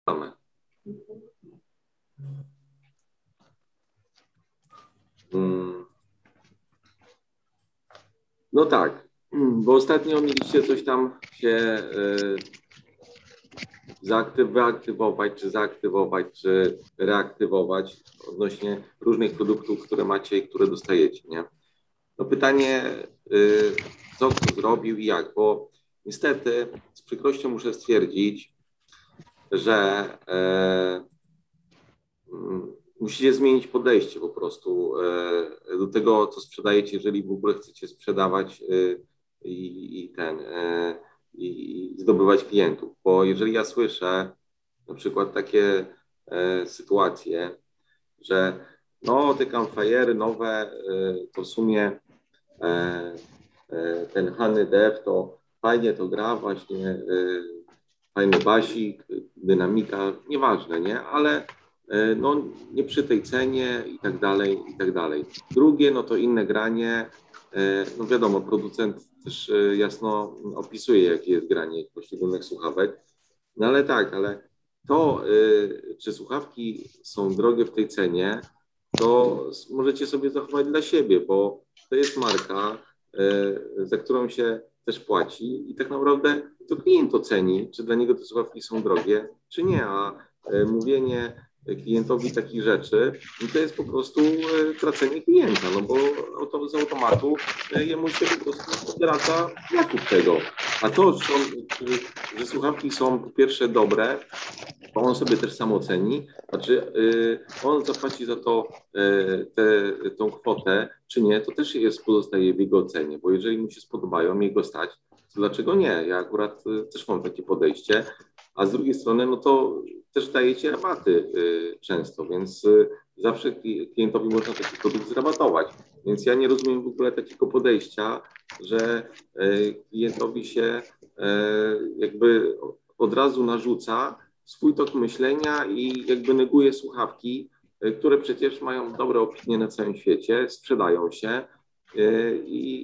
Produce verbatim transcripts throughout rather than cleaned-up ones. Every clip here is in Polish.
same. Mm. No tak, bo ostatnio mieliście coś tam się y, wyaktywować, czy zaaktywować, czy reaktywować odnośnie różnych produktów, które macie i które dostajecie, nie? No pytanie, y, co kto zrobił i jak, bo niestety z przykrością muszę stwierdzić, że e, mm, musicie zmienić podejście po prostu e, do tego, co sprzedajecie, jeżeli w ogóle chcecie sprzedawać e, i, i ten e, i zdobywać klientów. Bo jeżeli ja słyszę na przykład takie e, sytuacje, że no te campfire'y nowe e, to w sumie e, e, ten Honey Dev to fajnie to gra właśnie, e, fajny basik, dynamika, nieważne, nie? Ale e, no, nie przy tej cenie i tak dalej, i tak dalej. Drugie, no to inne granie. E, no wiadomo, producent też e, jasno opisuje, jakie jest granie poszczególnych słuchawek. No ale tak, ale to, e, czy słuchawki są drogie w tej cenie, to możecie sobie zachować dla siebie, bo to jest marka, e, za którą się też płaci i tak naprawdę to klient oceni, czy dla niego te słuchawki są drogie, czy nie, a e, mówienie klientowi takich rzeczy, no to jest po prostu e, tracenie klienta, no bo auto, z automatu e, jemu się po prostu zwraca zakup tego. A to, że, on, że słuchawki są po pierwsze dobre, to on sobie też sam oceni, znaczy y, on zapłaci za to y, te, tą kwotę, czy nie, to też jest pozostaje w jego ocenie, bo jeżeli mu się spodobają, jego stać, to dlaczego nie? Ja akurat y, też mam takie podejście, a z drugiej strony, no to też dajecie rabaty y, często, więc y, zawsze klientowi można taki produkt zrabatować. Więc ja nie rozumiem w ogóle takiego podejścia, że y, klientowi się y, jakby od razu narzuca swój tok myślenia i jakby neguje słuchawki, które przecież mają dobre opinie na całym świecie, sprzedają się i,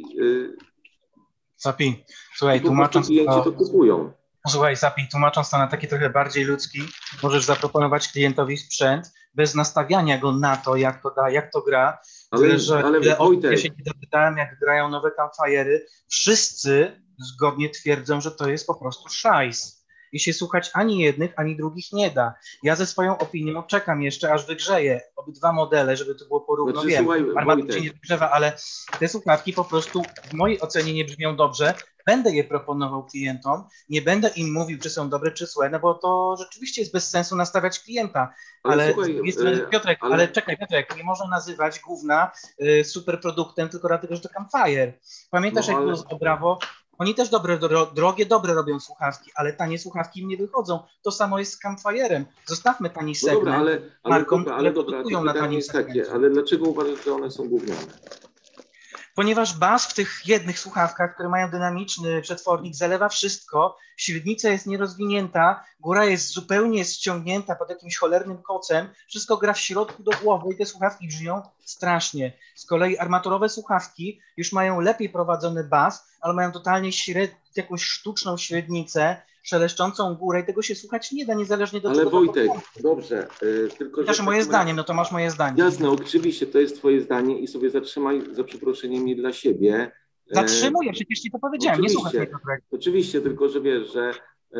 Zapi, słuchaj, i po prostu tłumacząc klienci to to, kupują. słuchaj, Zapi, tłumacząc to na taki trochę bardziej ludzki, możesz zaproponować klientowi sprzęt bez nastawiania go na to, jak to da, jak to gra. Ale, Tyle, że ale ile osób, ja się Wojtek, nie dopytałem, jak grają nowe campfire'y, wszyscy zgodnie twierdzą, że to jest po prostu szajs. I się słuchać ani jednych, ani drugich nie da. Ja ze swoją opinią czekam jeszcze, aż wygrzeję obydwa modele, żeby to było porówno. znaczy Wiem, słuchaj armatur się nie Wojtek, wygrzewa, ale te słuchawki po prostu w mojej ocenie nie brzmią dobrze. Będę je proponował klientom, nie będę im mówił, czy są dobre, czy złe, no bo to rzeczywiście jest bez sensu nastawiać klienta. ale Ale z słuchaj, drugiej strony, Piotrek, ale, ale czekaj, Piotrek, nie można nazywać gówna y, super produktem tylko dlatego, że to Campfire. Pamiętasz, no jak ale, było z Obrawo? Oni też dobre, dro, drogie, dobre robią słuchawki, ale tanie słuchawki im nie wychodzą. To samo jest z Campfire'em. Zostawmy tani no dobra, segment ale, ale markom, dobra, które ale dobra, to produkują na pytanie tanim jest takie, segmencie. ale dlaczego uważasz, że one są gówniane? Ponieważ bas w tych jednych słuchawkach, które mają dynamiczny przetwornik, zalewa wszystko, średnica jest nierozwinięta, góra jest zupełnie ściągnięta pod jakimś cholernym kocem, wszystko gra w środku do głowy i te słuchawki brzmią strasznie. Z kolei armaturowe słuchawki już mają lepiej prowadzony bas, ale mają totalnie śred... jakąś sztuczną średnicę, szeleszczącą górę i tego się słuchać nie da, niezależnie do Ale czego to Wojtek, podłączyć. dobrze, y, tylko że Chociaż w moje takim razie... zdanie, no to masz moje zdanie. Jasne, oczywiście, to jest twoje zdanie i sobie zatrzymaj za przeproszeniem nie dla siebie. E, Zatrzymuję, przecież ci to powiedziałem, nie słuchasz mnie, oczywiście, Piotrek. oczywiście, tylko że wiesz, że e, e,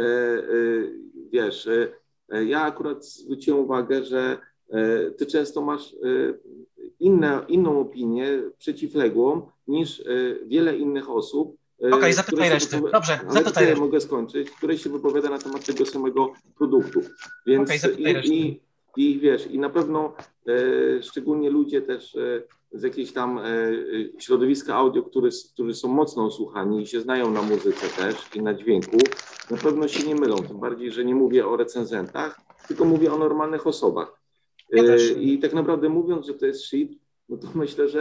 wiesz, e, ja akurat zwróciłem uwagę, że e, ty często masz e, inne, inną opinię przeciwległą niż e, wiele innych osób, e, Okej, które zapytaj się reszty. wypowi- Dobrze, ale zapytaj poczekaj, reszty. mogę skończyć, które się wypowiada na temat tego samego produktu. Okej, Więc zapytaj reszty. i, i, i wiesz, i na pewno e, szczególnie ludzie też e, z jakiejś tam e, środowiska audio, które, którzy są mocno usłuchani i się znają na muzyce też i na dźwięku, na pewno się nie mylą. Tym bardziej, że nie mówię o recenzentach, tylko mówię o normalnych osobach. Ja E, też. I tak naprawdę mówiąc, że to jest shit, no to myślę, że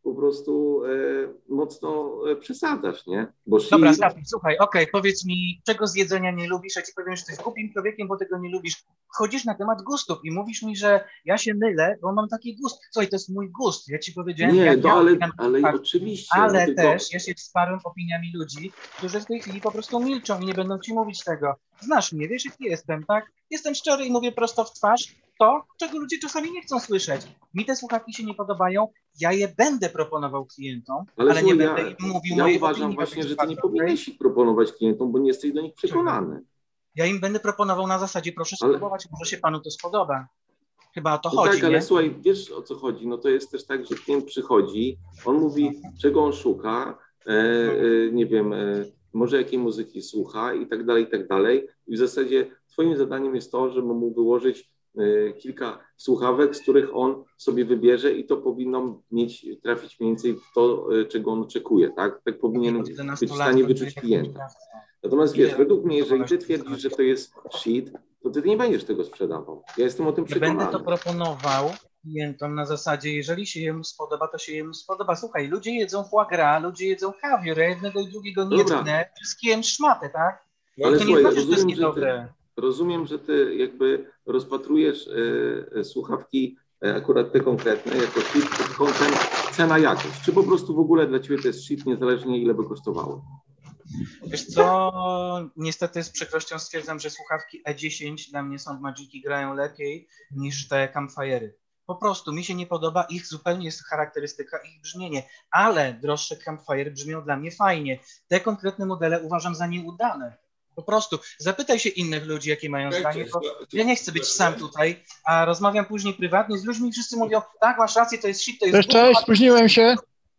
po prostu e, mocno e, przesadzasz, nie? Bo Dobra, shit, Stafi, słuchaj, okej, okay, powiedz mi, czego z jedzenia nie lubisz, ja ci powiem, że jesteś głupim człowiekiem, bo tego nie lubisz. Wchodzisz na temat gustów i mówisz mi, że ja się mylę, bo mam taki gust. Słuchaj, to jest mój gust. Ja ci powiedziałem, nie, jak no ja ale, odbieram ale fakt, oczywiście, no ale tylko... też ja się wsparłem opiniami ludzi, którzy w tej chwili po prostu milczą i nie będą ci mówić tego. Znasz mnie, wiesz, jaki jestem, tak? Jestem szczery i mówię prosto w twarz to, czego ludzie czasami nie chcą słyszeć. Mi te słuchawki się nie podobają, ja je będę proponował klientom, Ale, ale nie słuchaj, będę ja, im mówił ja mojej uważam opinii. właśnie, że ty słuchawce, nie okej? powinieneś ich proponować klientom, bo nie jesteś do nich przekonany. Ja im będę proponował na zasadzie, proszę Ale, spróbować, może się panu to spodoba. Chyba o to no chodzi, tak, ale nie? słuchaj, wiesz o co chodzi? No to jest też tak, że klient przychodzi, on mówi, czego on szuka, e, e, nie wiem, e, może jakiej muzyki słucha i tak dalej, i tak dalej. I w zasadzie twoim zadaniem jest to, żeby mu wyłożyć e, kilka słuchawek, z których on sobie wybierze i to powinno mieć, trafić mniej więcej w to, e, czego on oczekuje, tak? Tak powinien być w stanie wyczuć klienta. Natomiast wiesz, według mnie, jeżeli ty twierdzisz, że to jest shit, to ty nie będziesz tego sprzedawał. Ja jestem o tym Ja przekonany. będę to proponował klientom na zasadzie, jeżeli się jemu spodoba, to się jemu spodoba. Słuchaj, ludzie jedzą foie gras, ludzie jedzą kawior, ja jednego i drugiego nie Dobra. tknę, wszystkim szmatę, tak? Ale to słuchaj, nie znaczy, że to jest rozumiem, że ty, niedobre. rozumiem, że ty jakby rozpatrujesz e, e, słuchawki, e, akurat te konkretne, jako shit pod kątem cena-jakość. Czy po prostu w ogóle dla ciebie to jest shit, niezależnie ile by kosztowało? Wiesz co, niestety z przykrością stwierdzam, że słuchawki E dziesięć dla mnie Soundmagiki grają lepiej niż te Campfire'y. Po prostu mi się nie podoba ich zupełnie jest charakterystyka, ich brzmienie, ale droższe Campfire brzmią dla mnie fajnie. Te konkretne modele uważam za nieudane. Po prostu zapytaj się innych ludzi, jakie mają zdanie, bo ja nie chcę być sam tutaj, a rozmawiam później prywatnie z ludźmi i wszyscy mówią, tak, masz rację, to jest shit, to jest Cześć, gówno, cześć, a- spóźniłem się.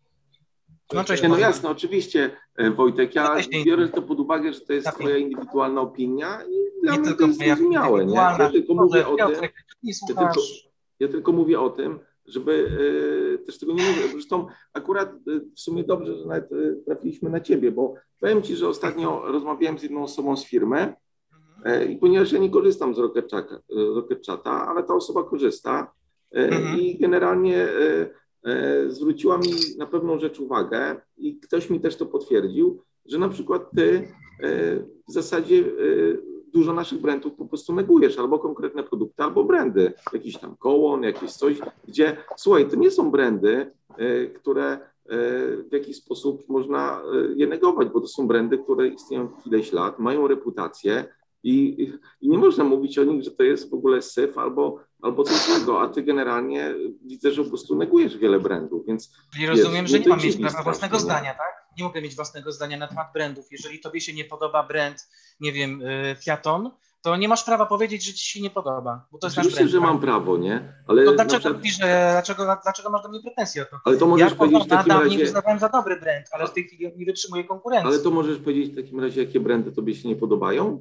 No cześć, Nie, no Paweł. jasne, oczywiście, e, Wojtek, ja Zapytaj się biorę innych. to pod uwagę, że to jest Zapytaj. twoja indywidualna opinia i dla Nie mnie to tylko jest moja zrozumiałe, nie? indywidualna. Ja tylko Boże, mówię o tym, Piotrek, nie ja tylko, słuchasz. ja tylko mówię o tym, żeby e, też tego nie mówię. Zresztą akurat e, w sumie dobrze, że nawet e, trafiliśmy na ciebie, bo powiem ci, że ostatnio rozmawiałem z jedną osobą z firmy e, i ponieważ ja nie korzystam z Rocket Chata, e, Rocket Chata, ale ta osoba korzysta e, Mhm. i generalnie e, e, zwróciła mi na pewną rzecz uwagę i ktoś mi też to potwierdził, że na przykład ty e, w zasadzie e, dużo naszych brandów po prostu negujesz, albo konkretne produkty, albo brandy, jakiś tam kołon, jakieś coś, gdzie, słuchaj, to nie są brandy, y, które y, w jakiś sposób można y, je negować, bo to są brandy, które istnieją ileś lat, mają reputację i, i nie można mówić o nich, że to jest w ogóle syf albo, albo coś złego, a ty generalnie widzę, że po prostu negujesz wiele brandów, więc Czyli rozumiem, wiesz, że mnie nie to mam mieć dziwi prawa strasznie, własnego nie? zdania, tak? Nie mogę mieć własnego zdania na temat brandów. Jeżeli tobie się nie podoba brand, nie wiem, y, Fiaton, to nie masz prawa powiedzieć, że ci się nie podoba, bo to jest nasz Oczywiście, brand. że tak? mam prawo, nie? Ale To na dlaczego przykład... mówisz, że dlaczego, dlaczego masz do mnie pretensje o to? Ale to możesz Ja powiedzieć w Kowona takim dawniej razie... uznawałem za dobry brand, ale w tej chwili on nie wytrzymuje konkurencji. Ale to możesz powiedzieć w takim razie, jakie brandy tobie się nie podobają?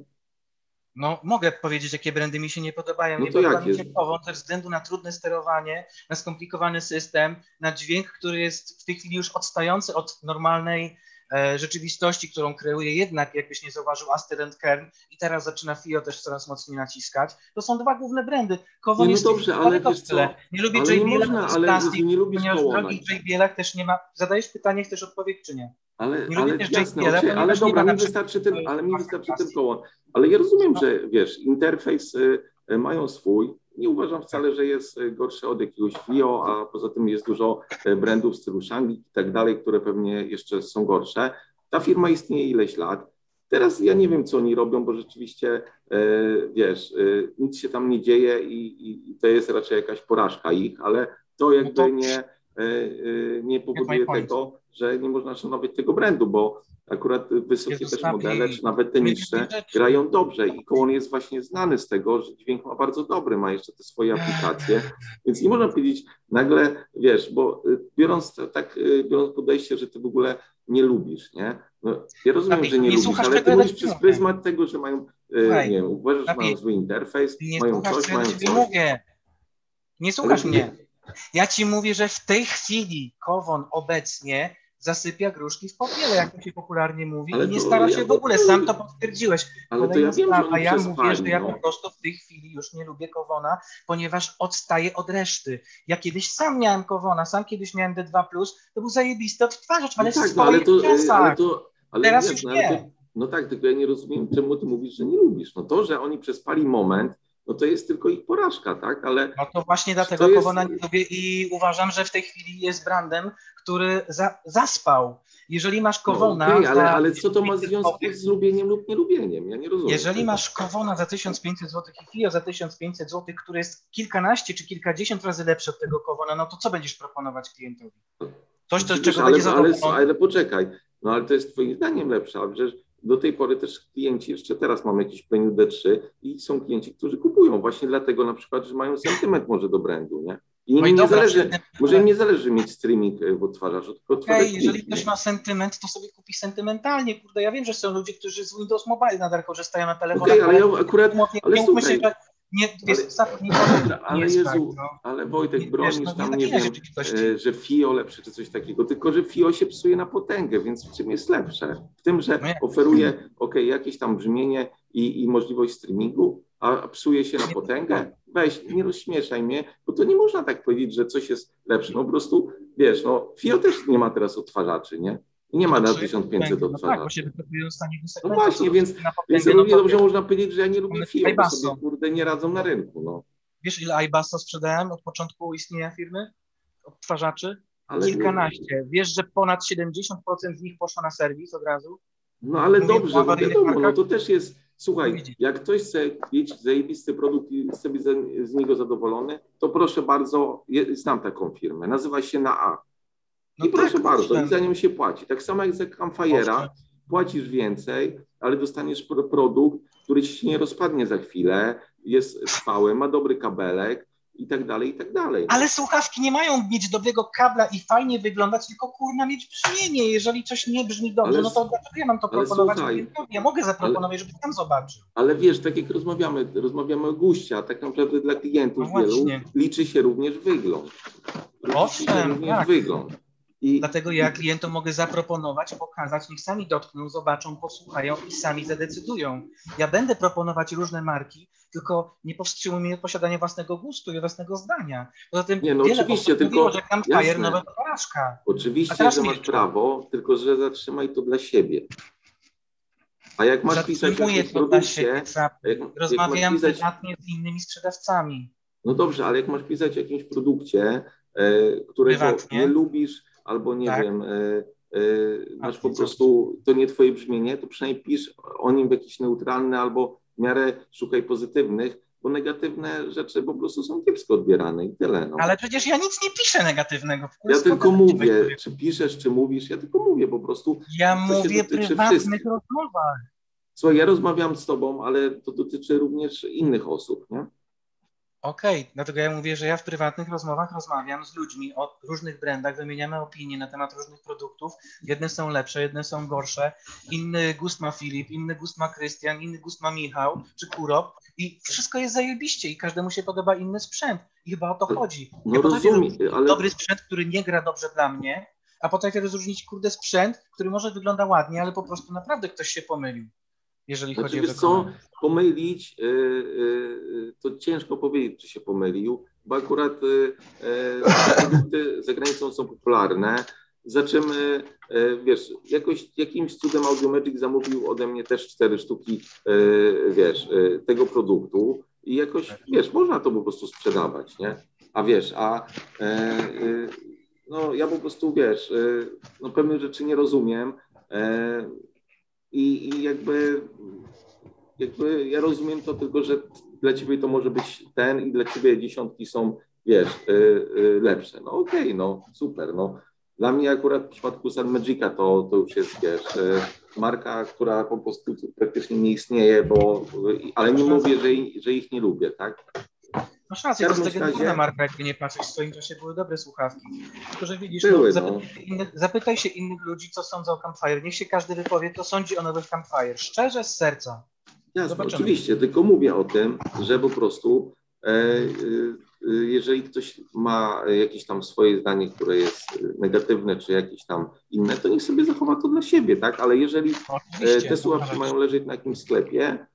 No, mogę powiedzieć, jakie brandy mi się nie podobają. No Nie to podoba jakie? mi się Kowon ze względu na trudne sterowanie, na skomplikowany system, na dźwięk, który jest w tej chwili już odstający od normalnej e, rzeczywistości, którą kreuje jednak, jakbyś nie zauważył, Aster and Kern i teraz zaczyna Fio też coraz mocniej naciskać. To są dwa główne brandy. Kowon Nie, no jest w tej dobrze, chwili ale daleko wiesz w tyle. co? Nie lubię Ale nie J B L, można, to jest ale plastik, nie lubisz ponieważ w Kowona. drogich J B L-ach też nie ma... Zadajesz pytanie, chcesz odpowiedź czy nie? Ale, Nie ale lubię też jasne, J B L-a, oczy, ale ponieważ nie dobra, ma na mi przykład- wystarczy ten, ale mi Master wystarczy ten Plastic. kołon. Ale ja rozumiem, No. że wiesz, interfejs y, y, mają swój. Nie uważam wcale, że jest y, gorszy od jakiegoś Fio, a poza tym jest dużo y, brandów w stylu Shangri i tak dalej, które pewnie jeszcze są gorsze. Ta firma istnieje ileś lat. Teraz ja nie wiem, co oni robią, bo rzeczywiście, y, wiesz, y, nic się tam nie dzieje i, i, i to jest raczej jakaś porażka ich, ale to jakby to- nie, y, y, nie powoduje my point. tego, że nie można szanować tego brandu, bo akurat wysokie Jezus, też Stafi, modele, czy nawet te nie niższe, wiem, rzeczy. grają dobrze i Kołon jest właśnie znany z tego, że dźwięk ma bardzo dobry, ma jeszcze te swoje aplikacje, więc nie można powiedzieć nagle, wiesz, bo y, biorąc to, tak, y, biorąc podejście, że ty w ogóle nie lubisz, nie? No, ja rozumiem, Stafi, że nie, nie lubisz, słuchasz, ale czego ty ja mówisz do ciebie przez mówię. pryzmat tego, że mają, y, Słuchaj, nie wiem, uważasz, że Stafi, mają zły interfejs, Ty nie mają słuchasz, coś, co ja do mają ciebie coś. mówię. Nie słuchasz Ale- mnie. Ja ci mówię, że w tej chwili Kowon obecnie zasypia gruszki w popiele, jak to się popularnie mówi, Ale i nie to stara się ja w ogóle, to- sam to potwierdziłeś. Ale to ja Kolejna wiem, że sprawa, oni ja mówię, przespali, że ja no. po prostu w tej chwili już nie lubię Kowona, ponieważ odstaję od reszty. Ja kiedyś sam miałem Kowona, sam kiedyś miałem D dwa plus, to był zajebisty odtwarzacz, ale No w tak, no ale swoich to, czasach. ale to, ale Teraz wiesz, już no, ale to, nie. no tak, tylko ja nie rozumiem, czemu ty mówisz, że nie lubisz. No to, że oni przespali moment, no to jest tylko ich porażka, tak, ale No to właśnie to dlatego jest, Kowona nie lubię i uważam, że w tej chwili jest brandem, który za, zaspał. Jeżeli masz no Kowona okej, ale, za ale co to ma tysiąc pięćset związku złotych, z lubieniem lub nielubieniem? Ja nie rozumiem jeżeli tego. masz Kowona za tysiąc pięćset złotych i Fio za tysiąc pięćset złotych, który jest kilkanaście czy kilkadziesiąt razy lepszy od tego Kowona, no to co będziesz proponować klientowi? Coś, to, z Oczywiście, czego ale, będzie ale, zadowolony? ale poczekaj, no ale to jest twoim zdaniem lepsze, a przecież do tej pory też klienci, jeszcze teraz mamy jakiś Pleniu D trzy i są klienci, którzy kupują właśnie dlatego na przykład, że mają sentyment może do brandu, nie? I No i im nie dobra, zależy, sentyment, może ale- im nie zależy mieć streaming w odtwarzaczu, tylko odtwarzać Okej, jeżeli klip, ktoś nie? ma sentyment, to sobie kupi sentymentalnie. Kurde, ja wiem, że są ludzie, którzy z Windows Mobile nadal korzystają na telefonach, Okej, ale ale ja akurat, umównie- ale nie mówmy się, słuchaj, że nie, wiesz, ale, Safo, nie chodzi, dobra, ale nie jest tak, Jezu, no. ale Wojtek, Nie, wiesz, bronisz no, tam, nie nie takiej wiem, rzeczywistości. e, że Fio lepsze czy coś takiego, tylko że Fio się psuje na potęgę, więc w czym jest lepsze? W tym, No że jak? oferuje, okej, jakieś tam brzmienie i, i możliwość streamingu, a psuje się na potęgę? Weź, nie rozśmieszaj mnie, bo to nie można tak powiedzieć, że coś jest lepsze. No po prostu, wiesz, no Fio też nie ma teraz odtwarzaczy, nie? I nie ma na tysiąc pięćset No tak, bo się odtwarzaczy. wycofują z takiego No segmentu. właśnie, co więc, na więc potęgę, równie no to dobrze wiesz, można powiedzieć, że ja nie lubię mamy Fio, bo Ibasso. sobie kurde nie radzą na rynku, no. Wiesz, ile iBasso sprzedałem od początku istnienia firmy? Odtwarzaczy? Ale Kilkanaście. Wiesz, że ponad siedemdziesiąt procent z nich poszło na serwis od razu? No ale Mówię o dobrze, no awaryjnych wiadomo, no markach. to też jest, No słuchaj, widzisz. jak ktoś chce mieć zajebisty produkt i chce być z niego zadowolony, to proszę bardzo, je- znam taką firmę, nazywa się na A. No I proszę tak, bardzo, owszem. i za nią się płaci. Tak samo jak za Campfire'a, Owszem. płacisz więcej, ale dostaniesz pro- produkt, który ci się nie rozpadnie za chwilę, jest trwały, ma dobry kabelek i tak dalej, i tak dalej. Ale słuchawki nie mają mieć dobrego kabla i fajnie wyglądać, tylko kurna mieć brzmienie. Jeżeli coś nie brzmi dobrze, Ale no to dlaczego ja mam to ale proponować słuchaj, klientowi? Ja mogę zaproponować, żeby sam zobaczył. Ale wiesz, tak jak rozmawiamy, rozmawiamy o guście, a tak naprawdę dla klientów No wielu właśnie. liczy się również wygląd. Liczy się Owszem, również tak. wygląd. I, Dlatego ja klientom mogę zaproponować, pokazać, niech sami dotkną, zobaczą, posłuchają i sami zadecydują. Ja będę proponować różne marki, tylko nie powstrzymuj mnie od posiadania własnego gustu i własnego zdania. Poza tym Nie, no wiele oczywiście, osób tylko- mówiło, że Campfire jasne. nowa to porażka. A Oczywiście, teraz że masz milczą. prawo, tylko że zatrzymaj to dla siebie. A jak masz pisać w Zatrzymuję jakimś to dla produkcie, siebie. jak, jak masz Rozmawiam pisać, prywatnie z innymi sprzedawcami. no dobrze, ale jak masz pisać w jakimś produkcie, e, którego Prywatnie. nie lubisz, albo nie Tak. wiem, e, e, masz A, po co? prostu, to nie twoje brzmienie, to przynajmniej pisz o nim w jakiś neutralny albo w miarę szukaj pozytywnych, bo negatywne rzeczy po prostu są kiepsko odbierane i tyle. No. Ale przecież ja nic nie piszę negatywnego. W ogóle Ja skąd tylko ty mówię, weźmiesz? czy piszesz, czy mówisz, ja tylko mówię po prostu, Ja co się mówię dotyczy prywatnych wszystkich. rozmowach. Słuchaj, ja rozmawiam z tobą, ale to dotyczy również innych osób, nie? Okej, dlatego ja mówię, że ja w prywatnych rozmowach rozmawiam z ludźmi o różnych brandach, wymieniamy opinie na temat różnych produktów. Jedne są lepsze, jedne są gorsze. Inny gust ma Filip, inny gust ma Krystian, inny gust ma Michał czy Kurop i wszystko jest zajebiście i każdemu się podoba inny sprzęt. I chyba o to chodzi. No Ja potrafię rozumiem, rozróżnić ale- dobry sprzęt, który nie gra dobrze dla mnie, a potrafię rozróżnić kurde sprzęt, który może wygląda ładnie, ale po prostu naprawdę ktoś się pomylił, jeżeli Znaczy, chodzi o wiesz co, wykonanie. pomylić, yy, yy, to ciężko powiedzieć, czy się pomylił, bo akurat yy, yy, produkty za granicą są popularne, za czym, yy, wiesz, jakoś, jakimś cudem Audiomagic zamówił ode mnie też cztery sztuki, yy, wiesz, yy, tego produktu i jakoś, wiesz, można to po prostu sprzedawać, nie? A wiesz, a yy, yy, no ja po prostu, wiesz, yy, no pewnych rzeczy nie rozumiem, yy, I, I jakby, jakby ja rozumiem to tylko, że dla ciebie to może być ten i dla ciebie dziesiątki są, wiesz, y, y, lepsze. No okej, okay, no super. No. Dla mnie akurat w przypadku Sun Magica to, to już jest, wiesz, y, marka, która po prostu praktycznie nie istnieje, bo, y, ale nie mówię, że, że ich nie lubię, tak? Masz rację, to jest każdym legendarna razie- marka, jakby nie patrzeć, w swoim czasie były dobre słuchawki. Tylko, że widzisz, Były, no, no. zapytaj, się innych, zapytaj się innych ludzi, co sądzą o Campfire. Niech się każdy wypowie, co sądzi o nowych Campfire. Szczerze, z serca. Jasne, Zobaczymy. oczywiście, tylko mówię o tym, że po prostu e, e, jeżeli ktoś ma jakieś tam swoje zdanie, które jest negatywne, czy jakieś tam inne, to niech sobie zachowa to dla siebie, tak? Ale jeżeli Oczywiście, te słuchawki mają leżeć na jakimś sklepie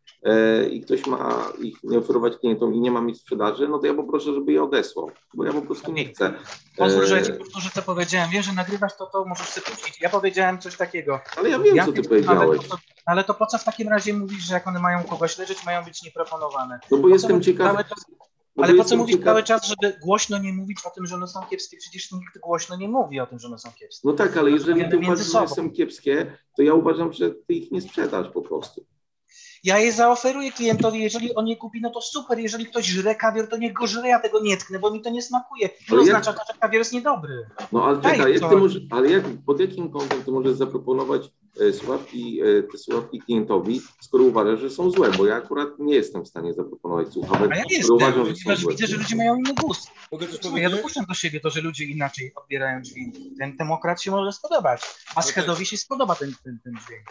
i ktoś ma ich nie oferować klientom i nie ma mieć sprzedaży, no to ja poproszę, żeby je odesłał, bo ja po prostu nie chcę. Pozwól, że ja ci powtórzę, co powiedziałem. Wiesz, że nagrywasz to, to możesz sobie puścić. Ja powiedziałem coś takiego. Ale ja wiem, ja co ty powiedziałeś. To, ale to po co w takim razie mówisz, że jak one mają kogoś leżeć, mają być nieproponowane? No bo po jestem ciekaw... Czas, no ale po co mówić ciekaw... cały czas, żeby głośno nie mówić o tym, że one są kiepskie? Przecież nikt głośno nie mówi o tym, że one są kiepskie. No tak, ale jeżeli ty uważasz, że są kiepskie, to ja uważam, że ty ich nie sprzedasz po prostu. Ja je zaoferuję klientowi, jeżeli on je kupi, no to super, jeżeli ktoś żre kawior, to niech go żre, ja tego nie tknę, bo mi to nie smakuje. Nie oznacza to, że kawior jest niedobry. No ale czekaj, jak ty możesz, ale jak, pod jakim kątem ty możesz zaproponować e, słuchawki, e, te słuchawki klientowi, skoro uważasz, że są złe, bo ja akurat nie jestem w stanie zaproponować słuchawek, A ja które uważam, że są złe. Widzę, że ludzie mają inny gust. Ja dopuszczam do siebie to, że ludzie inaczej odbierają dźwięki. Ten demokrat się może spodobać, a Schedowi się spodoba ten, ten, ten dźwięk.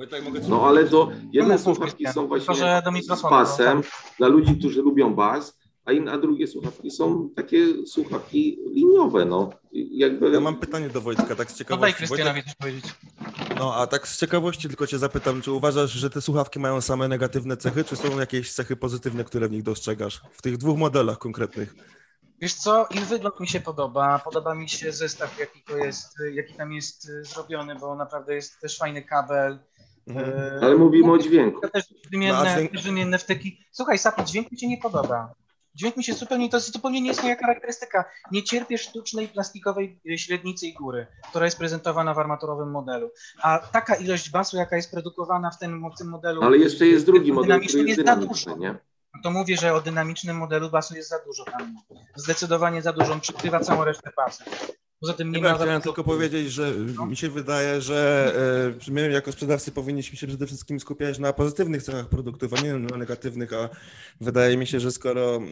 No ale to jedne słuchawki są właśnie z basem dla ludzi, którzy lubią bas, a inne, a drugie słuchawki są takie słuchawki liniowe, no. Jakby... Ja mam pytanie do Wojtka, tak z ciekawości. No daj Krystianowi coś powiedzieć. No a tak z ciekawości tylko cię zapytam, czy uważasz, że te słuchawki mają same negatywne cechy, czy są jakieś cechy pozytywne, które w nich dostrzegasz? W tych dwóch modelach konkretnych. Wiesz co, ich wygląd mi się podoba, podoba mi się zestaw, jaki to jest, jaki tam jest zrobiony, bo naprawdę jest też fajny kabel. Mhm. Ale mówimy no, o dźwięku. Też wymienne, no, dźwięk... też wymienne wteki. Słuchaj, Sapi, dźwięk mi się nie podoba. Dźwięk mi się zupełnie, to jest zupełnie nie jest moja charakterystyka. Nie cierpię sztucznej plastikowej średnicy i góry, która jest prezentowana w armaturowym modelu. A taka ilość basu, jaka jest produkowana w tym, w tym modelu... Ale jeszcze jest drugi model, który jest dynamiczny, nie? To mówię, że o dynamicznym modelu basu jest za dużo tam. Zdecydowanie za dużo, on przykrywa całą resztę basu. Poza tym nie ja ma... Chciałem tylko powiedzieć, że no. mi się wydaje, że e, my jako sprzedawcy powinniśmy się przede wszystkim skupiać na pozytywnych cechach produktów, a nie na negatywnych, a wydaje mi się, że skoro... E,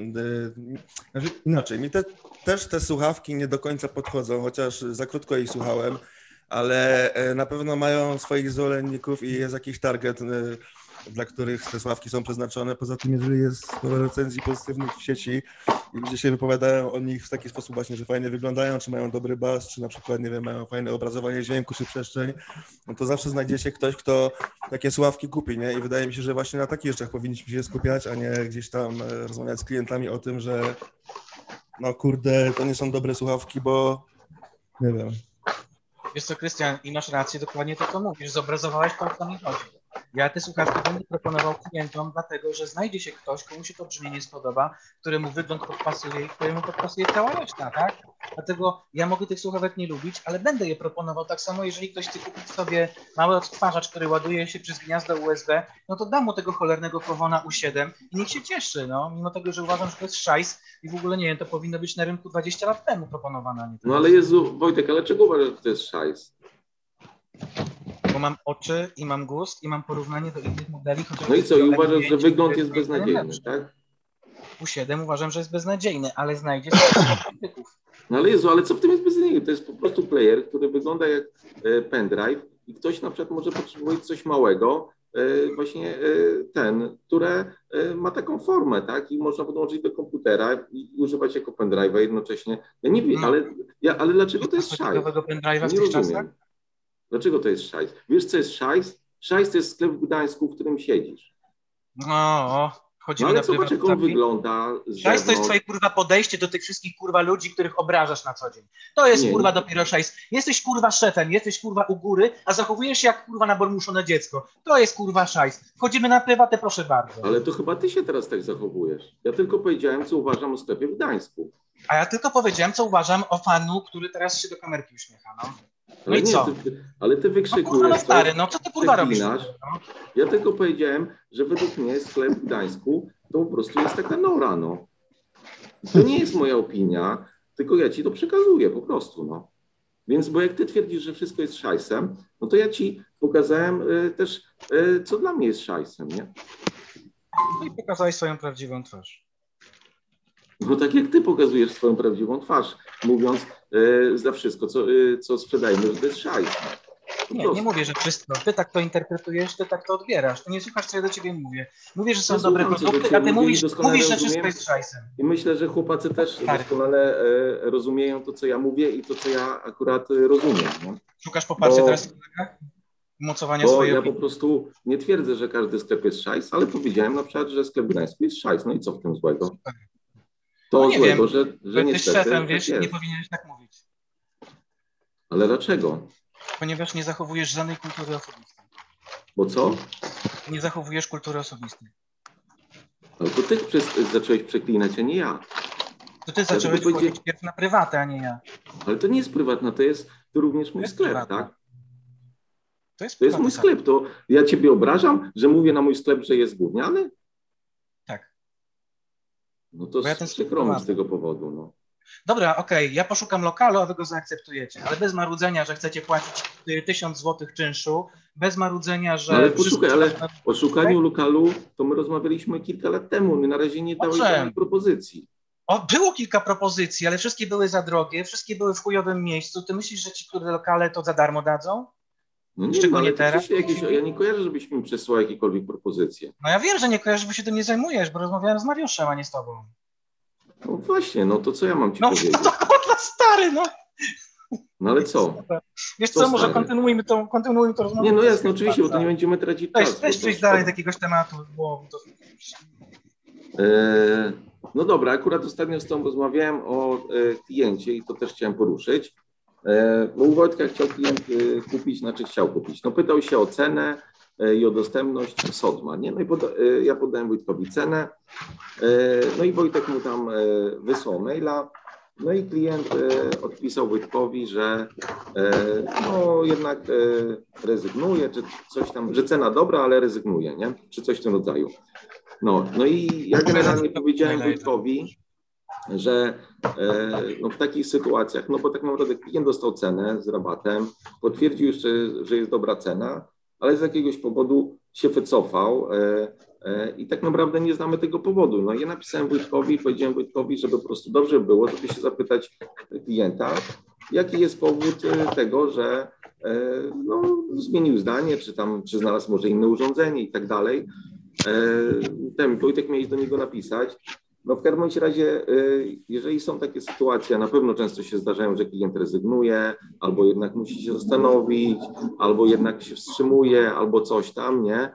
znaczy inaczej, mi te, też te słuchawki nie do końca podchodzą, chociaż za krótko ich słuchałem, ale e, na pewno mają swoich zwolenników i jest jakiś target, e, dla których te słuchawki są przeznaczone. Poza tym, jeżeli jest sporo recenzji pozytywnych w sieci i ludzie się wypowiadają o nich w taki sposób właśnie, że fajnie wyglądają, czy mają dobry bas, czy na przykład, nie wiem, mają fajne obrazowanie dźwięku, czy przestrzeń, no to zawsze znajdzie się ktoś, kto takie słuchawki kupi, nie? I wydaje mi się, że właśnie na takich rzeczach powinniśmy się skupiać, a nie gdzieś tam rozmawiać z klientami o tym, że no kurde, to nie są dobre słuchawki, bo nie wiem. Wiesz co, Krystian, i masz rację, dokładnie to, co mówisz, zobrazowałeś to, o co mi chodzi. Ja te słuchawki będę proponował klientom, dlatego że znajdzie się ktoś, komu się to brzmienie spodoba, któremu wygląd podpasuje i któremu podpasuje cała reszta, tak? Dlatego ja mogę tych słuchawek nie lubić, ale będę je proponował. Tak samo, jeżeli ktoś chce kupić sobie mały odtwarzacz, który ładuje się przez gniazdo U S B, no to dam mu tego cholernego Kowona U siedem i niech się cieszy, no. Mimo tego, że uważam, że to jest szajs i w ogóle nie wiem, to powinno być na rynku dwadzieścia lat temu proponowane, a nie No ale Jezu, Wojtek, ale czego uważasz, że to jest szajs? Bo mam oczy i mam gust i mam porównanie do innych modeli. No i co, i uważasz, że wygląd jest beznadziejny, tak? U siedem uważam, że jest beznadziejny, ale znajdzie sobie krytyków. No ale Jezu, ale co w tym jest beznadziejne? To jest po prostu player, który wygląda jak pendrive i ktoś na przykład może potrzebować coś małego, właśnie ten, które ma taką formę, tak? I można podłączyć do komputera i używać jako pendrive'a jednocześnie. Ja nie wiem, ale, ja, ale dlaczego to jest szajs? pendrive'a w nie tych czasach? Dlaczego to jest szajs? Wiesz, co jest szajs? Szajs to jest sklep w Gdańsku, w którym siedzisz. No, chodzimy no ale na zobacz, jak on wygląda. Szajs to jest twoje kurwa podejście do tych wszystkich kurwa ludzi, których obrażasz na co dzień. To jest nie, kurwa nie. dopiero szajs. Jesteś kurwa szefem, jesteś kurwa u góry, a zachowujesz się jak kurwa nabormuszone dziecko. To jest kurwa szajs. Wchodzimy na prywatę, proszę bardzo. Ale to chyba ty się teraz tak zachowujesz. Ja tylko powiedziałem, co uważam o sklepie w Gdańsku. A ja tylko powiedziałem, co uważam o fanu, który teraz się do kamerki uśmiecha, no. No ale i nie, co? Ty, ale ty wykrzykujesz. No kurwa, no stary, no co ty kurwa robisz? No? Ja tylko powiedziałem, że według mnie sklep w Gdańsku to po prostu jest taka nora, no. To nie jest moja opinia, tylko ja ci to przekazuję po prostu, no. Więc, bo jak ty twierdzisz, że wszystko jest szajsem, no to ja ci pokazałem y, też, y, co dla mnie jest szajsem, nie? No i pokazałeś swoją prawdziwą twarz. No tak jak ty pokazujesz swoją prawdziwą twarz, mówiąc y, za wszystko, co, y, co sprzedajemy, że to jest szajs. Nie, nie mówię, że wszystko. Ty tak to interpretujesz, ty tak to odbierasz. Ty nie słuchasz, co ja do ciebie mówię. Mówię, że są Ja dobre słucham, co do produkty, ciebie a ty mówię i mówisz, doskonale mówisz, że rozumiem. wszystko jest szajsem. I myślę, że chłopacy też Stary. doskonale e, rozumieją to, co ja mówię i to, co ja akurat e, rozumiem. No. Szukasz poparcia Bo- teraz w sklepach? Umocowania Bo swojej ja po opinii. prostu nie twierdzę, że każdy sklep jest szajs, ale powiedziałem na przykład, że sklep Gdańsku jest szajs. No i co w tym złego? Super. To No nie złego, wiem, że, że Jesteś niestety szefem, tak wiesz, jest. nie powinieneś tak mówić. Ale dlaczego? Ponieważ nie zachowujesz żadnej kultury osobistej. Bo co? Nie zachowujesz kultury osobistej. Ale to ty przez, zacząłeś przeklinać, a nie ja. To ty zacząłeś tylko wchodzić będzie- pierw na prywatę, a nie ja. Ale to nie jest prywatne, to jest to również mój jest sklep, prywatne. tak? To jest, To jest mój prywatne, sklep. To ja ciebie obrażam, że mówię na mój sklep, że jest gówniany? Tak. No to Bo ja ten sklep przykro mi z prowadzę. tego powodu. No. Dobra, okej, ja poszukam lokalu, a wy go zaakceptujecie, ale bez marudzenia, że chcecie płacić y, tysiąc złotych czynszu, bez marudzenia, że... No ale wszystko posłuchaj, ale trzeba- o szukaniu lokalu to my rozmawialiśmy kilka lat temu. My na razie nie dałeś Owszem. żadnej propozycji. O, było kilka propozycji, ale wszystkie były za drogie, wszystkie były w chujowym miejscu. Ty myślisz, że ci, które lokale to za darmo dadzą? No nie, Szczególnie no, ale to teraz. przecież jakieś, ja nie kojarzę, żebyś mi przesłał jakiekolwiek propozycje. No ja wiem, że nie kojarzysz, bo się tym nie zajmujesz, bo rozmawiałem z Mariuszem, a nie z tobą. No właśnie, no to co ja mam ci No powiedzieć? to kurwa stary, no. No ale co? Wiesz Co, co, może stary? kontynuujmy tą, kontynuujmy to rozmowę. Nie, no jasne, oczywiście, bo to nie będziemy tracić Weź, czasu. weź bo przejść to- dalej do jakiegoś tematu, bo to... E, No dobra, akurat ostatnio z Tobą rozmawiałem o e, kliencie i to też chciałem poruszyć. E, Bo u Wojtka chciał klient e, kupić, znaczy chciał kupić. No pytał się o cenę e, i o dostępność Sodma, nie? No i poda, e, ja podałem Wojtkowi cenę, e, no i Wojtek mu tam e, wysłał maila, no i klient e, odpisał Wojtkowi, że e, no jednak e, rezygnuje, czy coś tam, że cena dobra, ale rezygnuje, nie? Czy coś w tym rodzaju. No, no i ja generalnie powiedziałem Wojtkowi, że e, no w takich sytuacjach, no bo tak naprawdę klient dostał cenę z rabatem, potwierdził jeszcze, że jest dobra cena, ale z jakiegoś powodu się wycofał e, e, i tak naprawdę nie znamy tego powodu. No i ja napisałem Wojtkowi, powiedziałem Wojtkowi, żeby po prostu dobrze było, żeby się zapytać klienta, jaki jest powód e, tego, że e, no, zmienił zdanie, czy tam, czy znalazł może inne urządzenie i tak dalej. Ten Wojtek miałeś do niego napisać. No w każdym bądź razie, jeżeli są takie sytuacje, a na pewno często się zdarzają, że klient rezygnuje, albo jednak musi się zastanowić, albo jednak się wstrzymuje, albo coś tam, nie?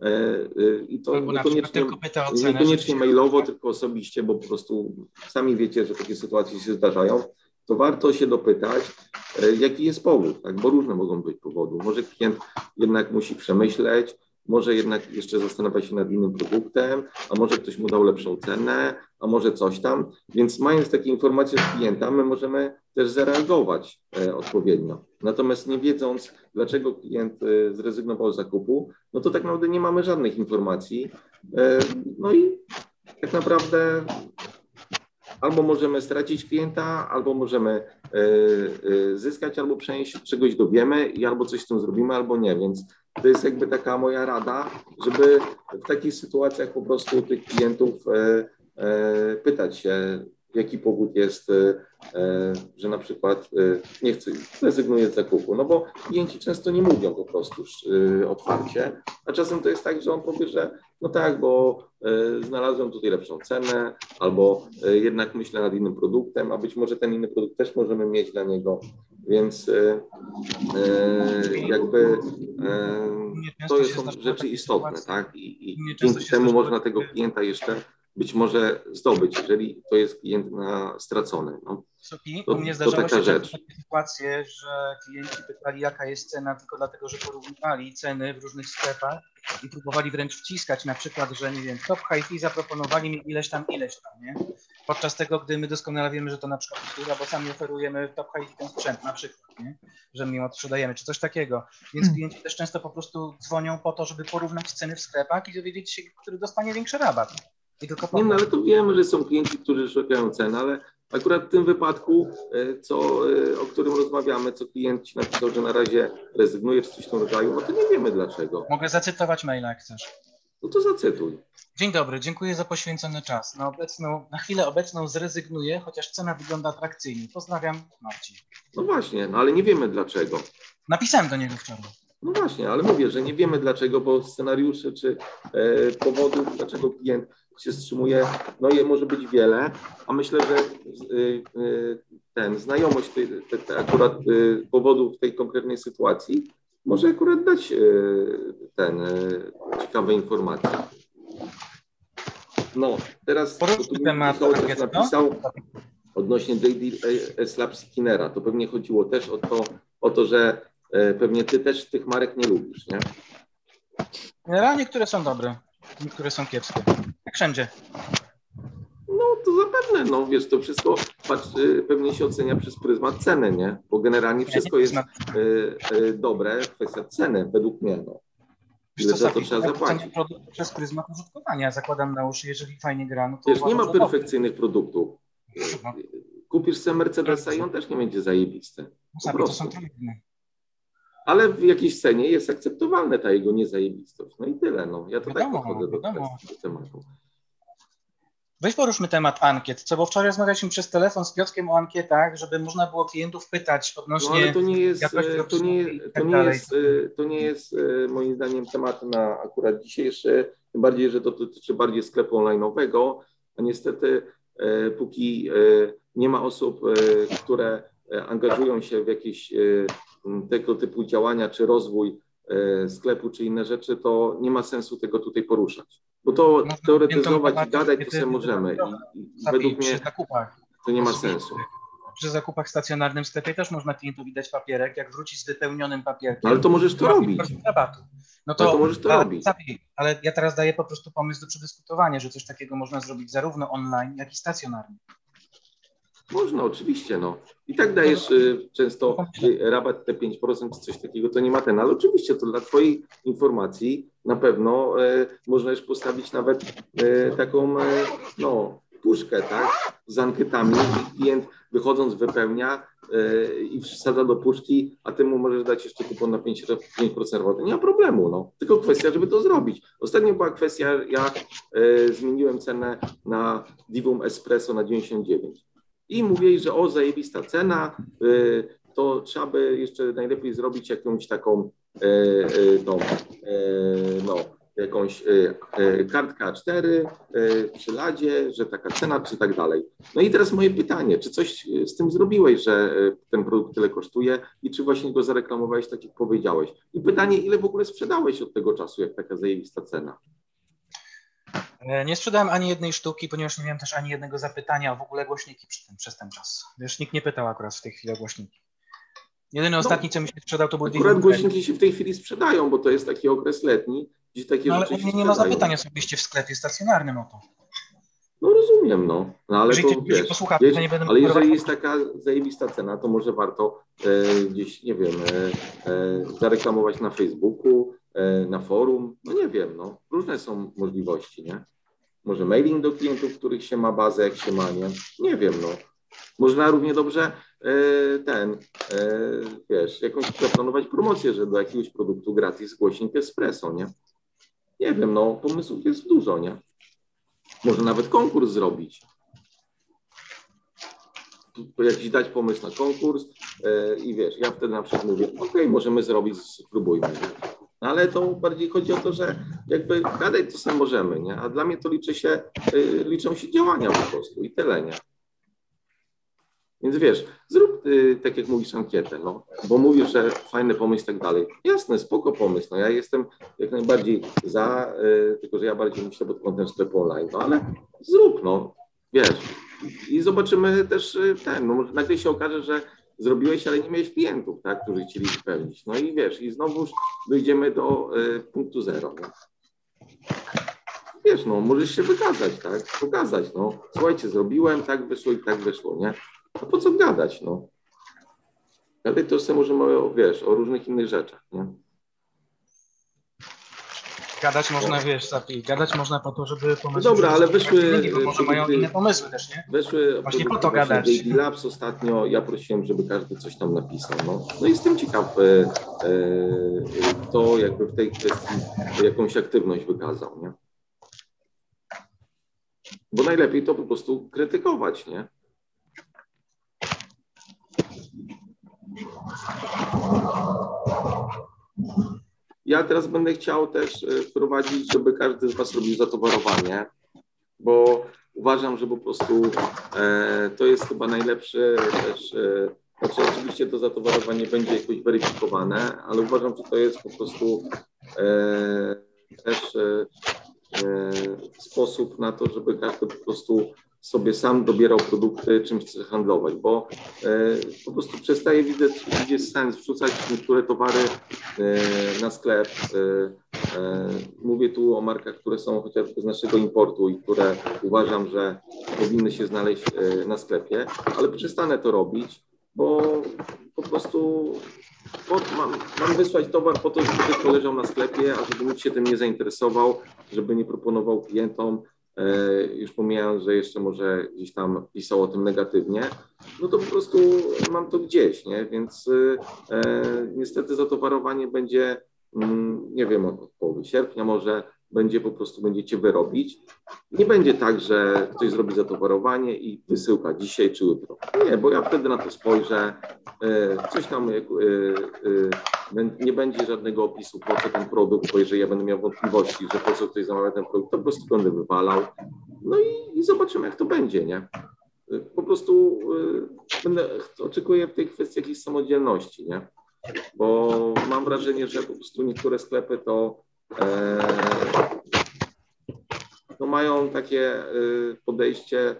I to Albo na przykład niekoniecznie, tylko pyta o cenę, niekoniecznie żeby się- mailowo, tylko osobiście, bo po prostu sami wiecie, że takie sytuacje się zdarzają, to warto się dopytać, jaki jest powód, tak? Bo różne mogą być powody. Może klient jednak musi przemyśleć, może jednak jeszcze zastanawia się nad innym produktem, a może ktoś mu dał lepszą cenę, a może coś tam. Więc mając takie informacje od klienta, my możemy też zareagować e, odpowiednio. Natomiast nie wiedząc, dlaczego klient e, zrezygnował z zakupu, no to tak naprawdę nie mamy żadnych informacji. E, no i tak naprawdę albo możemy stracić klienta, albo możemy e, e, zyskać, albo przenieść, czegoś dowiemy i albo coś z tym zrobimy, albo nie. Więc to jest jakby taka moja rada, żeby w takich sytuacjach po prostu tych klientów e, e, pytać się, jaki powód jest, e, że na przykład e, nie chce, rezygnuje z zakupu. No bo klienci często nie mówią po prostu e, otwarcie, a czasem to jest tak, że on powie, że no tak, bo e, znalazłem tutaj lepszą cenę, albo e, jednak myślę nad innym produktem, a być może ten inny produkt też możemy mieć dla niego, więc e, e, jakby e, to są rzeczy istotne, tak? I, i dzięki temu można tego klienta jeszcze być może zdobyć, jeżeli to jest klient na stracony. No. Suki, To, u mnie to zdarzało taka się rzecz. takie sytuacje, że klienci pytali, jaka jest cena, tylko dlatego, że porównywali ceny w różnych sklepach i próbowali wręcz wciskać na przykład, że nie wiem, Top Hi-Fi zaproponowali mi ileś tam, ileś tam, nie? Podczas tego, gdy my doskonale wiemy, że to na przykład jest dużo, bo sami oferujemy Top Hi-Fi ten sprzęt na przykład, nie? Że my ją odsprzedajemy, czy coś takiego. Więc klienci też często po prostu dzwonią po to, żeby porównać ceny w sklepach i dowiedzieć się, który dostanie większy rabat. I tylko Nie, no ale to wiemy, że są klienci, którzy szukają cen, ale akurat w tym wypadku, co, o którym rozmawiamy, co klient ci napisał, że na razie rezygnuje czy coś w tym rodzaju, no to nie wiemy dlaczego. Mogę zacytować maila, jak chcesz. no to zacytuj. Dzień dobry, dziękuję za poświęcony czas. Na, obecną, na chwilę obecną zrezygnuję, chociaż cena wygląda atrakcyjnie. Pozdrawiam, Marcin. No właśnie, no ale nie wiemy dlaczego. Napisałem do niego wczoraj. No właśnie, ale mówię, że nie wiemy dlaczego, bo scenariuszy czy e, powodów, dlaczego klient się wstrzymuje, no je może być wiele, a myślę, że e, e, ten znajomość tej, te, te akurat e, powodów tej konkretnej sytuacji może akurat dać e, ten e, ciekawe informacje. No, teraz Poruszmy temat Michał coś ankiety, napisał no? odnośnie J D S-Lab Skinnera. To pewnie chodziło też o to, o to, że e, pewnie ty też tych marek nie lubisz, nie? Generalnie niektóre są dobre, niektóre są kiepskie. Jak wszędzie. No to zapewne, no wiesz, to wszystko patrz, e, pewnie się ocenia przez pryzmat ceny, nie? Bo generalnie wszystko jest e, e, dobre, kwestia ceny, według mnie, no. Ile za to trzeba zapłacić? Produkt przez pryzmat użytkowania. Zakładam na uszy, jeżeli fajnie gra, no to Wiesz, nie ma uważam, że perfekcyjnych produktów. No. Kupisz sobie Mercedesa i on też nie będzie zajebisty. Po to prostu. są trudne. Ale w jakiejś cenie jest akceptowalna ta jego niezajebistość. No i tyle, no. Ja to Wiadomo, tak podchodzę do wiadomo. kwestii, do tematu. Weź poruszmy temat ankiet, co bo wczoraj rozmawialiśmy przez telefon z Piotrkiem o ankietach, żeby można było klientów pytać odnośnie... No ale to nie jest, jakości to nie, to nie jest, to nie jest moim zdaniem temat na akurat dzisiejszy, tym bardziej, że to dotyczy bardziej sklepu online'owego, a niestety póki nie ma osób, które angażują się w jakieś tego typu działania, czy rozwój sklepu, czy inne rzeczy, to nie ma sensu tego tutaj poruszać. Bo to Można teoretyzować i gadać to sobie możemy. I, i według mnie to nie ma sensu. Przy zakupach w stacjonarnym sklepie też można klientowi dać papierek, jak wróci z wypełnionym papierkiem. No ale to możesz to robić. No to, ale to możesz to ale, robić. Ale ja teraz daję po prostu pomysł do przedyskutowania, że coś takiego można zrobić zarówno online, jak i stacjonarnie. Można, oczywiście, no. I tak dajesz y, często y, rabat te pięć procent, coś takiego, to nie ma ten, ale oczywiście to dla twojej informacji na pewno y, można już postawić nawet y, taką, y, no, puszkę, tak, z ankietami i klient wychodząc wypełnia y, i wsadza do puszki, a ty mu możesz dać jeszcze kupon na pięć procent rabaty. Nie ma problemu, no. Tylko kwestia, żeby to zrobić. Ostatnio była kwestia, ja y, zmieniłem cenę na Divum Espresso na dziewięćdziesiąt dziewięć. I mówię, że o, zajebista cena, to trzeba by jeszcze najlepiej zrobić jakąś taką, tą, no, jakąś kartkę A cztery przy ladzie, że taka cena, czy tak dalej. No i teraz moje pytanie, czy coś z tym zrobiłeś, że ten produkt tyle kosztuje i czy właśnie go zareklamowałeś tak, jak powiedziałeś? I pytanie, ile w ogóle sprzedałeś od tego czasu, jak taka zajebista cena? Nie sprzedałem ani jednej sztuki, ponieważ nie miałem też ani jednego zapytania o w ogóle głośniki przy tym, przez ten czas. Wiesz, nikt nie pytał akurat w tej chwili o głośniki. Jedyny no, ostatni, co mi się sprzedał, to był... Akurat głośniki się w tej chwili sprzedają, bo to jest taki okres letni, gdzie takie no, rzeczy ale się nie sprzedają. ma zapytań osobiście w sklepie stacjonarnym o to. No rozumiem, no. no ale jeżeli to, wiesz, posłucha, wiesz, to nie będę ale jeżeli jest taka zajebista cena, to może warto e, gdzieś, nie wiem, e, e, zareklamować na Facebooku, e, na forum, no nie wiem, no. Różne są możliwości, nie? Może mailing do klientów, których się ma bazę, jak się ma, nie? Nie wiem, no. Można równie dobrze e, ten, e, wiesz, jakąś zaplanować promocję, że do jakiegoś produktu gratis głośnik espresso, nie? Nie wiem, no, pomysłów jest dużo, nie? Może nawet konkurs zrobić. Jakiś dać pomysł na konkurs e, i wiesz, ja wtedy na przykład mówię, okej, okay, możemy zrobić, spróbujmy, nie? Ale to bardziej chodzi o to, że jakby gadać to sobie możemy, nie? A dla mnie to liczy się, y, liczą się działania po prostu i tyle, nie? Więc wiesz, zrób y, tak jak mówisz ankietę, no, bo mówisz, że fajny pomysł i tak dalej. Jasne, spoko pomysł, no ja jestem jak najbardziej za, y, tylko że ja bardziej myślę pod kątem sklepu online, no ale zrób, no, wiesz. I zobaczymy też y, ten, no może nagle się okaże, że zrobiłeś, ale nie miałeś klientów, tak, którzy chcieli wypełnić. No i wiesz, i znowuż dojdziemy do y, punktu zero. No. Wiesz, no, możesz się wykazać, tak, pokazać, no. Słuchajcie, zrobiłem, tak wyszło i tak wyszło, nie? No po co gadać, no? Gadać to sobie możemy, o, wiesz, o różnych innych rzeczach, nie? gadać można, wiesz, Sapi, gadać można po to, żeby No pomysły... dobra, ale wyszły bo może mają produkty, inne pomysły też, nie? weszły Właśnie po produkty to właśnie gadać. Baby Labs ostatnio, ja prosiłem, żeby każdy coś tam napisał. No, no jestem ciekaw, e, e, kto jakby w tej kwestii jakąś aktywność wykazał, nie? Bo najlepiej to po prostu krytykować, nie? Ja teraz będę chciał też wprowadzić, żeby każdy z Was robił zatowarowanie, bo uważam, że po prostu e, to jest chyba najlepsze też, e, znaczy oczywiście to zatowarowanie będzie jakoś weryfikowane, ale uważam, że to jest po prostu e, też e, e, sposób na to, żeby każdy po prostu sobie sam dobierał produkty, czym chce handlować, bo e, po prostu przestaje widzieć, widzieć sens wrzucać niektóre towary e, na sklep. E, e, mówię tu o markach, które są chociażby z naszego importu i które uważam, że powinny się znaleźć e, na sklepie, ale przestanę to robić, bo po prostu bo mam, mam wysłać towar po to, żeby tylko leżał na sklepie, a żeby nikt się tym nie zainteresował, żeby nie proponował klientom, e, już pomijając, że jeszcze może gdzieś tam pisał o tym negatywnie, no to po prostu mam to gdzieś, nie? Więc e, niestety zatowarowanie będzie, mm, nie wiem, od połowy sierpnia może będzie po prostu będziecie wyrobić. Nie będzie tak, że ktoś zrobi zatowarowanie i wysyłka dzisiaj czy jutro. Nie, bo ja wtedy na to spojrzę, coś tam, nie będzie żadnego opisu, po co ten produkt, bo jeżeli ja będę miał wątpliwości, że po co ktoś zamawia ten produkt, to po prostu będę wywalał. No i, i zobaczymy, jak to będzie, nie? Po prostu będę, oczekuję w tej kwestii jakiejś samodzielności, nie? Bo mam wrażenie, że po prostu niektóre sklepy to no mają takie podejście,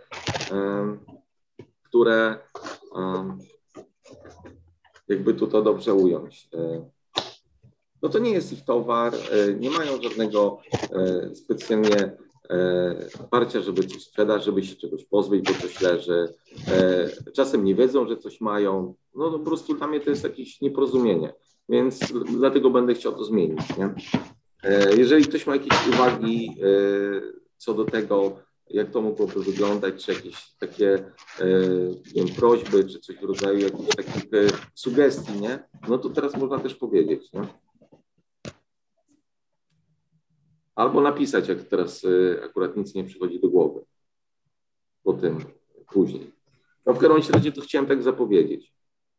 które jakby tu to dobrze ująć. No to nie jest ich towar, nie mają żadnego specjalnie parcia, żeby coś sprzedać, żeby się czegoś pozbyć, bo coś leży. Czasem nie wiedzą, że coś mają. No to po prostu dla mnie to jest jakieś nieporozumienie, więc dlatego będę chciał to zmienić, nie? Jeżeli ktoś ma jakieś uwagi co do tego, jak to mogłoby wyglądać, czy jakieś takie nie wiem, prośby, czy coś w rodzaju jakichś takich sugestii, nie? No to teraz można też powiedzieć, nie? Albo napisać, jak teraz akurat nic nie przychodzi do głowy. Po tym później. No w każdym razie to chciałem tak zapowiedzieć.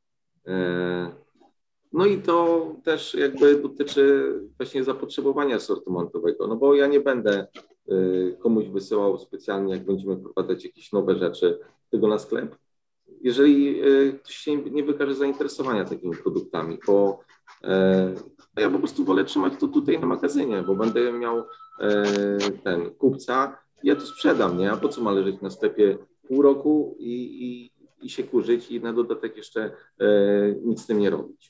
No i to też jakby dotyczy właśnie zapotrzebowania sortymentowego, no bo ja nie będę komuś wysyłał specjalnie, jak będziemy wprowadzać jakieś nowe rzeczy, tego na sklep. Jeżeli ktoś się nie wykaże zainteresowania takimi produktami, bo ja po prostu wolę trzymać to tutaj na magazynie, bo będę miał ten kupca, ja to sprzedam, nie? A po co ma leżeć na sklepie pół roku i, i, i się kurzyć i na dodatek jeszcze nic z tym nie robić.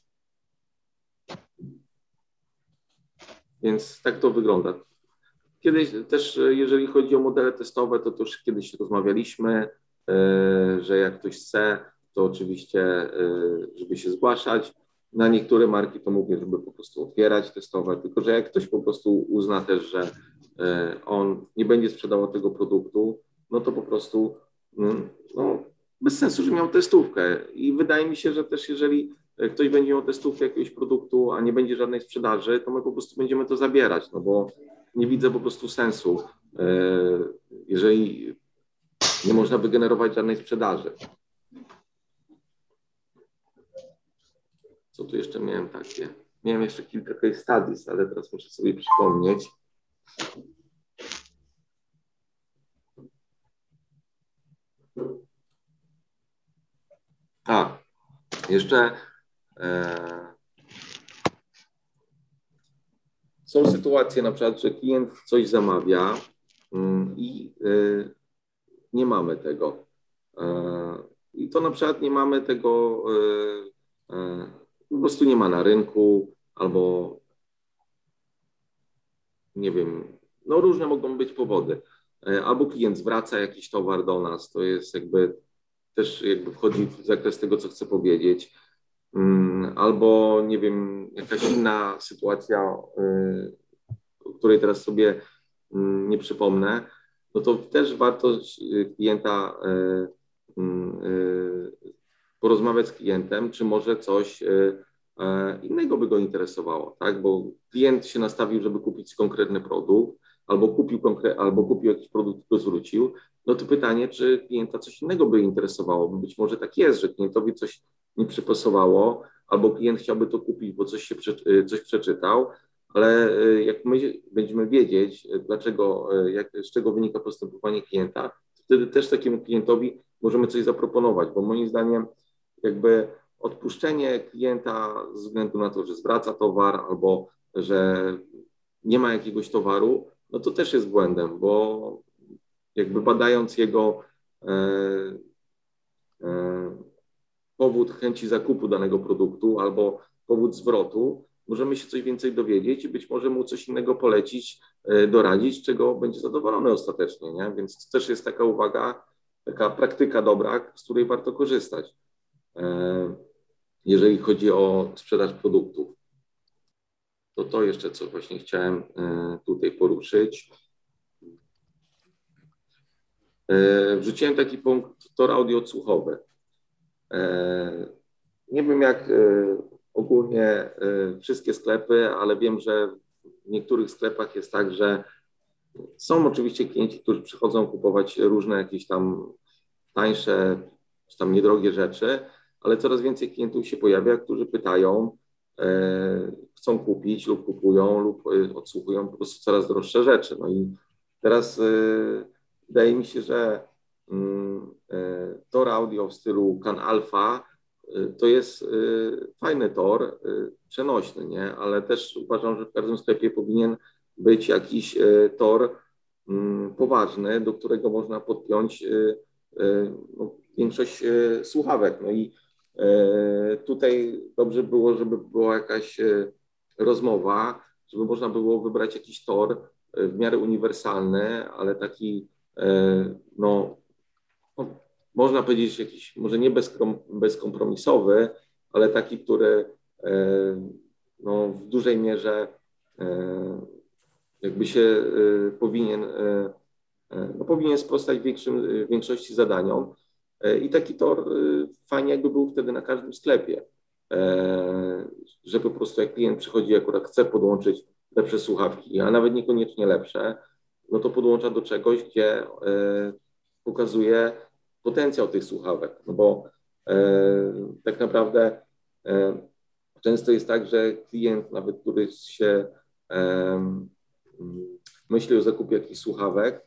Więc tak to wygląda. Kiedyś też, jeżeli chodzi o modele testowe, to też kiedyś rozmawialiśmy, że jak ktoś chce, to oczywiście, żeby się zgłaszać. Na niektóre marki to mówię, żeby po prostu otwierać testowe, tylko że jak ktoś po prostu uzna też, że on nie będzie sprzedawał tego produktu, no to po prostu no, bez sensu, że miał testówkę. I wydaje mi się, że też jeżeli ktoś będzie miał testówkę jakiegoś produktu, a nie będzie żadnej sprzedaży, to my po prostu będziemy to zabierać, no bo nie widzę po prostu sensu, jeżeli nie można wygenerować żadnej sprzedaży. Co tu jeszcze miałem takie? Miałem jeszcze kilka case studies, ale teraz muszę sobie przypomnieć. A, jeszcze e, są sytuacje na przykład, że klient coś zamawia mm, i e, nie mamy tego. E, I to na przykład nie mamy tego, e, e, po prostu nie ma na rynku, albo nie wiem, no różne mogą być powody. E, albo klient zwraca jakiś towar do nas, to jest jakby też jakby wchodzi w zakres tego, co chcę powiedzieć. Albo, nie wiem, jakaś inna sytuacja o której teraz sobie nie przypomnę, no to też warto klienta porozmawiać z klientem, czy może coś innego by go interesowało, tak? Bo klient się nastawił, żeby kupić konkretny produkt, albo kupił, konkre- albo kupił jakiś produkt i go zwrócił, no to pytanie, czy klienta coś innego by interesowało, bo być może tak jest, że klientowi coś nie przypasowało, albo klient chciałby to kupić, bo coś się prze- coś przeczytał, ale jak my będziemy wiedzieć, dlaczego, jak, z czego wynika postępowanie klienta, to wtedy też takiemu klientowi możemy coś zaproponować, bo moim zdaniem jakby odpuszczenie klienta ze względu na to, że zwraca towar albo że nie ma jakiegoś towaru, no to też jest błędem, bo jakby badając jego e, e, powód chęci zakupu danego produktu albo powód zwrotu, możemy się coś więcej dowiedzieć i być może mu coś innego polecić, e, doradzić, czego będzie zadowolony ostatecznie, nie? Więc to też jest taka uwaga, taka praktyka dobra, z której warto korzystać, e, jeżeli chodzi o sprzedaż produktów. To to jeszcze, co właśnie chciałem tutaj poruszyć. Wrzuciłem taki punkt, tor audio odsłuchowy. Nie wiem jak ogólnie wszystkie sklepy, ale wiem, że w niektórych sklepach jest tak, że są oczywiście klienci, którzy przychodzą kupować różne jakieś tam tańsze, czy tam niedrogie rzeczy, ale coraz więcej klientów się pojawia, którzy pytają, chcą kupić lub kupują lub odsłuchują po prostu coraz droższe rzeczy. No i teraz wydaje mi się, że tor audio w stylu Can Alpha to jest fajny tor, przenośny, nie? Ale też uważam, że w każdym sklepie powinien być jakiś tor poważny, do którego można podpiąć no, większość słuchawek. No i tutaj dobrze było, żeby była jakaś rozmowa, żeby można było wybrać jakiś tor w miarę uniwersalny, ale taki, no, no można powiedzieć jakiś, może nie bezkompromisowy, ale taki, który no, w dużej mierze jakby się powinien, no, powinien sprostać większym, większości zadaniom. I taki tor fajnie jakby był wtedy na każdym sklepie, że po prostu jak klient przychodzi, akurat chce podłączyć lepsze słuchawki, a nawet niekoniecznie lepsze, no to podłącza do czegoś, gdzie pokazuje potencjał tych słuchawek, no bo tak naprawdę często jest tak, że klient nawet, który się myśli o zakupie jakichś słuchawek,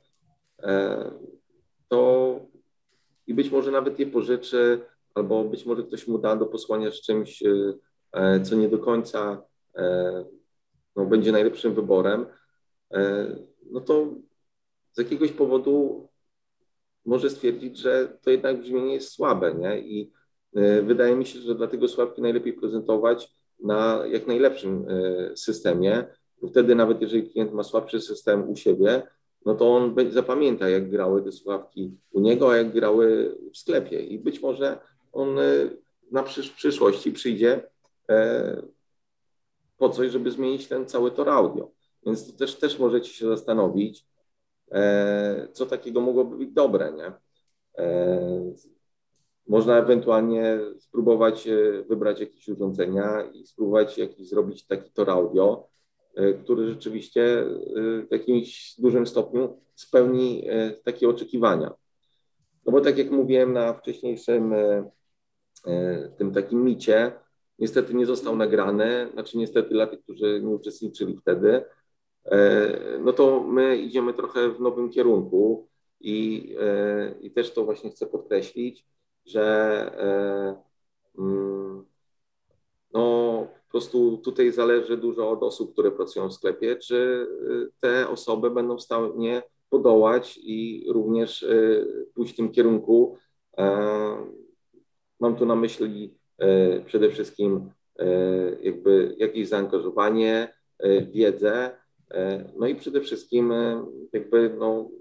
to i być może nawet je pożyczy, albo być może ktoś mu da do posłania z czymś, co nie do końca no, będzie najlepszym wyborem, no to z jakiegoś powodu może stwierdzić, że to jednak brzmienie jest słabe, nie? I wydaje mi się, że dlatego słuchawki najlepiej prezentować na jak najlepszym systemie, bo wtedy nawet jeżeli klient ma słabszy system u siebie, no to on zapamięta, jak grały te słuchawki u niego, a jak grały w sklepie. I być może on na przysz- przyszłości przyjdzie po coś, żeby zmienić ten cały tor audio. Więc to też, też możecie się zastanowić, co takiego mogłoby być dobre, nie? Można ewentualnie spróbować wybrać jakieś urządzenia i spróbować jakiś zrobić taki tor audio, który rzeczywiście w jakimś dużym stopniu spełni takie oczekiwania. No bo tak jak mówiłem na wcześniejszym tym takim micie, niestety nie został nagrany, znaczy niestety dla tych, którzy nie uczestniczyli wtedy, no to my idziemy trochę w nowym kierunku i, i też to właśnie chcę podkreślić, że no po prostu tutaj zależy dużo od osób, które pracują w sklepie, czy te osoby będą w stanie podołać i również pójść w tym kierunku. Mam tu na myśli przede wszystkim jakby jakieś zaangażowanie, wiedzę, no i przede wszystkim jakby no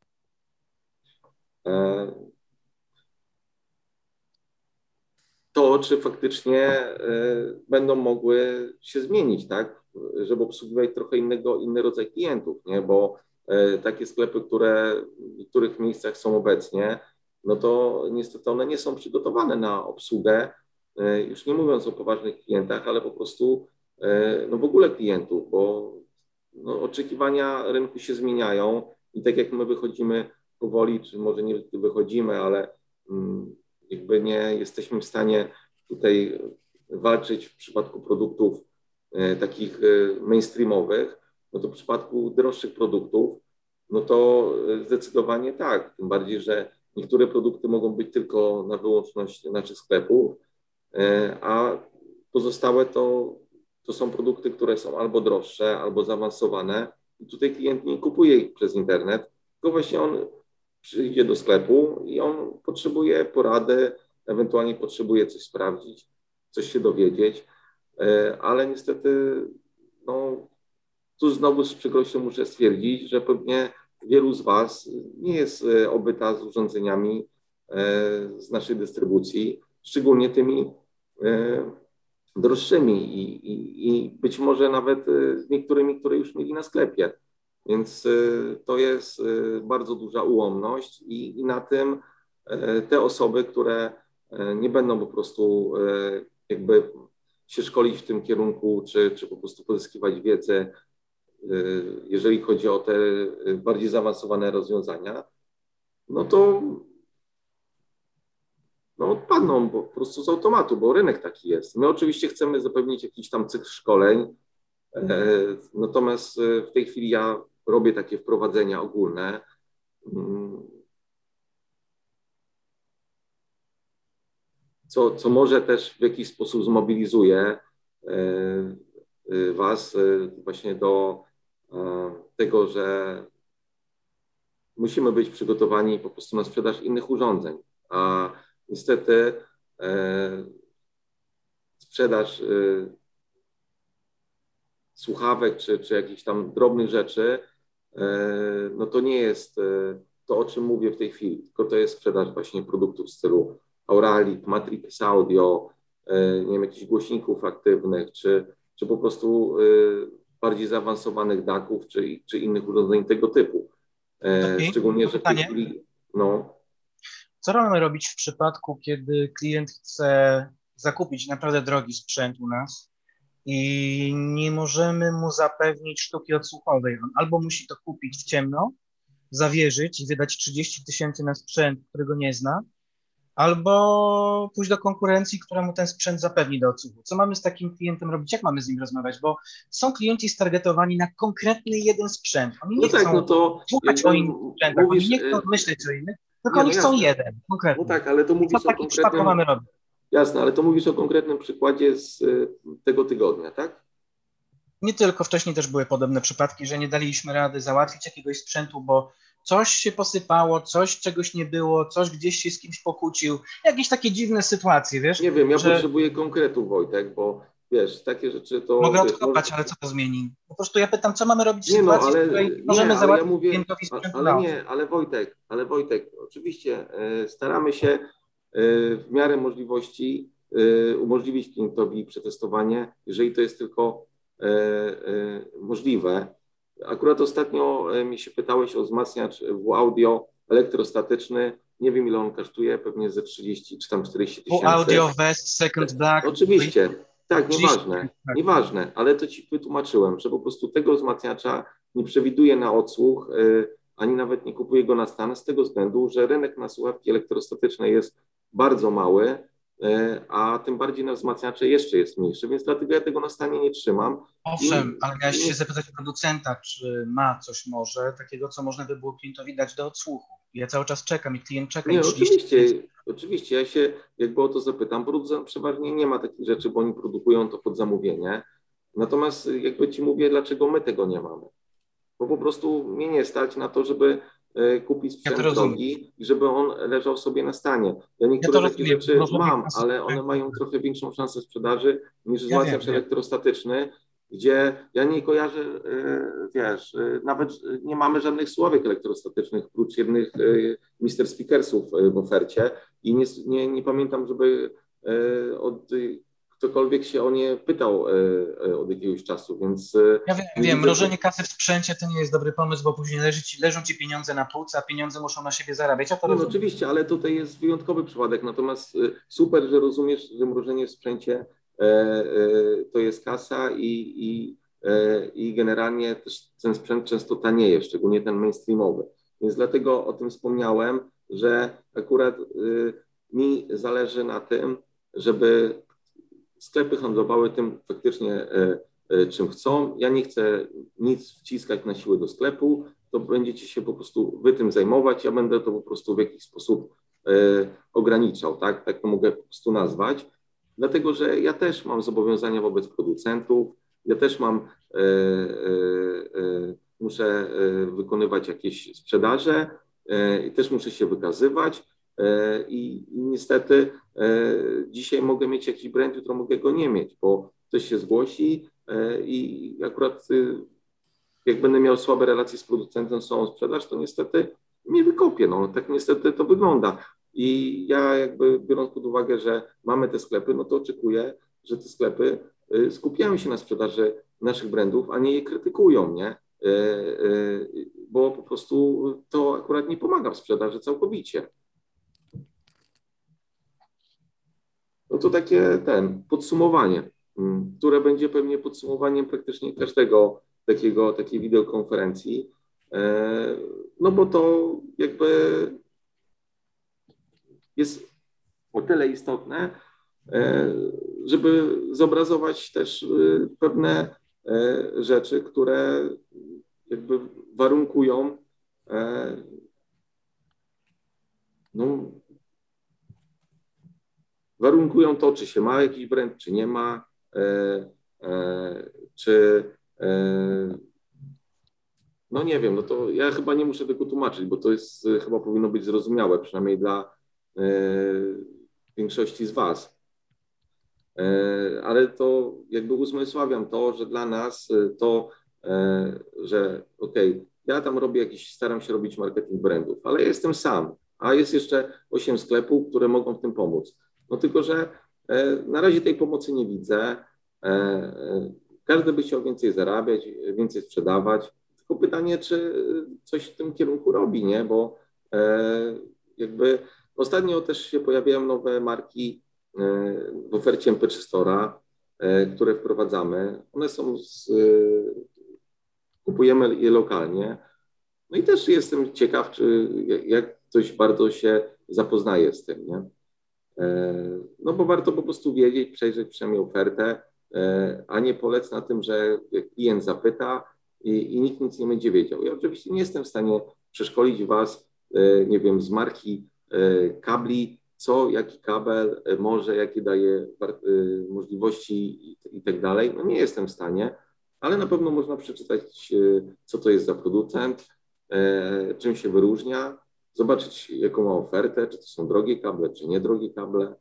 to, to, czy faktycznie będą mogły się zmienić, tak, żeby obsługiwać trochę innego, inny rodzaj klientów, nie, bo takie sklepy, które w niektórych miejscach są obecnie, no to niestety one nie są przygotowane na obsługę, już nie mówiąc o poważnych klientach, ale po prostu no w ogóle klientów, bo no, oczekiwania rynku się zmieniają i tak jak my wychodzimy powoli, czy może nie wychodzimy, ale jakby nie jesteśmy w stanie tutaj walczyć w przypadku produktów takich mainstreamowych, no to w przypadku droższych produktów, no to zdecydowanie tak, tym bardziej, że niektóre produkty mogą być tylko na wyłączność naszych sklepów, a pozostałe to, to są produkty, które są albo droższe, albo zaawansowane i tutaj klient nie kupuje ich przez internet, tylko właśnie on przyjdzie do sklepu i on potrzebuje porady, ewentualnie potrzebuje coś sprawdzić, coś się dowiedzieć, ale niestety no, tu znowu z przykrością muszę stwierdzić, że pewnie wielu z Was nie jest obyta z urządzeniami z naszej dystrybucji, szczególnie tymi droższymi i, i, i być może nawet z niektórymi, które już mieli na sklepie. Więc to jest bardzo duża ułomność i, i na tym te osoby, które nie będą po prostu jakby się szkolić w tym kierunku, czy, czy po prostu pozyskiwać wiedzę, jeżeli chodzi o te bardziej zaawansowane rozwiązania, no to no odpadną po prostu z automatu, bo rynek taki jest. My oczywiście chcemy zapewnić jakiś tam cykl szkoleń, natomiast w tej chwili ja robię takie wprowadzenia ogólne. Co, co może też w jakiś sposób zmobilizuje Was właśnie do tego, że musimy być przygotowani po prostu na sprzedaż innych urządzeń. A niestety sprzedaż słuchawek czy, czy jakichś tam drobnych rzeczy, no to nie jest to, o czym mówię w tej chwili, tylko to jest sprzedaż właśnie produktów w stylu Auralic, Matrix Audio, nie wiem, jakichś głośników aktywnych, czy, czy po prostu bardziej zaawansowanych daków, czy, czy innych urządzeń tego typu. Okay. Szczególnie, że w tej chwili, no... Co mamy robić w przypadku, kiedy klient chce zakupić naprawdę drogi sprzęt u nas i nie możemy mu zapewnić sztuki odsłuchowej? On albo musi to kupić w ciemno, zawierzyć i wydać trzydzieści tysięcy na sprzęt, którego nie zna, albo pójść do konkurencji, która mu ten sprzęt zapewni do odsłuchu. Co mamy z takim klientem robić? Jak mamy z nim rozmawiać? Bo są klienci stargetowani na konkretny jeden sprzęt. Oni nie no chcą tak, no to słuchać o innych sprzętach, mówisz, oni nie chcą myśleć o innych, tylko nie, oni no chcą jasne. jeden, konkretny. No tak, ale to mówisz co w o takim przypadku konkretnym... mamy robić? Jasne, ale to mówisz o konkretnym przykładzie z tego tygodnia, tak? Nie tylko, wcześniej też były podobne przypadki, że nie daliśmy rady załatwić jakiegoś sprzętu, bo coś się posypało, coś czegoś nie było, coś gdzieś się z kimś pokłócił, jakieś takie dziwne sytuacje, wiesz? Nie wiem, ja że... potrzebuję konkretu, Wojtek, bo wiesz, takie rzeczy to... Mogę wiesz, odkopać, może... ale co to zmieni? Po prostu ja pytam, co mamy robić w nie sytuacji, no, ale, w której nie, możemy ale załatwić ja mówię, klientowi sprzętu ale na nie, ale Wojtek, ale Wojtek, oczywiście y, staramy się y, w miarę możliwości y, umożliwić klientowi przetestowanie, jeżeli to jest tylko y, y, możliwe. Akurat ostatnio y, mi się pytałeś o wzmacniacz W-Audio elektrostatyczny. Nie wiem, ile on kosztuje, pewnie ze trzydzieści czy tam czterdzieści tysięcy. W-Audio, West, Second Black. Oczywiście, tak, nieważne, nieważne, ale to Ci wytłumaczyłem, że po prostu tego wzmacniacza nie przewiduje na odsłuch, y, ani nawet nie kupuje go na stan z tego względu, że rynek na słuchawki elektrostatyczne jest bardzo mały, y, a tym bardziej na wzmacniacze jeszcze jest mniejszy, więc dlatego ja tego na stanie nie trzymam. Owszem, I, ale miałeś nie... się zapytać producenta, czy ma coś może takiego, co można by było klientowi dać do odsłuchu. Ja cały czas czekam i klient czeka. Nie, i oczywiście, oczywiście, ja się jakby o to zapytam. Producent przeważnie nie ma takich rzeczy, bo oni produkują to pod zamówienie. Natomiast jakby Ci mówię, dlaczego my tego nie mamy. Bo po prostu mnie nie stać na to, żeby kupić sprzęt ja drogi i żeby on leżał sobie na stanie. Ja niektóre ja takie rzeczy mam, ale one mają trochę większą szansę sprzedaży niż wzmacniacz ja elektrostatyczny, gdzie ja nie kojarzę, wiesz, nawet nie mamy żadnych sławek elektrostatycznych, prócz jednych Mister Speakersów w ofercie i nie, nie, nie pamiętam, żeby od ktokolwiek się o nie pytał od jakiegoś czasu, więc... Ja wiem, wiem mrożenie kasy w sprzęcie to nie jest dobry pomysł, bo później leży ci, leżą ci pieniądze na półce, a pieniądze muszą na siebie zarabiać, ja to no, rozumiem. No, oczywiście, ale tutaj jest wyjątkowy przypadek, natomiast super, że rozumiesz, że mrożenie w sprzęcie to jest kasa i, i, i generalnie też ten sprzęt często tanieje, szczególnie ten mainstreamowy, więc dlatego o tym wspomniałem, że akurat mi zależy na tym, żeby sklepy handlowały tym faktycznie, czym chcą. Ja nie chcę nic wciskać na siłę do sklepu, to będziecie się po prostu wy tym zajmować, ja będę to po prostu w jakiś sposób ograniczał, tak? Tak to mogę po prostu nazwać, dlatego że ja też mam zobowiązania wobec producentów, ja też mam, muszę wykonywać jakieś sprzedaże i też muszę się wykazywać. I niestety dzisiaj mogę mieć jakiś brand, jutro mogę go nie mieć, bo ktoś się zgłosi i akurat jak będę miał słabe relacje z producentem, słabą sprzedaż, to niestety nie wykopię. No, tak niestety to wygląda. I ja jakby biorąc pod uwagę, że mamy te sklepy, no to oczekuję, że te sklepy skupiają się na sprzedaży naszych brandów, a nie je krytykują, nie? Bo po prostu to akurat nie pomaga w sprzedaży całkowicie. No to takie ten, podsumowanie, które będzie pewnie podsumowaniem praktycznie każdego takiego, takiej wideokonferencji, no bo to jakby jest o tyle istotne, żeby zobrazować też pewne rzeczy, które jakby warunkują no, warunkują to, czy się ma jakiś brand, czy nie ma, e, e, czy e, no nie wiem, no to ja chyba nie muszę tego tłumaczyć, bo to jest chyba powinno być zrozumiałe, przynajmniej dla e, większości z Was. E, ale to jakby uzmysławiam to, że dla nas to, e, że okej, okay, ja tam robię jakiś, staram się robić marketing brandów, ale ja jestem sam, a jest jeszcze osiem sklepów, które mogą w tym pomóc. No tylko, że na razie tej pomocy nie widzę. Każdy by chciał więcej zarabiać, więcej sprzedawać. Tylko pytanie, czy coś w tym kierunku robi, nie? Bo jakby ostatnio też się pojawiają nowe marki w ofercie M P trzy Store'a, które wprowadzamy. One są, z, kupujemy je lokalnie. No i też jestem ciekaw, czy jak ktoś bardzo się zapoznaje z tym, nie? No bo warto po prostu wiedzieć, przejrzeć przynajmniej ofertę, a nie polec na tym, że klient zapyta i, i nikt nic nie będzie wiedział. Ja oczywiście nie jestem w stanie przeszkolić Was, nie wiem, z marki kabli, co, jaki kabel może, jakie daje możliwości i, i tak dalej. No nie jestem w stanie, ale na pewno można przeczytać, co to jest za producent, czym się wyróżnia, zobaczyć, jaką ma ofertę, czy to są drogie kable, czy niedrogie kable.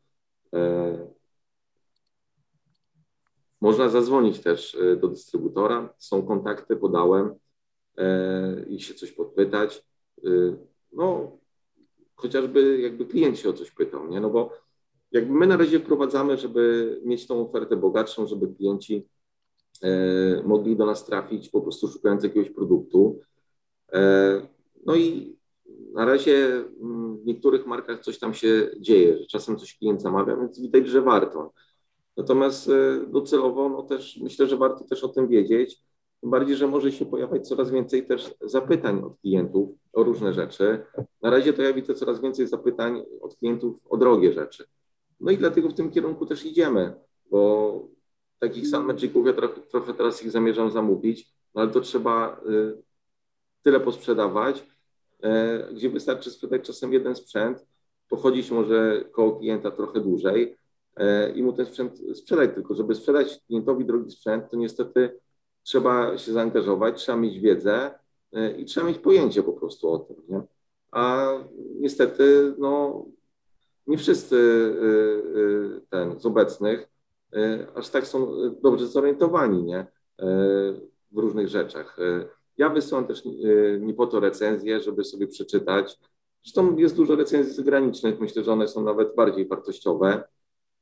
Można zadzwonić też do dystrybutora, są kontakty, podałem i się coś podpytać. No, chociażby jakby klient się o coś pytał, nie? No bo jakby my na razie wprowadzamy, żeby mieć tą ofertę bogatszą, żeby klienci mogli do nas trafić, po prostu szukając jakiegoś produktu. No i na razie w niektórych markach coś tam się dzieje, że czasem coś klient zamawia, więc widać, że warto. Natomiast docelowo no też myślę, że warto też o tym wiedzieć, tym bardziej, że może się pojawiać coraz więcej też zapytań od klientów o różne rzeczy. Na razie to ja widzę coraz więcej zapytań od klientów o drogie rzeczy. No i dlatego w tym kierunku też idziemy, bo takich Sun Magiców ja trochę, trochę teraz ich zamierzam zamówić, no ale to trzeba y, tyle posprzedawać, y, gdzie wystarczy sprzedać czasem jeden sprzęt, pochodzić może koło klienta trochę dłużej y, i mu ten sprzęt sprzedać, tylko żeby sprzedać klientowi drogi sprzęt, to niestety trzeba się zaangażować, trzeba mieć wiedzę y, i trzeba mieć pojęcie po prostu o tym, nie? A niestety no, nie wszyscy y, y, ten, z obecnych aż tak są dobrze zorientowani, nie? W różnych rzeczach. Ja wysyłam też nie po to recenzje, żeby sobie przeczytać. Zresztą jest dużo recenzji zagranicznych, myślę, że one są nawet bardziej wartościowe.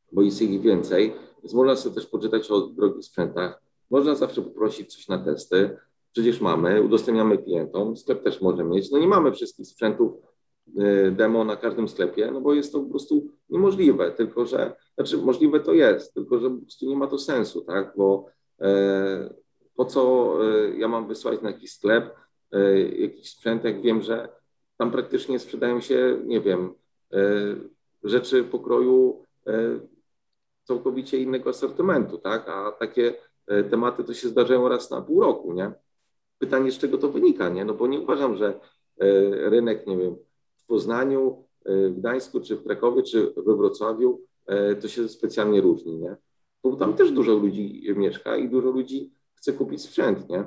bo jest ich więcej, więc można sobie też poczytać o drogich sprzętach. Można zawsze poprosić coś na testy. Przecież mamy, udostępniamy klientom, sklep też może mieć. No nie mamy wszystkich sprzętów demo na każdym sklepie, no bo jest to po prostu niemożliwe, tylko że, znaczy możliwe to jest, tylko że po prostu nie ma to sensu, tak, bo e, po co e, ja mam wysłać na jakiś sklep e, jakiś sprzęt, jak wiem, że tam praktycznie sprzedają się, nie wiem, e, rzeczy pokroju e, całkowicie innego asortymentu, tak, a takie e, tematy to się zdarzają raz na pół roku, nie? Pytanie, z czego to wynika, nie? No bo nie uważam, że e, rynek, nie wiem, w Poznaniu, w Gdańsku, czy w Krakowie, czy we Wrocławiu, to się specjalnie różni, nie? Bo tam też dużo ludzi mieszka i dużo ludzi chce kupić sprzęt, nie?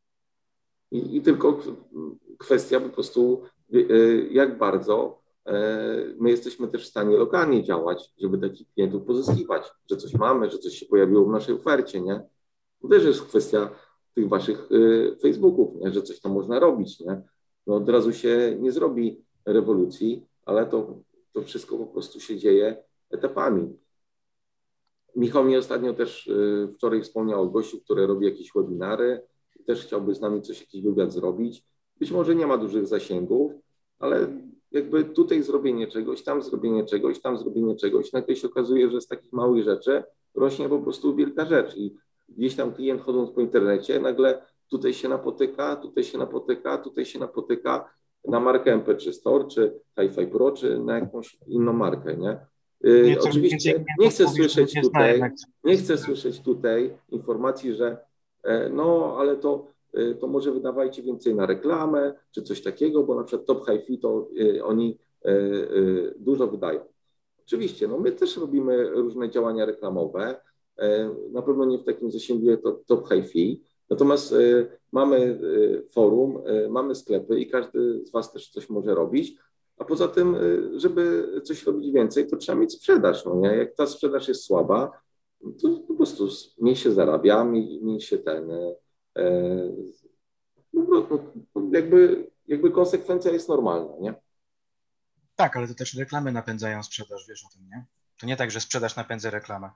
I, i tylko kwestia po prostu, jak bardzo my jesteśmy też w stanie lokalnie działać, żeby takich klientów pozyskiwać, że coś mamy, że coś się pojawiło w naszej ofercie, nie? To też jest kwestia tych waszych Facebooków, nie? Że coś tam można robić, nie? No od razu się nie zrobi rewolucji, ale to, to wszystko po prostu się dzieje etapami. Michał mi ostatnio też y, wczoraj wspomniał o gościu, który robi jakieś webinary i też chciałby z nami coś, jakiś wywiad zrobić. Być może nie ma dużych zasięgów, ale jakby tutaj zrobienie czegoś, tam zrobienie czegoś, tam zrobienie czegoś, nagle się okazuje, że z takich małych rzeczy rośnie po prostu wielka rzecz i gdzieś tam klient chodząc po internecie, nagle tutaj się napotyka, tutaj się napotyka, tutaj się napotyka na markę M P trzy Store, czy Hi-Fi Pro, czy na jakąś inną markę, nie? Yy, oczywiście nie chcę słyszeć tutaj, nie chcę słyszeć tutaj informacji, że e, no, ale to, e, to może wydawajcie więcej na reklamę, czy coś takiego, bo na przykład Top Hi-Fi to e, oni e, e, dużo wydają. Oczywiście, no my też robimy różne działania reklamowe, e, na pewno nie w takim zasięgu jak to Top Hi-Fi, natomiast e, mamy e, forum, e, mamy sklepy i każdy z Was też coś może robić. A poza tym, żeby coś robić więcej, to trzeba mieć sprzedaż. No nie? Jak ta sprzedaż jest słaba, to po prostu mniej się zarabia, mniej, mniej się ten. E, no, no, jakby, jakby konsekwencja jest normalna, nie? Tak, ale to też reklamy napędzają sprzedaż, wiesz o tym, nie? To nie tak, że sprzedaż napędza reklamę.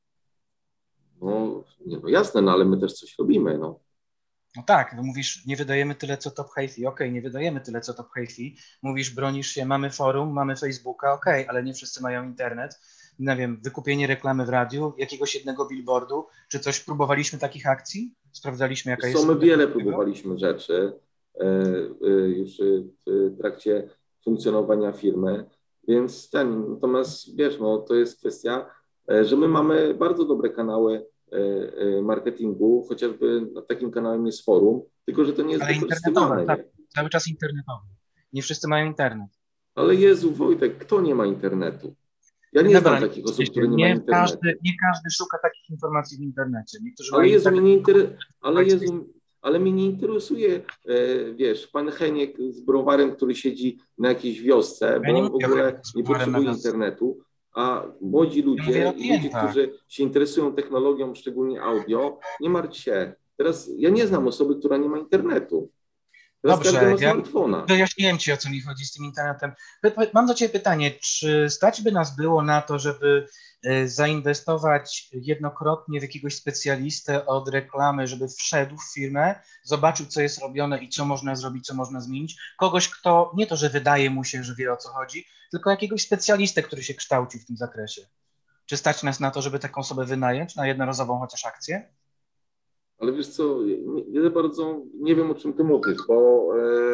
No, nie, no jasne, no ale my też coś robimy, no. No tak, no mówisz, nie wydajemy tyle, co Top Hi-Fi. Okej, nie wydajemy tyle, co Top Hi-Fi. Mówisz, bronisz się, mamy forum, mamy Facebooka, okej, ale nie wszyscy mają internet. Nie wiem, wykupienie reklamy w radiu, jakiegoś jednego billboardu, czy coś, próbowaliśmy takich akcji? Sprawdzaliśmy, jaka jest... Co my wiele próbowaliśmy rzeczy e, e, już w trakcie funkcjonowania firmy, więc ten, natomiast wiesz, no to jest kwestia, że my mamy bardzo dobre kanały marketingu, chociażby takim kanałem jest forum, tylko że to nie jest wykorzystywane. Tak, cały czas internetowy. Nie wszyscy mają internet. Ale Jezu, Wojtek, kto nie ma internetu? Ja nie Dobra, znam takich osób, które nie, nie mają internetu. Każdy, nie każdy szuka takich informacji w internecie. Niektórzy ale, Jezu, tak... mnie nie inter... ale, Jezu, ale mnie nie interesuje, e, wiesz, pan Heniek z browarem, który siedzi na jakiejś wiosce, bo ja on w ogóle nie potrzebuje internetu, a młodzi ludzie, ja ludzie, którzy się interesują technologią, szczególnie audio, nie martw się. Teraz ja nie znam osoby, która nie ma internetu. Teraz Dobrze, ja wyjaśniłem Ci, o co mi chodzi z tym internetem. Mam do Ciebie pytanie, czy stać by nas było na to, żeby zainwestować jednokrotnie w jakiegoś specjalistę od reklamy, żeby wszedł w firmę, zobaczył, co jest robione i co można zrobić, co można zmienić? Kogoś, kto nie to, że wydaje mu się, że wie, o co chodzi, tylko jakiegoś specjalistę, który się kształci w tym zakresie. Czy stać nas na to, żeby taką osobę wynająć na jednorazową chociaż akcję? Ale wiesz co, nie za bardzo nie wiem, o czym ty mówisz, bo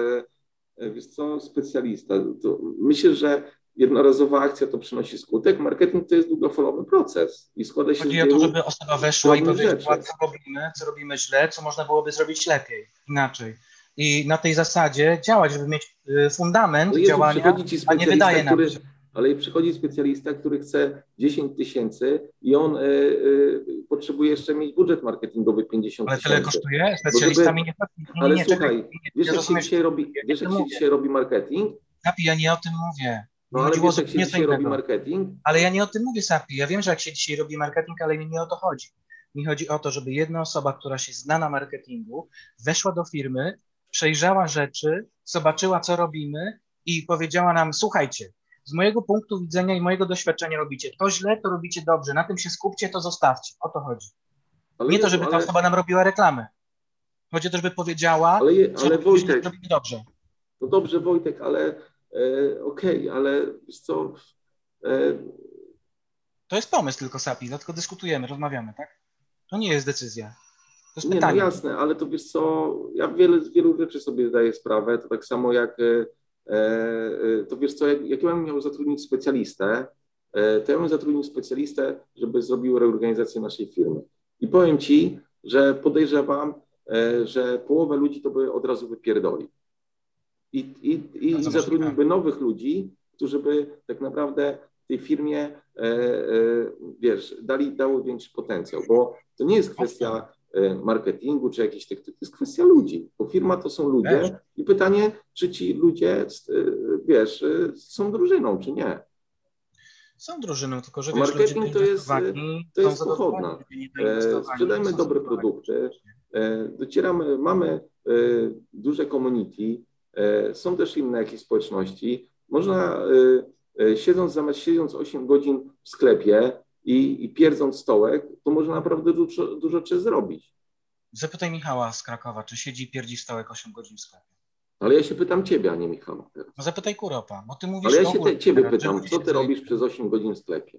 e, wiesz co, specjalista, to myślę, że jednorazowa akcja to przynosi skutek, marketing to jest długofalowy proces i składa się Chodzi z o to, żeby osoba weszła i powiedziała, rzeczy. co robimy, co robimy źle, co można byłoby zrobić lepiej, inaczej. I na tej zasadzie działać, żeby mieć fundament Jezu, działania, a nie wydaje nam który... Ale przychodzi specjalista, który chce dziesięć tysięcy i on y, y, potrzebuje jeszcze mieć budżet marketingowy pięćdziesiąt tysięcy. Ale tyle kosztuje? Specjalistami nie, nie, nie Ale nie, słuchaj, czekaj, nie, wiesz, nie jak się dzisiaj robi, wiesz, jak się dzisiaj robi marketing? Sapi, ja nie o tym mówię. No ale wiesz, jak się dzisiaj robi marketing? Ale ja nie o tym mówię, Sapi. Ja wiem, że jak się dzisiaj robi marketing, ale mi nie o to chodzi. Mi chodzi o to, żeby jedna osoba, która się zna na marketingu, weszła do firmy, przejrzała rzeczy, zobaczyła, co robimy i powiedziała nam, słuchajcie, Z mojego punktu widzenia i mojego doświadczenia robicie to źle, to robicie dobrze, na tym się skupcie, to zostawcie. O to chodzi. Ale Nie to, Jezu, żeby ta ale, osoba nam robiła reklamę. Chodzi o to, żeby powiedziała, ale, je- co ale robiliśmy, Wojtek, zrobili dobrze. no dobrze Wojtek, ale e, okej, ale wiesz co, e, To jest pomysł tylko Sapi, dlatego dyskutujemy, rozmawiamy, tak? To nie jest decyzja. To jest nie, no pytanie. jasne, ale to wiesz co, ja wiele, z wielu rzeczy sobie zdaję sprawę, to tak samo jak, e, e, to wiesz co, jak, jak ja bym miał zatrudnić specjalistę, e, to ja bym zatrudnił specjalistę, żeby zrobił reorganizację naszej firmy. I powiem Ci, że podejrzewam, e, że połowę ludzi to by od razu wypierdoli. I, i, i, i zatrudniłby nowych ludzi, którzy by tak naprawdę tej firmie, e, e, wiesz, dali, dały większy potencjał, bo to nie jest kwestia marketingu czy jakichś tych, to jest kwestia ludzi, bo firma to są ludzie Wiesz. i pytanie, czy ci ludzie, wiesz, są drużyną, czy nie. Są drużyną, tylko że A wiesz, marketing ludzie to jest, to jest są pochodna. zadowoleni, E, sprzedajmy są dobre zadowoleni. produkty, e, docieramy, mamy e, duże community, e, są też inne jakieś społeczności. Można, e, e, siedząc zamiast siedząc osiem godzin w sklepie i, i pierdząc stołek, to można naprawdę dużo, dużo rzeczy zrobić. Zapytaj Michała z Krakowa, czy siedzi i pierdzi stołek osiem godzin w sklepie. Ale ja się pytam ciebie, a nie Michała teraz. No zapytaj Kuropa, bo ty mówisz Ale ja się ogólnie te, ciebie teraz, że pytam, ludzie co się ty robisz zajmują. przez osiem godzin w sklepie?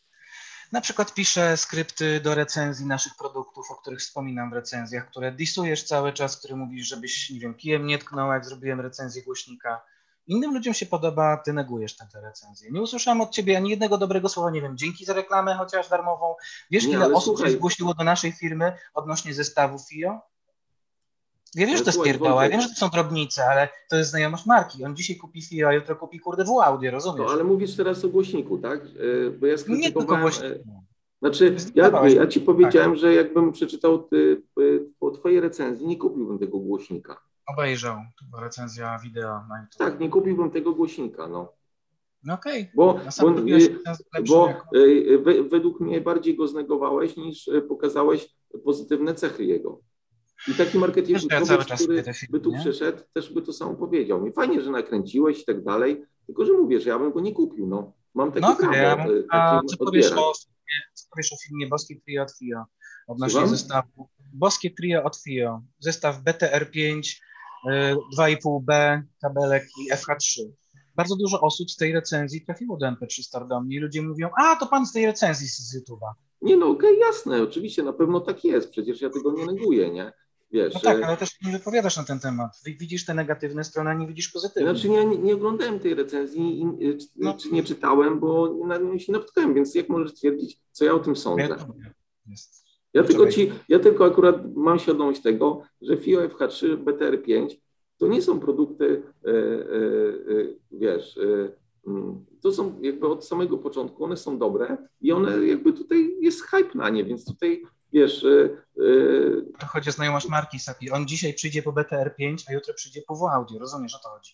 Na przykład piszę skrypty do recenzji naszych produktów, o których wspominam w recenzjach, które disujesz cały czas, który mówisz, żebyś, nie wiem, kijem nie tknął, jak zrobiłem recenzję głośnika. Innym ludziom się podoba, ty negujesz te, te recenzje. Nie usłyszałem od ciebie ani jednego dobrego słowa, nie wiem, dzięki za reklamę, chociaż darmową. Wiesz, Nie, ile ale osób słuchaj. się zgłosiło do naszej firmy odnośnie zestawu F I O? Ja wiem, Ale że to słuchaj, spierdoła, ja Wojtek, wiem, że to są drobnice, ale to jest znajomość marki. On dzisiaj kupi F I O, a jutro kupi kurde W Audio, to, rozumiesz? ale mówisz teraz o głośniku, tak? E, Bo ja Nie tylko skrytykowałem. głośnik. e, Znaczy, ja, Zdecydowałeś. ja ci powiedziałem, że jakbym przeczytał ty, po twojej recenzji, nie kupiłbym tego głośnika. Obejrzał, to była recenzja wideo na YouTube. Tak, nie kupiłbym tego głośnika, no. No okej, okay. Bo, Na sam bo, kupiłeś y, recenzję lepszą bo jako... y, we, według mnie bardziej go znegowałeś, niż y, pokazałeś pozytywne cechy jego. I taki marketing, Wiesz, ja który te filmy, by tu nie? przyszedł, też by to samo powiedział. I fajnie, że nakręciłeś i tak dalej, tylko że mówię, że ja bym go nie kupił, no. Mam takie No okej, prawo, ja mam, y, a takim co powiesz, odbierać. o, co powiesz o filmie Boskie Trio od F I O odnośnie Słucham? zestawu? Boskie Trio od F I O, zestaw B T R pięć, y, dwa i pół B, kabelek i F H trzy. Bardzo dużo osób z tej recenzji trafiło do M P trzy Store do mnie i ludzie mówią, a to pan z tej recenzji z, z YouTube'a. Nie no, okej, okay, jasne, oczywiście, na pewno tak jest, przecież ja tego nie neguję, nie? Wiesz, No tak, y, ale też nie wypowiadasz na ten temat. Widzisz te negatywne strony, a nie widzisz pozytywne. Znaczy ja nie, nie oglądałem tej recenzji, i, czy, No. czy nie czytałem, bo na nią się napotkałem, więc jak możesz twierdzić, co ja o tym sądzę? Jest. Ja tylko, ci, ja tylko akurat mam świadomość tego, że F I O F H trzy, B T R pięć to nie są produkty, e, e, e, wiesz, e, to są jakby od samego początku, one są dobre i one jakby tutaj jest hype na nie, więc tutaj wiesz... E, e, To chodzi o znajomość marki Sapi. On dzisiaj przyjdzie po B T R pięć, a jutro przyjdzie po W Audio. Rozumiesz, o to chodzi?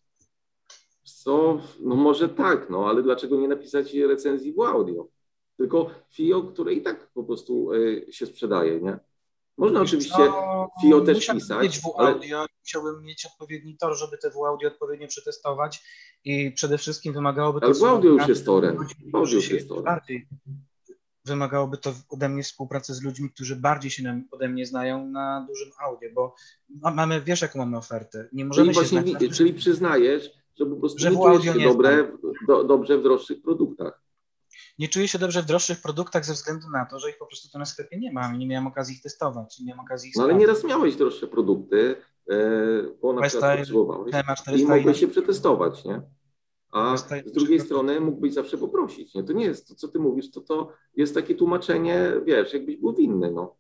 Co? No może tak, no ale dlaczego nie napisać recenzji w audio? Tylko F I O, które i tak po prostu y, się sprzedaje, nie? Można Wiesz oczywiście co? F I O też Musiałbym pisać, mieć W ale Audio, musiałbym mieć odpowiedni tor, żeby te W Audio odpowiednio przetestować i przede wszystkim wymagałoby to... ale w audio już jest torem. ludzi, W audio już się jest torem. bardziej wymagałoby to ode mnie współpracy z ludźmi, którzy bardziej się nam, ode mnie znają na dużym audio, bo ma, mamy, wiesz jaką mamy ofertę. Nie możemy Czyli się właśnie, znać, wi- czyli przyznajesz, że po prostu że nie w czujesz audio się nie dobre, do, dobrze w droższych produktach. Nie czuję się dobrze w droższych produktach ze względu na to, że ich po prostu tu na sklepie nie ma. Nie miałem okazji ich testować, nie miałem okazji ich No ale sprawdzić. nieraz miałeś droższe produkty, e, bo na przykład potrzebowałeś i mogłeś się przetestować, nie? A z drugiej strony mógłbyś zawsze poprosić, nie? To nie jest to, co ty mówisz, to to jest takie tłumaczenie, wiesz, jakbyś był winny, no.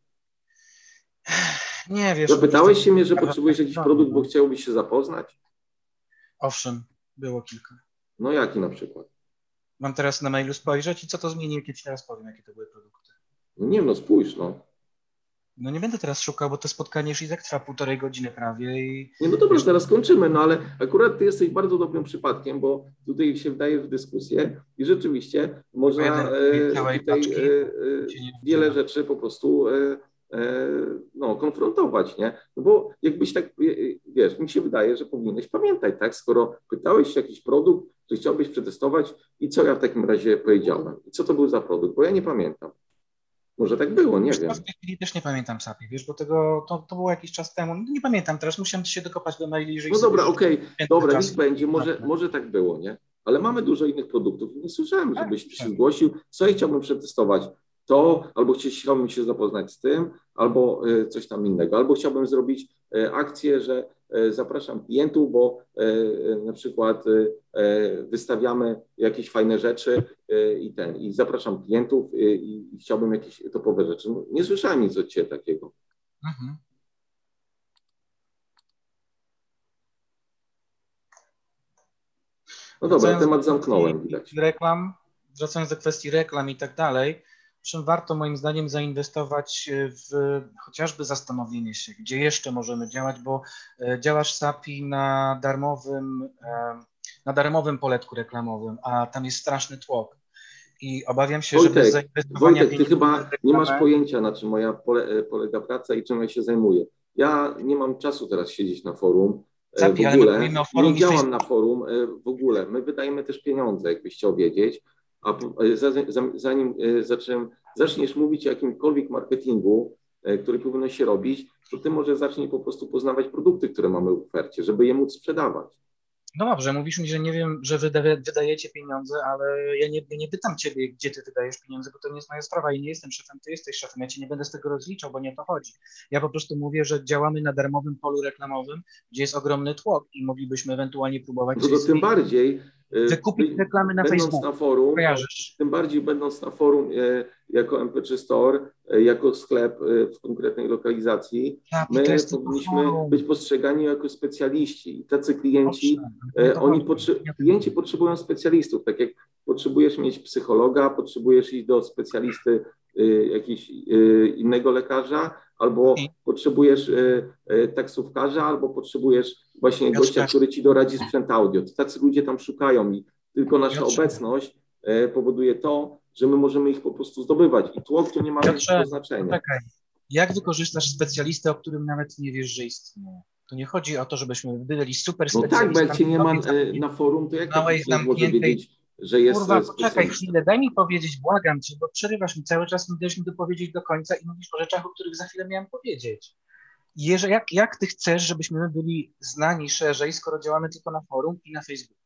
Nie, wiesz... Zapytałeś się mnie, że potrzebujesz jakiś produkt, bo chciałbyś się zapoznać? Owszem, było kilka. No jaki na przykład? Mam teraz na mailu spojrzeć i co to zmieni, jak ja ci teraz powiem, jakie to były produkty. No nie wiem, no spójrz, no. No nie będę teraz szukał, bo to spotkanie już i tak trwa półtorej godziny prawie i... Nie, no dobra, zaraz kończymy, no ale akurat ty jesteś bardzo dobrym przypadkiem, bo tutaj się wdajesz w dyskusję i rzeczywiście można e, tutaj e, e, wiele rzeczy po prostu e, no, konfrontować, nie? No bo jakbyś tak, wiesz, mi się wydaje, że powinieneś pamiętać, tak? Skoro pytałeś się jakiś produkt, czy chciałbyś przetestować i co ja w takim razie powiedziałem? I co to był za produkt? Bo ja nie pamiętam. Może tak było, nie wiem. W tej chwili też nie pamiętam Sapi, wiesz, bo tego, to, to było jakiś czas temu. Nie pamiętam, teraz musiałem się dokopać do maili. Jeżeli no dobra, okej, okay. dobra, czas, niech będzie, może, może tak było, nie? Ale mamy dużo innych produktów. Nie słyszałem, żebyś ty się zgłosił. Co ja chciałbym przetestować? To, albo chciałbym się zapoznać z tym, albo coś tam innego. Albo chciałbym zrobić akcję, że zapraszam klientów, bo na przykład wystawiamy jakieś fajne rzeczy i ten, i zapraszam klientów i, i chciałbym jakieś topowe rzeczy. Nie słyszałem nic od ciebie takiego. Mhm. No dobra, temat zamknąłem, widać. Reklam, wracając do kwestii reklam i tak dalej, czym warto moim zdaniem zainwestować w chociażby zastanowienie się, gdzie jeszcze możemy działać, bo działasz Sapi na darmowym, na darmowym poletku reklamowym, a tam jest straszny tłok. I obawiam się, Wojtek, że bez zainwestowania Wojtek, ty chyba nie masz pojęcia, na czym moja pole, polega praca i czym ja się zajmuję. Ja nie mam czasu teraz siedzieć na forum. Sapi, w ogóle forum nie działam na forum w ogóle. My wydajemy też pieniądze, jakbyś chciał wiedzieć. A zanim zacząłem, zaczniesz mówić o jakimkolwiek marketingu, który powinno się robić, to ty może zacznij po prostu poznawać produkty, które mamy w ofercie, żeby je móc sprzedawać. No dobrze, mówisz mi, że nie wiem, że wydajecie pieniądze, ale ja nie, nie pytam ciebie, gdzie ty wydajesz pieniądze, bo to nie jest moja sprawa. Ja nie jestem szefem, ty jesteś szefem. Ja cię nie będę z tego rozliczał, bo nie o to chodzi. Ja po prostu mówię, że działamy na darmowym polu reklamowym, gdzie jest ogromny tłok i moglibyśmy ewentualnie próbować... No to tym bardziej... Wykupić reklamy na Facebooku. Na forum, kojarzysz. Tym bardziej będąc na forum e, jako M P trzy Store, e, jako sklep e, w konkretnej lokalizacji, tak, my powinniśmy być postrzegani jako specjaliści. I tacy klienci, e, oni potrze- klienci potrzebują specjalistów, tak jak potrzebujesz mieć psychologa, potrzebujesz iść do specjalisty e, jakiegoś e, innego lekarza, albo I? potrzebujesz e, e, taksówkarza, albo potrzebujesz właśnie gościa, który ci doradzi sprzęt audio. To tacy ludzie tam szukają i tylko nasza Piotrze. obecność e, powoduje to, że my możemy ich po prostu zdobywać i tłok to nie ma żadnego znaczenia. Czekaj. Jak wykorzystasz specjalistę, o którym nawet nie wiesz, że istnieje? To nie chodzi o to, żebyśmy wydali super No specjalistę. tak, bo jak cię nie ma e, na forum, to jak ktoś może wiedzieć, że jest Kurwa, poczekaj chwilę, daj mi powiedzieć, błagam cię, bo przerywasz mi cały czas, nie dajesz mi dopowiedzieć do końca i mówisz o rzeczach, o których za chwilę miałem powiedzieć. Jeżeli, jak, jak ty chcesz, żebyśmy byli znani szerzej, skoro działamy tylko na forum i na Facebooku?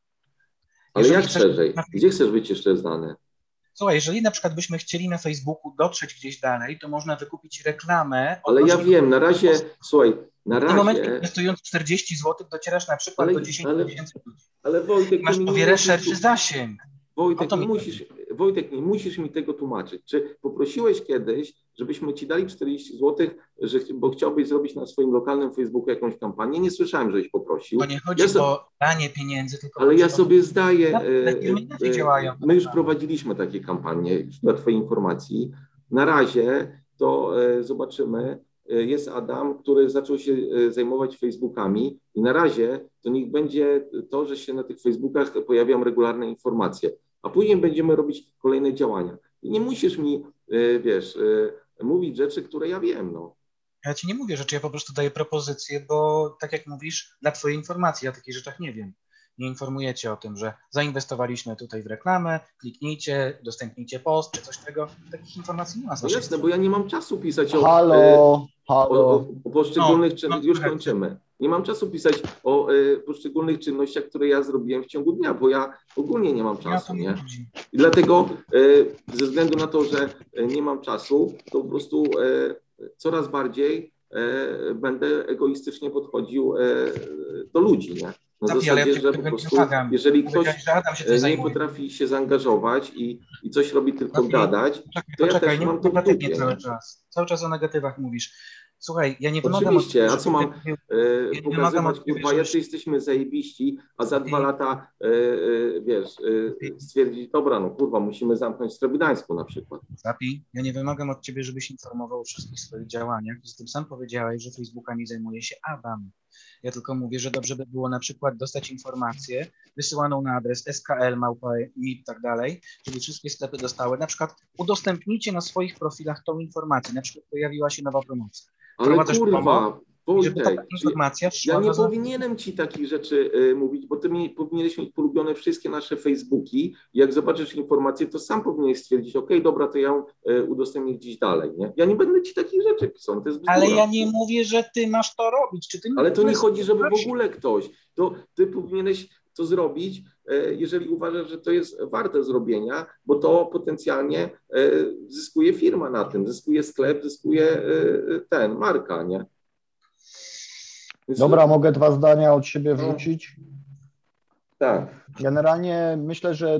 Ale jak szerzej? Gdzie chcesz być jeszcze znany? Słuchaj, jeżeli na przykład byśmy chcieli na Facebooku dotrzeć gdzieś dalej, to można wykupić reklamę. Ale ja wiem, na razie, słuchaj, na razie... W tym momencie inwestując czterdzieści złotych docierasz na przykład ale, do dziesięć tysięcy ludzi. Ale Wojtek... Masz o wiele szerszy zasięg. Wojtek nie, musisz, Wojtek, nie musisz mi tego tłumaczyć. Czy poprosiłeś kiedyś, żebyśmy ci dali czterdzieści złotych, że, bo chciałbyś zrobić na swoim lokalnym Facebooku jakąś kampanię? Nie słyszałem, żeś poprosił. To nie chodzi ja so... o danie pieniędzy, tylko... Ale ja sobie zdaję... Ja, e, e, działają, my już prowadziliśmy takie kampanie, dla twojej informacji. Na razie to e, zobaczymy. Jest Adam, który zaczął się zajmować Facebookami i na razie to niech będzie to, że się na tych Facebookach pojawiają regularne informacje, a później będziemy robić kolejne działania. I nie musisz mi, wiesz, mówić rzeczy, które ja wiem, no. Ja ci nie mówię rzeczy, ja po prostu daję propozycje, bo tak jak mówisz, dla twojej informacji, ja o takich rzeczach nie wiem. Nie informujecie o tym, że zainwestowaliśmy tutaj w reklamę, kliknijcie, udostępnijcie post czy coś tego. Takich informacji nie ma. No jasne, bo ja nie mam czasu pisać o, halo, e, halo. o, o poszczególnych no, czynnościach. No, już kończymy. Nie mam czasu pisać o e, poszczególnych czynnościach, które ja zrobiłem w ciągu dnia, bo ja ogólnie nie mam czasu. Ja nie? I dlatego e, ze względu na to, że nie mam czasu, to po prostu e, coraz bardziej e, będę egoistycznie podchodził e, do ludzi, nie? Na Zapi, zasadzie, ja że po prostu, jeżeli ktoś się nie potrafi się zaangażować i, i coś robi tylko Zapi, gadać, poczekaj, to ja poczekaj, też nie mam to w dupie. Cały czas. cały czas o negatywach mówisz. Słuchaj, ja nie wymagam Oczywiście, od a co mam ja e, pokazywać, kurwa, jacy jesteśmy zajebiści, a za dwa lata, e, e, wiesz, e, stwierdzić, dobra, no kurwa, musimy zamknąć Stref Gdańsku na przykład. Zapi, ja nie wymagam od ciebie, żebyś informował o wszystkich swoich działaniach. Z tym sam powiedziałeś, że Facebookami zajmuje się Adam. Ja tylko mówię, że dobrze by było na przykład dostać informację wysyłaną na adres S K L, małpa, M I P i tak dalej, żeby wszystkie sklepy dostały. Na przykład udostępnijcie na swoich profilach tą informację, na przykład pojawiła się nowa promocja. Ale Wprowadzasz promo, kurwa, i żeby taka Wojtek, czy informacja ja wszła nie do... powinienem ci takich rzeczy y, mówić, bo ty mi, powinieneś mieć polubione wszystkie nasze Facebooki. Jak zobaczysz informację, to sam powinieneś stwierdzić, ok, dobra, to ja ją y, udostępnię gdzieś dalej, nie? Ja nie będę ci takich rzeczy pisał, to jest bzdura. Ale ja nie mówię, że ty masz to robić. Czy ty Ale to nie chodzi, żeby w zobaczyć? ogóle ktoś, to ty powinieneś to zrobić, e, jeżeli uważasz, że to jest warte zrobienia, bo to potencjalnie e, zyskuje firma na tym, zyskuje sklep, zyskuje e, ten, marka, nie? Więc Dobra, to, mogę dwa zdania od siebie wrzucić? tak. Generalnie myślę, że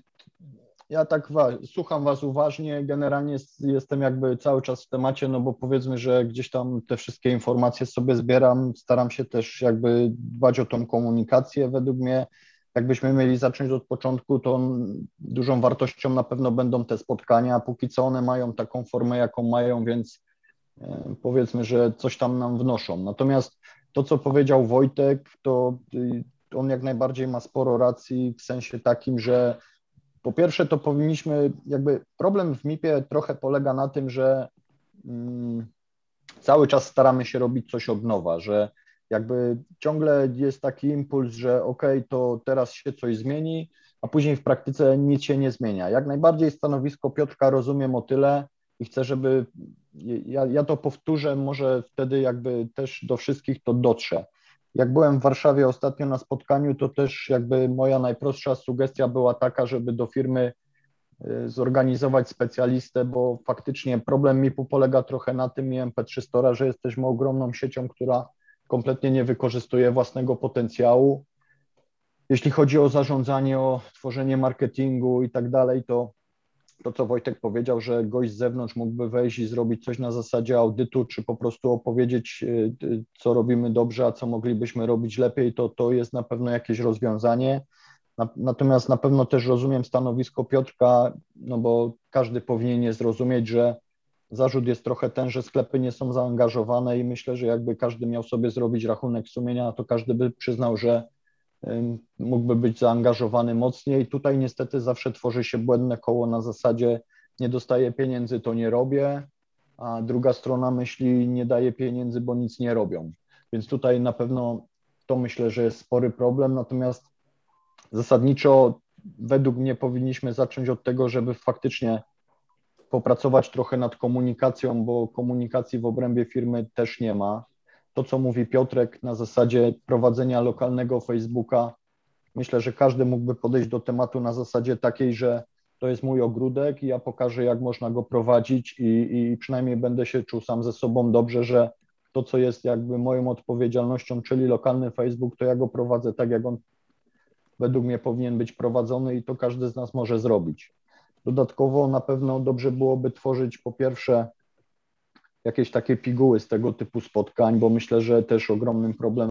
ja tak wa- słucham was uważnie, generalnie jest, jestem jakby cały czas w temacie, no bo powiedzmy, że gdzieś tam te wszystkie informacje sobie zbieram, staram się też jakby dbać o tą komunikację. Według mnie, jakbyśmy mieli zacząć od początku, to dużą wartością na pewno będą te spotkania, póki co one mają taką formę, jaką mają, więc e, powiedzmy, że coś tam nam wnoszą. Natomiast to, co powiedział Wojtek, to y, on jak najbardziej ma sporo racji w sensie takim, że po pierwsze, to powinniśmy, jakby problem w M I P-ie trochę polega na tym, że mm, cały czas staramy się robić coś od nowa, że jakby ciągle jest taki impuls, że ok, to teraz się coś zmieni, a później w praktyce nic się nie zmienia. Jak najbardziej stanowisko Piotrka rozumiem o tyle i chcę, żeby, ja, ja to powtórzę, może wtedy jakby też do wszystkich to dotrze. Jak byłem w Warszawie ostatnio na spotkaniu, to też jakby moja najprostsza sugestia była taka, żeby do firmy zorganizować specjalistę, bo faktycznie problem M I P-u polega trochę na tym, i M P trzy Store, że jesteśmy ogromną siecią, która kompletnie nie wykorzystuje własnego potencjału. Jeśli chodzi o zarządzanie, o tworzenie marketingu i tak dalej, to to, co Wojtek powiedział, że gość z zewnątrz mógłby wejść i zrobić coś na zasadzie audytu, czy po prostu opowiedzieć, co robimy dobrze, a co moglibyśmy robić lepiej, to to jest na pewno jakieś rozwiązanie. Natomiast na pewno też rozumiem stanowisko Piotrka, no bo każdy powinien je zrozumieć, że zarzut jest trochę ten, że sklepy nie są zaangażowane i myślę, że jakby każdy miał sobie zrobić rachunek sumienia, to każdy by przyznał, że mógłby być zaangażowany mocniej. Tutaj niestety zawsze tworzy się błędne koło na zasadzie nie dostaję pieniędzy, to nie robię, a druga strona myśli nie daje pieniędzy, bo nic nie robią. Więc tutaj na pewno to myślę, że jest spory problem, natomiast zasadniczo według mnie powinniśmy zacząć od tego, żeby faktycznie popracować trochę nad komunikacją, bo komunikacji w obrębie firmy też nie ma. To, co mówi Piotrek na zasadzie prowadzenia lokalnego Facebooka, myślę, że każdy mógłby podejść do tematu na zasadzie takiej, że to jest mój ogródek i ja pokażę, jak można go prowadzić i, i przynajmniej będę się czuł sam ze sobą dobrze, że to, co jest jakby moją odpowiedzialnością, czyli lokalny Facebook, to ja go prowadzę tak, jak on według mnie powinien być prowadzony i to każdy z nas może zrobić. Dodatkowo na pewno dobrze byłoby tworzyć po pierwsze jakieś takie piguły z tego typu spotkań, bo myślę, że też ogromnym problemem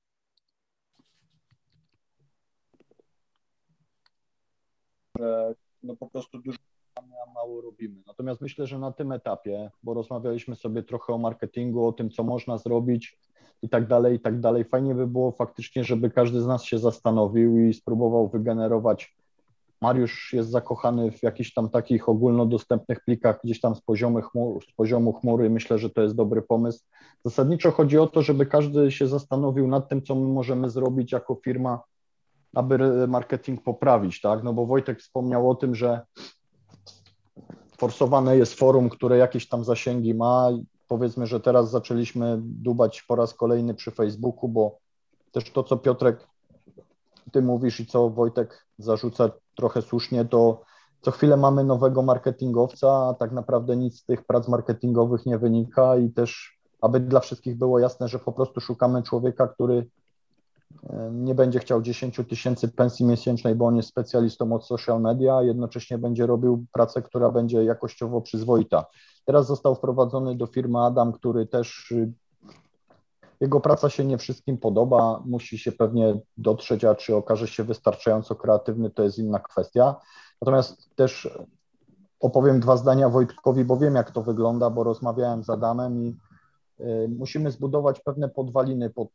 że no po prostu dużo a mało robimy. Natomiast myślę, że na tym etapie, bo rozmawialiśmy sobie trochę o marketingu, o tym, co można zrobić i tak dalej, i tak dalej, fajnie by było faktycznie, żeby każdy z nas się zastanowił i spróbował wygenerować. Mariusz jest zakochany w jakichś tam takich ogólnodostępnych plikach gdzieś tam z poziomu, chmur, z poziomu chmury. Myślę, że to jest dobry pomysł. Zasadniczo chodzi o to, żeby każdy się zastanowił nad tym, co my możemy zrobić jako firma, aby marketing poprawić, tak? No bo Wojtek wspomniał o tym, że forsowane jest forum, które jakieś tam zasięgi ma. Powiedzmy, że teraz zaczęliśmy dubać po raz kolejny przy Facebooku, bo też to, co Piotrek, ty mówisz i co Wojtek zarzuca trochę słusznie, to co chwilę mamy nowego marketingowca, a tak naprawdę nic z tych prac marketingowych nie wynika i też, aby dla wszystkich było jasne, że po prostu szukamy człowieka, który nie będzie chciał dziesięć tysięcy pensji miesięcznej, bo on jest specjalistą od social media, a jednocześnie będzie robił pracę, która będzie jakościowo przyzwoita. Teraz został wprowadzony do firmy Adam, który też, jego praca się nie wszystkim podoba, musi się pewnie dotrzeć, a czy okaże się wystarczająco kreatywny, to jest inna kwestia. Natomiast też opowiem dwa zdania Wojtkowi, bo wiem, jak to wygląda, bo rozmawiałem z Adamem i y, musimy zbudować pewne podwaliny pod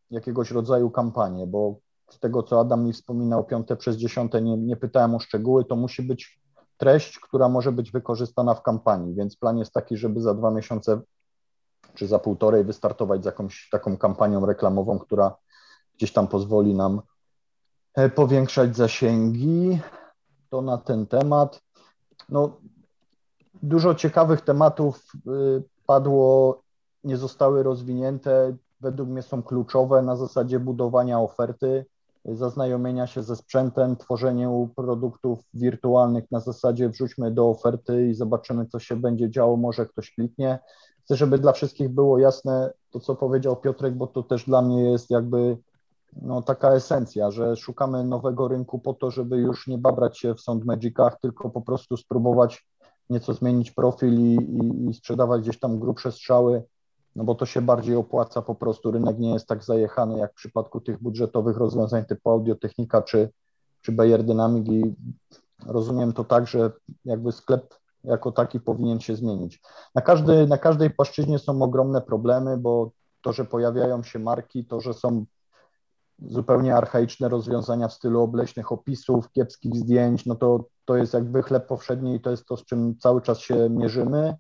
jakiegoś rodzaju kampanię, bo z tego, co Adam mi wspominał, piąte przez dziesiąte, nie, nie pytałem o szczegóły, to musi być treść, która może być wykorzystana w kampanii, więc plan jest taki, żeby za dwa miesiące czy za półtorej wystartować z jakąś taką kampanią reklamową, która gdzieś tam pozwoli nam powiększać zasięgi. To na ten temat. No, dużo ciekawych tematów padło, nie zostały rozwinięte, według mnie są kluczowe na zasadzie budowania oferty, zaznajomienia się ze sprzętem, tworzeniu produktów wirtualnych na zasadzie wrzućmy do oferty i zobaczymy, co się będzie działo, może ktoś kliknie. Chcę, żeby dla wszystkich było jasne to, co powiedział Piotrek, bo to też dla mnie jest jakby no, taka esencja, że szukamy nowego rynku po to, żeby już nie babrać się w SoundMagicach, tylko po prostu spróbować nieco zmienić profil i, i, i sprzedawać gdzieś tam grubsze strzały, no bo to się bardziej opłaca, po prostu rynek nie jest tak zajechany jak w przypadku tych budżetowych rozwiązań typu Audio-Technica czy, czy Beyer Dynamic i rozumiem to tak, że jakby sklep jako taki powinien się zmienić. Na, każdy, na każdej płaszczyźnie są ogromne problemy, bo to, że pojawiają się marki, to, że są zupełnie archaiczne rozwiązania w stylu obleśnych opisów, kiepskich zdjęć, no to, to jest jakby chleb powszedni i to jest to, z czym cały czas się mierzymy.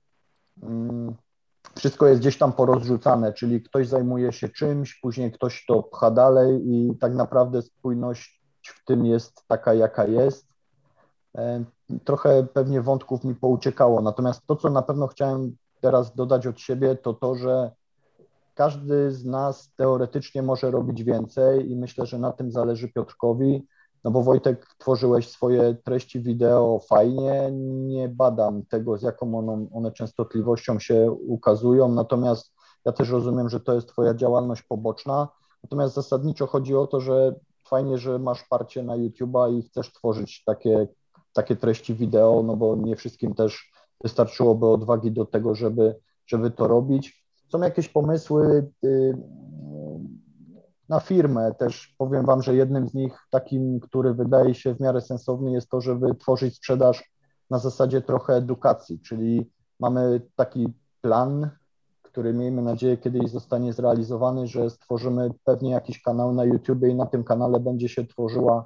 Wszystko jest gdzieś tam porozrzucane, czyli ktoś zajmuje się czymś, później ktoś to pcha dalej i tak naprawdę spójność w tym jest taka, jaka jest. Trochę pewnie wątków mi pouciekało, natomiast to, co na pewno chciałem teraz dodać od siebie, to to, że każdy z nas teoretycznie może robić więcej i myślę, że na tym zależy Piotrkowi, no bo Wojtek, tworzyłeś swoje treści wideo fajnie, nie badam tego, z jaką one, one częstotliwością się ukazują, natomiast ja też rozumiem, że to jest twoja działalność poboczna, natomiast zasadniczo chodzi o to, że fajnie, że masz parcie na YouTube'a i chcesz tworzyć takie, takie treści wideo, no bo nie wszystkim też wystarczyłoby odwagi do tego, żeby, żeby to robić. Są jakieś pomysły na firmę, też powiem Wam, że jednym z nich, takim, który wydaje się w miarę sensowny, jest to, żeby tworzyć sprzedaż na zasadzie trochę edukacji, czyli mamy taki plan, który miejmy nadzieję kiedyś zostanie zrealizowany, że stworzymy pewnie jakiś kanał na YouTube i na tym kanale będzie się tworzyła,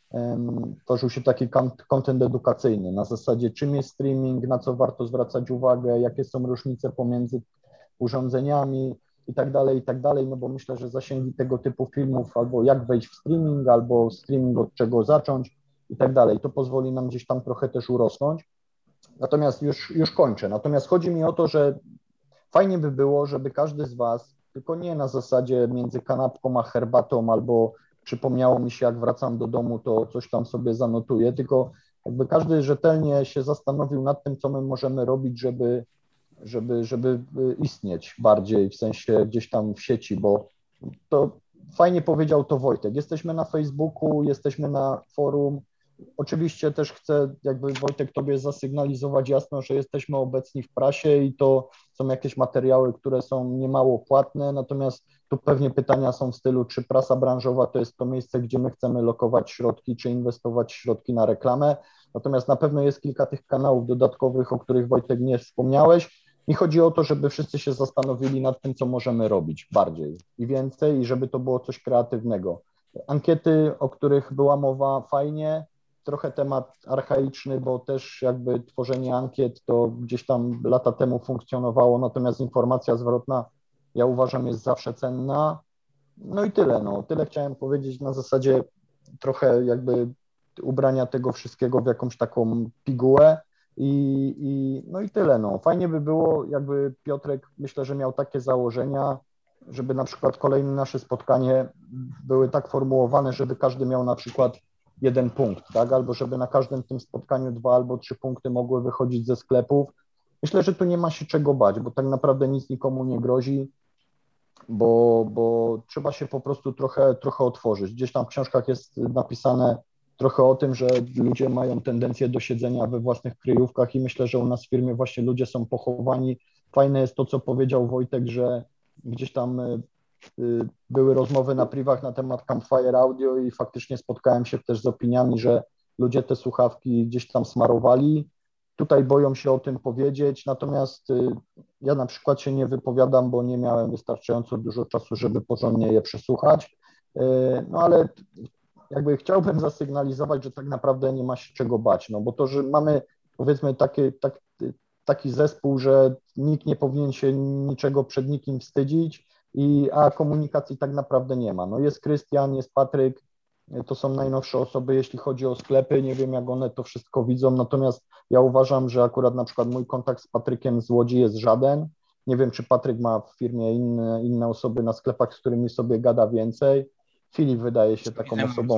um, tworzył się taki content edukacyjny na zasadzie czym jest streaming, na co warto zwracać uwagę, jakie są różnice pomiędzy urządzeniami i tak dalej, i tak dalej, no bo myślę, że zasięgi tego typu filmów albo jak wejść w streaming, albo streaming od czego zacząć i tak dalej, to pozwoli nam gdzieś tam trochę też urosnąć. Natomiast już, już kończę. Natomiast chodzi mi o to, że fajnie by było, żeby każdy z Was, tylko nie na zasadzie między kanapką a herbatą, albo przypomniało mi się, jak wracam do domu, to coś tam sobie zanotuję, tylko jakby każdy rzetelnie się zastanowił nad tym, co my możemy robić, żeby żeby, żeby istnieć bardziej, w sensie gdzieś tam w sieci, bo to fajnie powiedział to Wojtek. Jesteśmy na Facebooku, jesteśmy na forum. Oczywiście też chcę jakby Wojtek Tobie zasygnalizować jasno, że jesteśmy obecni w prasie i to są jakieś materiały, które są niemało płatne, natomiast tu pewnie pytania są w stylu, czy prasa branżowa to jest to miejsce, gdzie my chcemy lokować środki, czy inwestować środki na reklamę. Natomiast na pewno jest kilka tych kanałów dodatkowych, o których Wojtek nie wspomniałeś. Mi chodzi o to, żeby wszyscy się zastanowili nad tym, co możemy robić bardziej i więcej i żeby to było coś kreatywnego. Ankiety, o których była mowa, fajnie, trochę temat archaiczny, bo też jakby tworzenie ankiet to gdzieś tam lata temu funkcjonowało, natomiast informacja zwrotna, ja uważam, jest zawsze cenna. No i tyle, no, tyle chciałem powiedzieć na zasadzie trochę jakby ubrania tego wszystkiego w jakąś taką pigułę. I, i, no i tyle. No. Fajnie by było, jakby Piotrek, myślę, że miał takie założenia, żeby na przykład kolejne nasze spotkanie były tak formułowane, żeby każdy miał na przykład jeden punkt, tak? Albo żeby na każdym tym spotkaniu dwa albo trzy punkty mogły wychodzić ze sklepów. Myślę, że tu nie ma się czego bać, bo tak naprawdę nic nikomu nie grozi, bo, bo trzeba się po prostu trochę, trochę otworzyć. Gdzieś tam w książkach jest napisane trochę o tym, że ludzie mają tendencję do siedzenia we własnych kryjówkach i myślę, że u nas w firmie właśnie ludzie są pochowani. Fajne jest to, co powiedział Wojtek, że gdzieś tam były rozmowy na privach na temat Campfire Audio i faktycznie spotkałem się też z opiniami, że ludzie te słuchawki gdzieś tam smarowali. tutaj boją się o tym powiedzieć, natomiast ja na przykład się nie wypowiadam, bo nie miałem wystarczająco dużo czasu, żeby porządnie je przesłuchać, no ale jakby chciałbym zasygnalizować, że tak naprawdę nie ma się czego bać, no bo to, że mamy powiedzmy taki, tak, taki zespół, że nikt nie powinien się niczego przed nikim wstydzić, i, a komunikacji tak naprawdę nie ma. No jest Krystian, jest Patryk, to są najnowsze osoby, jeśli chodzi o sklepy, nie wiem jak one to wszystko widzą, natomiast ja uważam, że akurat na przykład mój kontakt z Patrykiem z Łodzi jest żaden. Nie wiem, czy Patryk ma w firmie inne, inne osoby na sklepach, z którymi sobie gada więcej. Filip wydaje się taką osobą,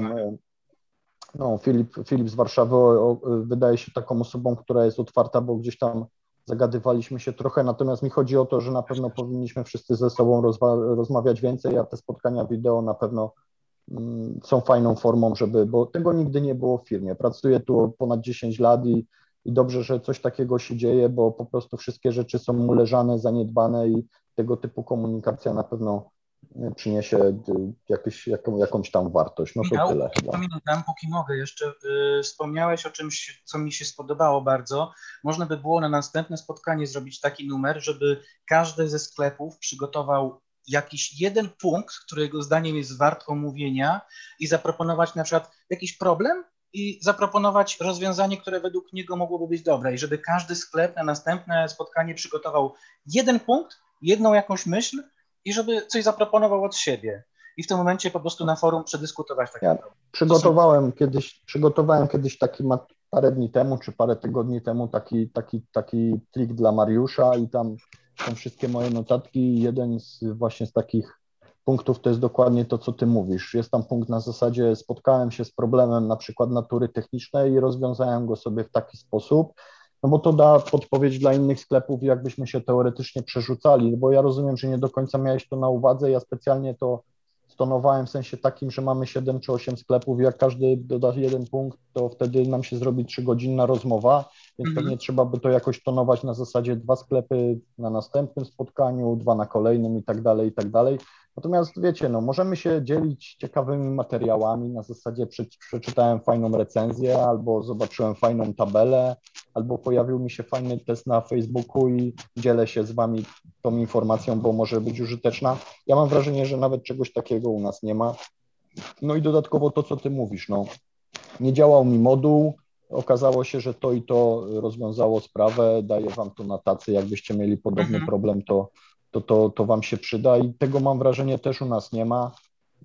no Filip, Filip z Warszawy wydaje się taką osobą, która jest otwarta, bo gdzieś tam zagadywaliśmy się trochę, natomiast mi chodzi o to, że na pewno powinniśmy wszyscy ze sobą rozwa- rozmawiać więcej, a te spotkania wideo na pewno mm, są fajną formą, żeby, bo tego nigdy nie było w firmie. Pracuję tu ponad dziesięć lat i, i dobrze, że coś takiego się dzieje, bo po prostu wszystkie rzeczy są uleżane, zaniedbane i tego typu komunikacja na pewno przyniesie jakieś, jaką, jakąś tam wartość. No to Michał, tyle chyba. Pamiętam, póki mogę jeszcze, y, wspomniałeś o czymś, co mi się spodobało bardzo. Można by było na następne spotkanie zrobić taki numer, żeby każdy ze sklepów przygotował jakiś jeden punkt, którego zdaniem jest wart omówienia i zaproponować na przykład jakiś problem i zaproponować rozwiązanie, które według niego mogłoby być dobre i żeby każdy sklep na następne spotkanie przygotował jeden punkt, jedną jakąś myśl i żeby coś zaproponował od siebie. I w tym momencie po prostu na forum przedyskutować taki Ja problem. przygotowałem kiedyś, przygotowałem kiedyś taki ma- parę dni temu, czy parę tygodni temu taki, taki, taki trik dla Mariusza i tam są wszystkie moje notatki. Jeden z właśnie z takich punktów to jest dokładnie to, co ty mówisz. Jest tam punkt na zasadzie spotkałem się z problemem na przykład natury technicznej i rozwiązałem go sobie w taki sposób, no bo to da podpowiedź dla innych sklepów, jakbyśmy się teoretycznie przerzucali, bo ja rozumiem, że nie do końca miałeś to na uwadze, ja specjalnie to stonowałem w sensie takim, że mamy siedem czy osiem sklepów i jak każdy doda jeden punkt, to wtedy nam się zrobi trzygodzinna rozmowa, więc Mhm. pewnie trzeba by to jakoś tonować na zasadzie dwa sklepy na następnym spotkaniu, dwa na kolejnym i tak dalej, i tak dalej. Natomiast wiecie, no możemy się dzielić ciekawymi materiałami, na zasadzie prze, przeczytałem fajną recenzję, albo zobaczyłem fajną tabelę, albo pojawił mi się fajny test na Facebooku i dzielę się z wami tą informacją, bo może być użyteczna. Ja mam wrażenie, że nawet czegoś takiego u nas nie ma. No i dodatkowo to, co ty mówisz, no nie działał mi moduł, okazało się, że to i to rozwiązało sprawę, daję wam to na tacy, jakbyście mieli podobny Mhm. problem, to, to, to, to wam się przyda i tego mam wrażenie też u nas nie ma.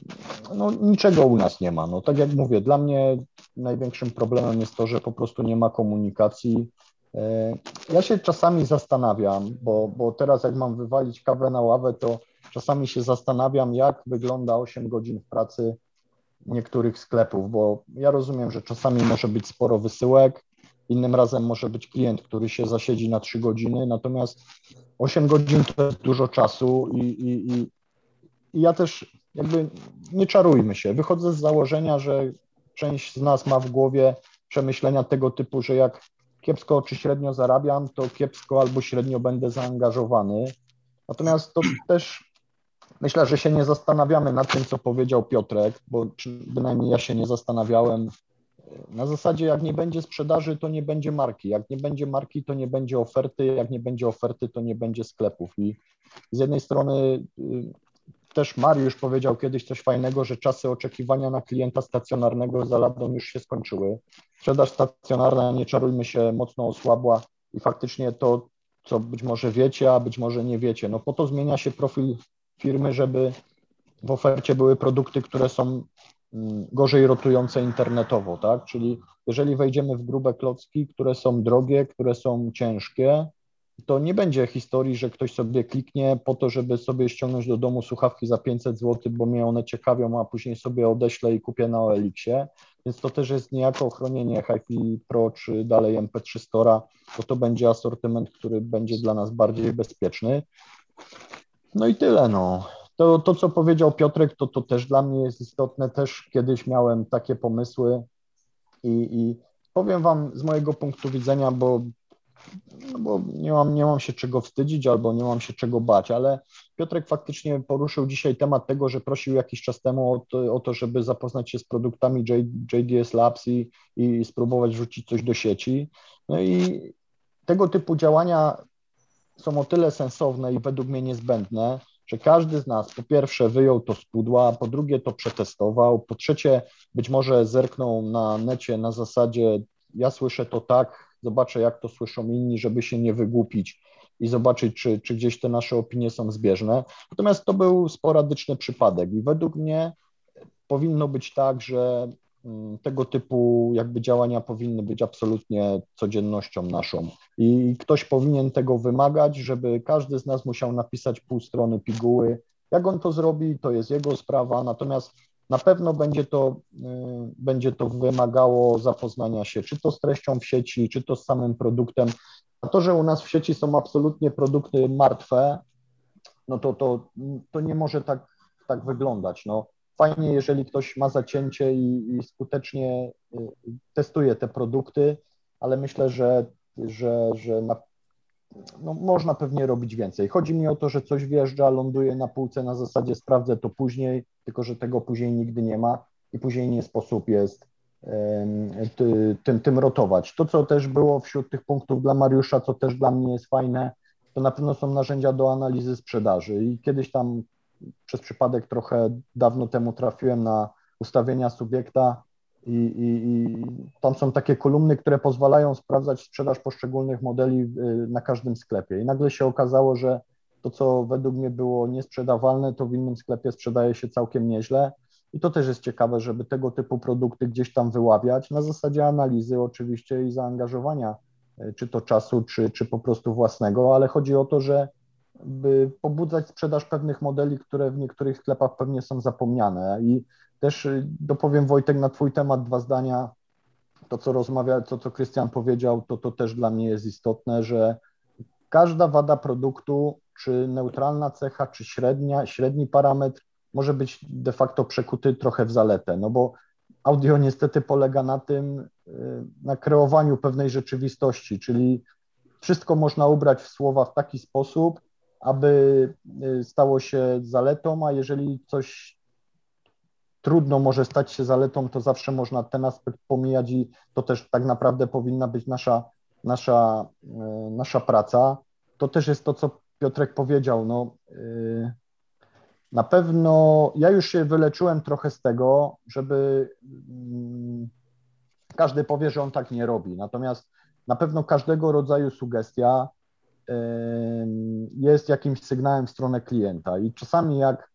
No niczego u nas nie ma. No tak jak mówię, dla mnie największym problemem jest to, że po prostu nie ma komunikacji. Ja się czasami zastanawiam, bo, bo teraz jak mam wywalić kawę na ławę, to czasami się zastanawiam, jak wygląda osiem godzin w pracy niektórych sklepów, bo ja rozumiem, że czasami może być sporo wysyłek, innym razem może być klient, który się zasiedzi na trzy godziny, natomiast osiem godzin to jest dużo czasu i, i, i, i ja też jakby nie czarujmy się. Wychodzę z założenia, że część z nas ma w głowie przemyślenia tego typu, że jak kiepsko czy średnio zarabiam, to kiepsko albo średnio będę zaangażowany. Natomiast to też myślę, że się nie zastanawiamy nad tym, co powiedział Piotrek, bo bynajmniej ja się nie zastanawiałem. Na zasadzie, jak nie będzie sprzedaży, to nie będzie marki. Jak nie będzie marki, to nie będzie oferty. Jak nie będzie oferty, to nie będzie sklepów. I z jednej strony też Mariusz powiedział kiedyś coś fajnego, że czasy oczekiwania na klienta stacjonarnego za ladą już się skończyły. Sprzedaż stacjonarna, nie czarujmy się, mocno osłabła i faktycznie to, co być może wiecie, a być może nie wiecie, no po to zmienia się profil firmy, żeby w ofercie były produkty, które są gorzej rotujące internetowo, tak? Czyli jeżeli wejdziemy w grube klocki, które są drogie, które są ciężkie, to nie będzie historii, że ktoś sobie kliknie po to, żeby sobie ściągnąć do domu słuchawki za pięćset złotych, bo mnie one ciekawią, a później sobie odeślę i kupię na O L X-ie, więc to też jest niejako ochronienie HiFi Pro czy dalej M P trzy Store'a, bo to będzie asortyment, który będzie dla nas bardziej bezpieczny. No i tyle, no. To, to co powiedział Piotrek, to, to też dla mnie jest istotne. Też kiedyś miałem takie pomysły i, i powiem wam z mojego punktu widzenia, bo, no bo nie, mam, nie mam się czego wstydzić albo nie mam się czego bać, ale Piotrek faktycznie poruszył dzisiaj temat tego, że prosił jakiś czas temu o to, o to żeby zapoznać się z produktami J, J D S Labs i, i spróbować wrzucić coś do sieci. No i tego typu działania są o tyle sensowne i według mnie niezbędne, że każdy z nas po pierwsze wyjął to z pudła, po drugie to przetestował, po trzecie być może zerknął na necie na zasadzie ja słyszę to tak, zobaczę jak to słyszą inni, żeby się nie wygłupić i zobaczyć, czy, czy gdzieś te nasze opinie są zbieżne. Natomiast to był sporadyczny przypadek i według mnie powinno być tak, że tego typu jakby działania powinny być absolutnie codziennością naszą i ktoś powinien tego wymagać, żeby każdy z nas musiał napisać pół strony piguły. Jak on to zrobi, to jest jego sprawa, natomiast na pewno będzie to, będzie to wymagało zapoznania się czy to z treścią w sieci, czy to z samym produktem. A to, że u nas w sieci są absolutnie produkty martwe, no to, to, to nie może tak, tak wyglądać. No, fajnie, jeżeli ktoś ma zacięcie i, i skutecznie testuje te produkty, ale myślę, że, że, że na, no, można pewnie robić więcej. Chodzi mi o to, że coś wjeżdża, ląduje na półce na zasadzie sprawdzę to później, tylko że tego później nigdy nie ma i później nie sposób jest ty, tym, tym rotować. To, co też było wśród tych punktów dla Mariusza, co też dla mnie jest fajne, to na pewno są narzędzia do analizy sprzedaży i kiedyś tam przez przypadek trochę dawno temu trafiłem na ustawienia subiekta i, i, i tam są takie kolumny, które pozwalają sprawdzać sprzedaż poszczególnych modeli na każdym sklepie i nagle się okazało, że to, co według mnie było niesprzedawalne, to w innym sklepie sprzedaje się całkiem nieźle i to też jest ciekawe, żeby tego typu produkty gdzieś tam wyławiać na zasadzie analizy oczywiście i zaangażowania, czy to czasu, czy, czy po prostu własnego, ale chodzi o to, że by pobudzać sprzedaż pewnych modeli, które w niektórych sklepach pewnie są zapomniane. I też dopowiem, Wojtek, na Twój temat dwa zdania. To, co rozmawia, to, co Krystian powiedział, to, to też dla mnie jest istotne, że każda wada produktu, czy neutralna cecha, czy średnia, średni parametr może być de facto przekuty trochę w zaletę, no bo audio niestety polega na tym, na kreowaniu pewnej rzeczywistości, czyli wszystko można ubrać w słowa w taki sposób, aby stało się zaletą, a jeżeli coś trudno może stać się zaletą, to zawsze można ten aspekt pomijać i to też tak naprawdę powinna być nasza, nasza, nasza praca. To też jest to, co Piotrek powiedział. No, na pewno ja już się wyleczyłem trochę z tego, żeby każdy powie, że on tak nie robi. Natomiast na pewno każdego rodzaju sugestia jest jakimś sygnałem w stronę klienta i czasami jak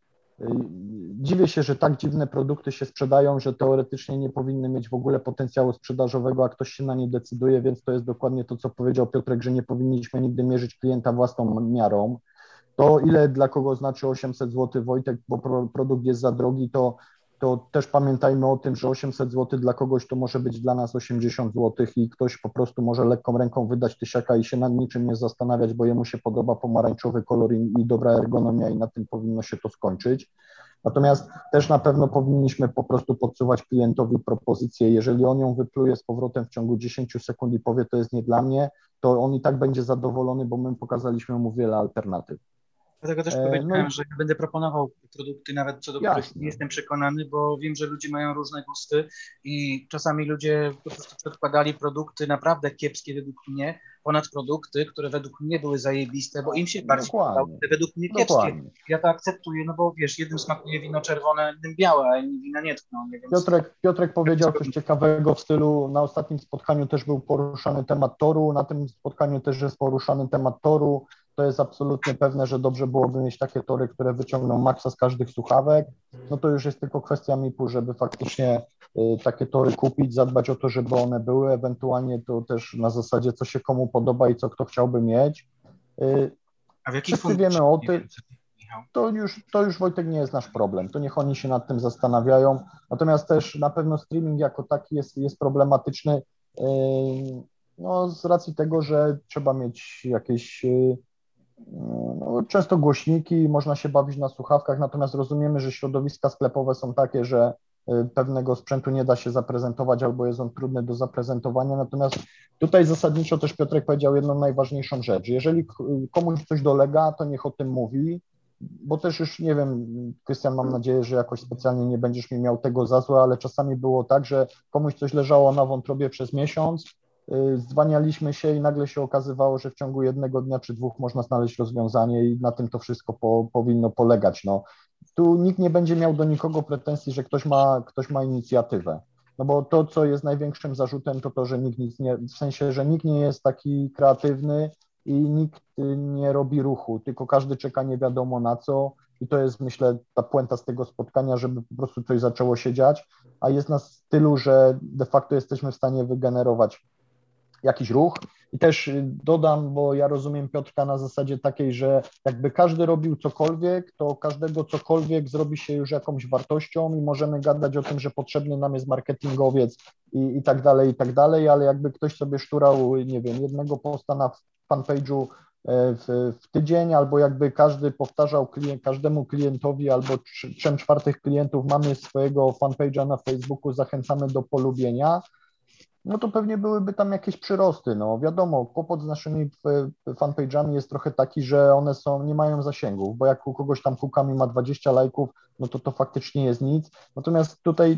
dziwię się, że tak dziwne produkty się sprzedają, że teoretycznie nie powinny mieć w ogóle potencjału sprzedażowego, a ktoś się na nie decyduje, więc to jest dokładnie to, co powiedział Piotrek, że nie powinniśmy nigdy mierzyć klienta własną miarą. To ile dla kogo znaczy osiemset złotych, Wojtek, bo produkt jest za drogi, to to też pamiętajmy o tym, że osiemset złotych dla kogoś to może być dla nas osiemdziesiąt złotych i ktoś po prostu może lekką ręką wydać tysiaka i się nad niczym nie zastanawiać, bo jemu się podoba pomarańczowy kolor i, i dobra ergonomia i na tym powinno się to skończyć. Natomiast też na pewno powinniśmy po prostu podsuwać klientowi propozycję. Jeżeli on ją wypluje z powrotem w ciągu dziesięć sekund i powie, to jest nie dla mnie, to on i tak będzie zadowolony, bo my pokazaliśmy mu wiele alternatyw. Dlatego też powiedziałem, no, że ja będę proponował produkty, nawet co do jasne. których nie jestem przekonany, bo wiem, że ludzie mają różne gusty i czasami ludzie po prostu przedkładali produkty naprawdę kiepskie według mnie, ponad produkty, które według mnie były zajebiste, bo im się bardziej podobały, te według mnie kiepskie. Dokładnie. Ja to akceptuję, no bo wiesz, jednym smakuje wino czerwone, innym białe, a inni wina nie tkną. Nie? Więc... Piotrek, Piotrek powiedział coś ciekawego w stylu, na ostatnim spotkaniu też był poruszany temat toru, na tym spotkaniu też jest poruszany temat toru. To jest absolutnie pewne, że dobrze byłoby mieć takie tory, które wyciągną maksa z każdych słuchawek. No to już jest tylko kwestia M I P-u, żeby faktycznie y, takie tory kupić, zadbać o to, żeby one były, ewentualnie to też na zasadzie, co się komu podoba i co kto chciałby mieć. Y, A w jakich wszyscy wiemy o tym, to już, to już Wojtek nie jest nasz problem, to niech oni się nad tym zastanawiają. Natomiast też na pewno streaming jako taki jest, jest problematyczny, y, no z racji tego, że trzeba mieć jakieś... Y, No, często głośniki, można się bawić na słuchawkach, natomiast rozumiemy, że środowiska sklepowe są takie, że pewnego sprzętu nie da się zaprezentować albo jest on trudny do zaprezentowania, natomiast tutaj zasadniczo też Piotrek powiedział jedną najważniejszą rzecz. Jeżeli komuś coś dolega, to niech o tym mówi, bo też już nie wiem, Krystian, mam nadzieję, że jakoś specjalnie nie będziesz mi miał tego za złe, ale czasami było tak, że komuś coś leżało na wątrobie przez miesiąc, Zwanialiśmy się i nagle się okazywało, że w ciągu jednego dnia czy dwóch można znaleźć rozwiązanie i na tym to wszystko po, powinno polegać. No, tu nikt nie będzie miał do nikogo pretensji, że ktoś ma, ktoś ma inicjatywę. No bo to, co jest największym zarzutem, to to, że nikt nic nie, w sensie, że nikt nie jest taki kreatywny i nikt nie robi ruchu, tylko każdy czeka nie wiadomo na co i to jest, myślę, ta puenta z tego spotkania, żeby po prostu coś zaczęło się dziać, a jest nas tylu, że de facto jesteśmy w stanie wygenerować jakiś ruch. I też dodam, bo ja rozumiem Piotrka na zasadzie takiej, że jakby każdy robił cokolwiek, to każdego cokolwiek zrobi się już jakąś wartością i możemy gadać o tym, że potrzebny nam jest marketingowiec i, i tak dalej, i tak dalej, ale jakby ktoś sobie szturał, nie wiem, jednego posta na fanpage'u w, w tydzień, albo jakby każdy powtarzał klient, każdemu klientowi albo trzem czwartych klientów mamy swojego fanpage'a na Facebooku, zachęcamy do polubienia, no to pewnie byłyby tam jakieś przyrosty. No wiadomo, kłopot z naszymi fanpage'ami jest trochę taki, że one są, nie mają zasięgów, bo jak u kogoś tam kukami ma dwadzieścia lajków, no to to faktycznie jest nic. Natomiast tutaj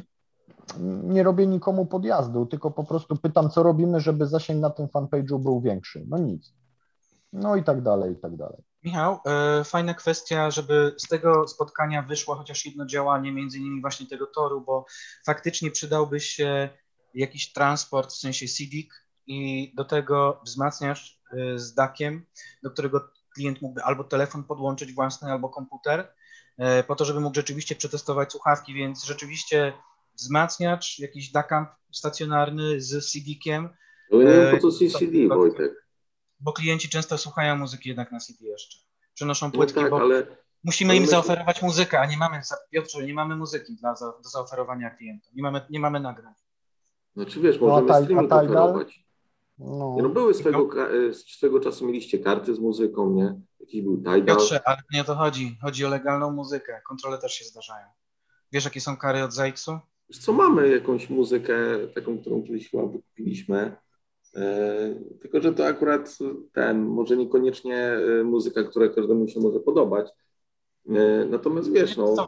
nie robię nikomu podjazdu, tylko po prostu pytam, co robimy, żeby zasięg na tym fanpage'u był większy. No nic. No i tak dalej, i tak dalej. Michał, e, fajna kwestia, żeby z tego spotkania wyszło chociaż jedno działanie, między innymi właśnie tego toru, bo faktycznie przydałby się jakiś transport, w sensie C D K i do tego wzmacniacz e, z dakiem, do którego klient mógłby albo telefon podłączyć własny, albo komputer, e, po to, żeby mógł rzeczywiście przetestować słuchawki, więc rzeczywiście wzmacniacz, jakiś DACAMP stacjonarny z C D-kiem. No nie wiem, po co C D, Wojtek. Bo klienci często słuchają muzyki jednak na C D jeszcze. Przenoszą No płytki, tak, bo ale, musimy ale im myślę... zaoferować muzykę, a nie mamy, Piotrze, nie mamy muzyki dla, do zaoferowania klientom. Nie mamy, nie mamy nagrań. Znaczy wiesz, możemy no, streaming a oferować. No. Nie, no były swego, swego czasu mieliście karty z muzyką, nie? Jakiś był Tidal. Piotrze, ale nie o to chodzi. Chodzi o legalną muzykę. Kontrole też się zdarzają. Wiesz, jakie są kary od Z A X-u? Wiesz co, mamy jakąś muzykę, taką, którą kiedyś chyba kupiliśmy. Yy, tylko, że to akurat ten, może niekoniecznie muzyka, która każdemu się może podobać. Yy, natomiast wiesz, no,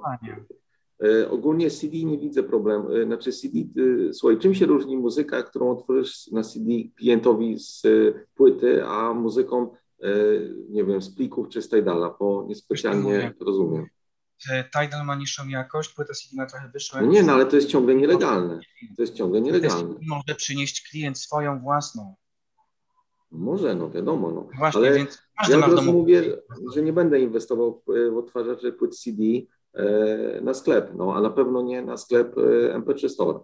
yy, ogólnie C D nie widzę problemu. Yy, znaczy C D, yy, słuchaj, czym się różni muzyka, którą otworzysz na C D klientowi z yy, płyty, a muzyką, yy, nie wiem, z plików czy z Tidala, bo niespecjalnie rozumiem. Tidal ma niższą jakość, płyta C D ma trochę wyższą. No nie, no ale to jest ciągle nielegalne. To jest ciągle nielegalne. Może przynieść klient swoją własną. Może, no wiadomo. No. Właśnie, ale więc ja od razu mówię, że nie będę inwestował w odtwarzacze płyt C D na sklep, no, a na pewno nie na sklep M P trzy Store.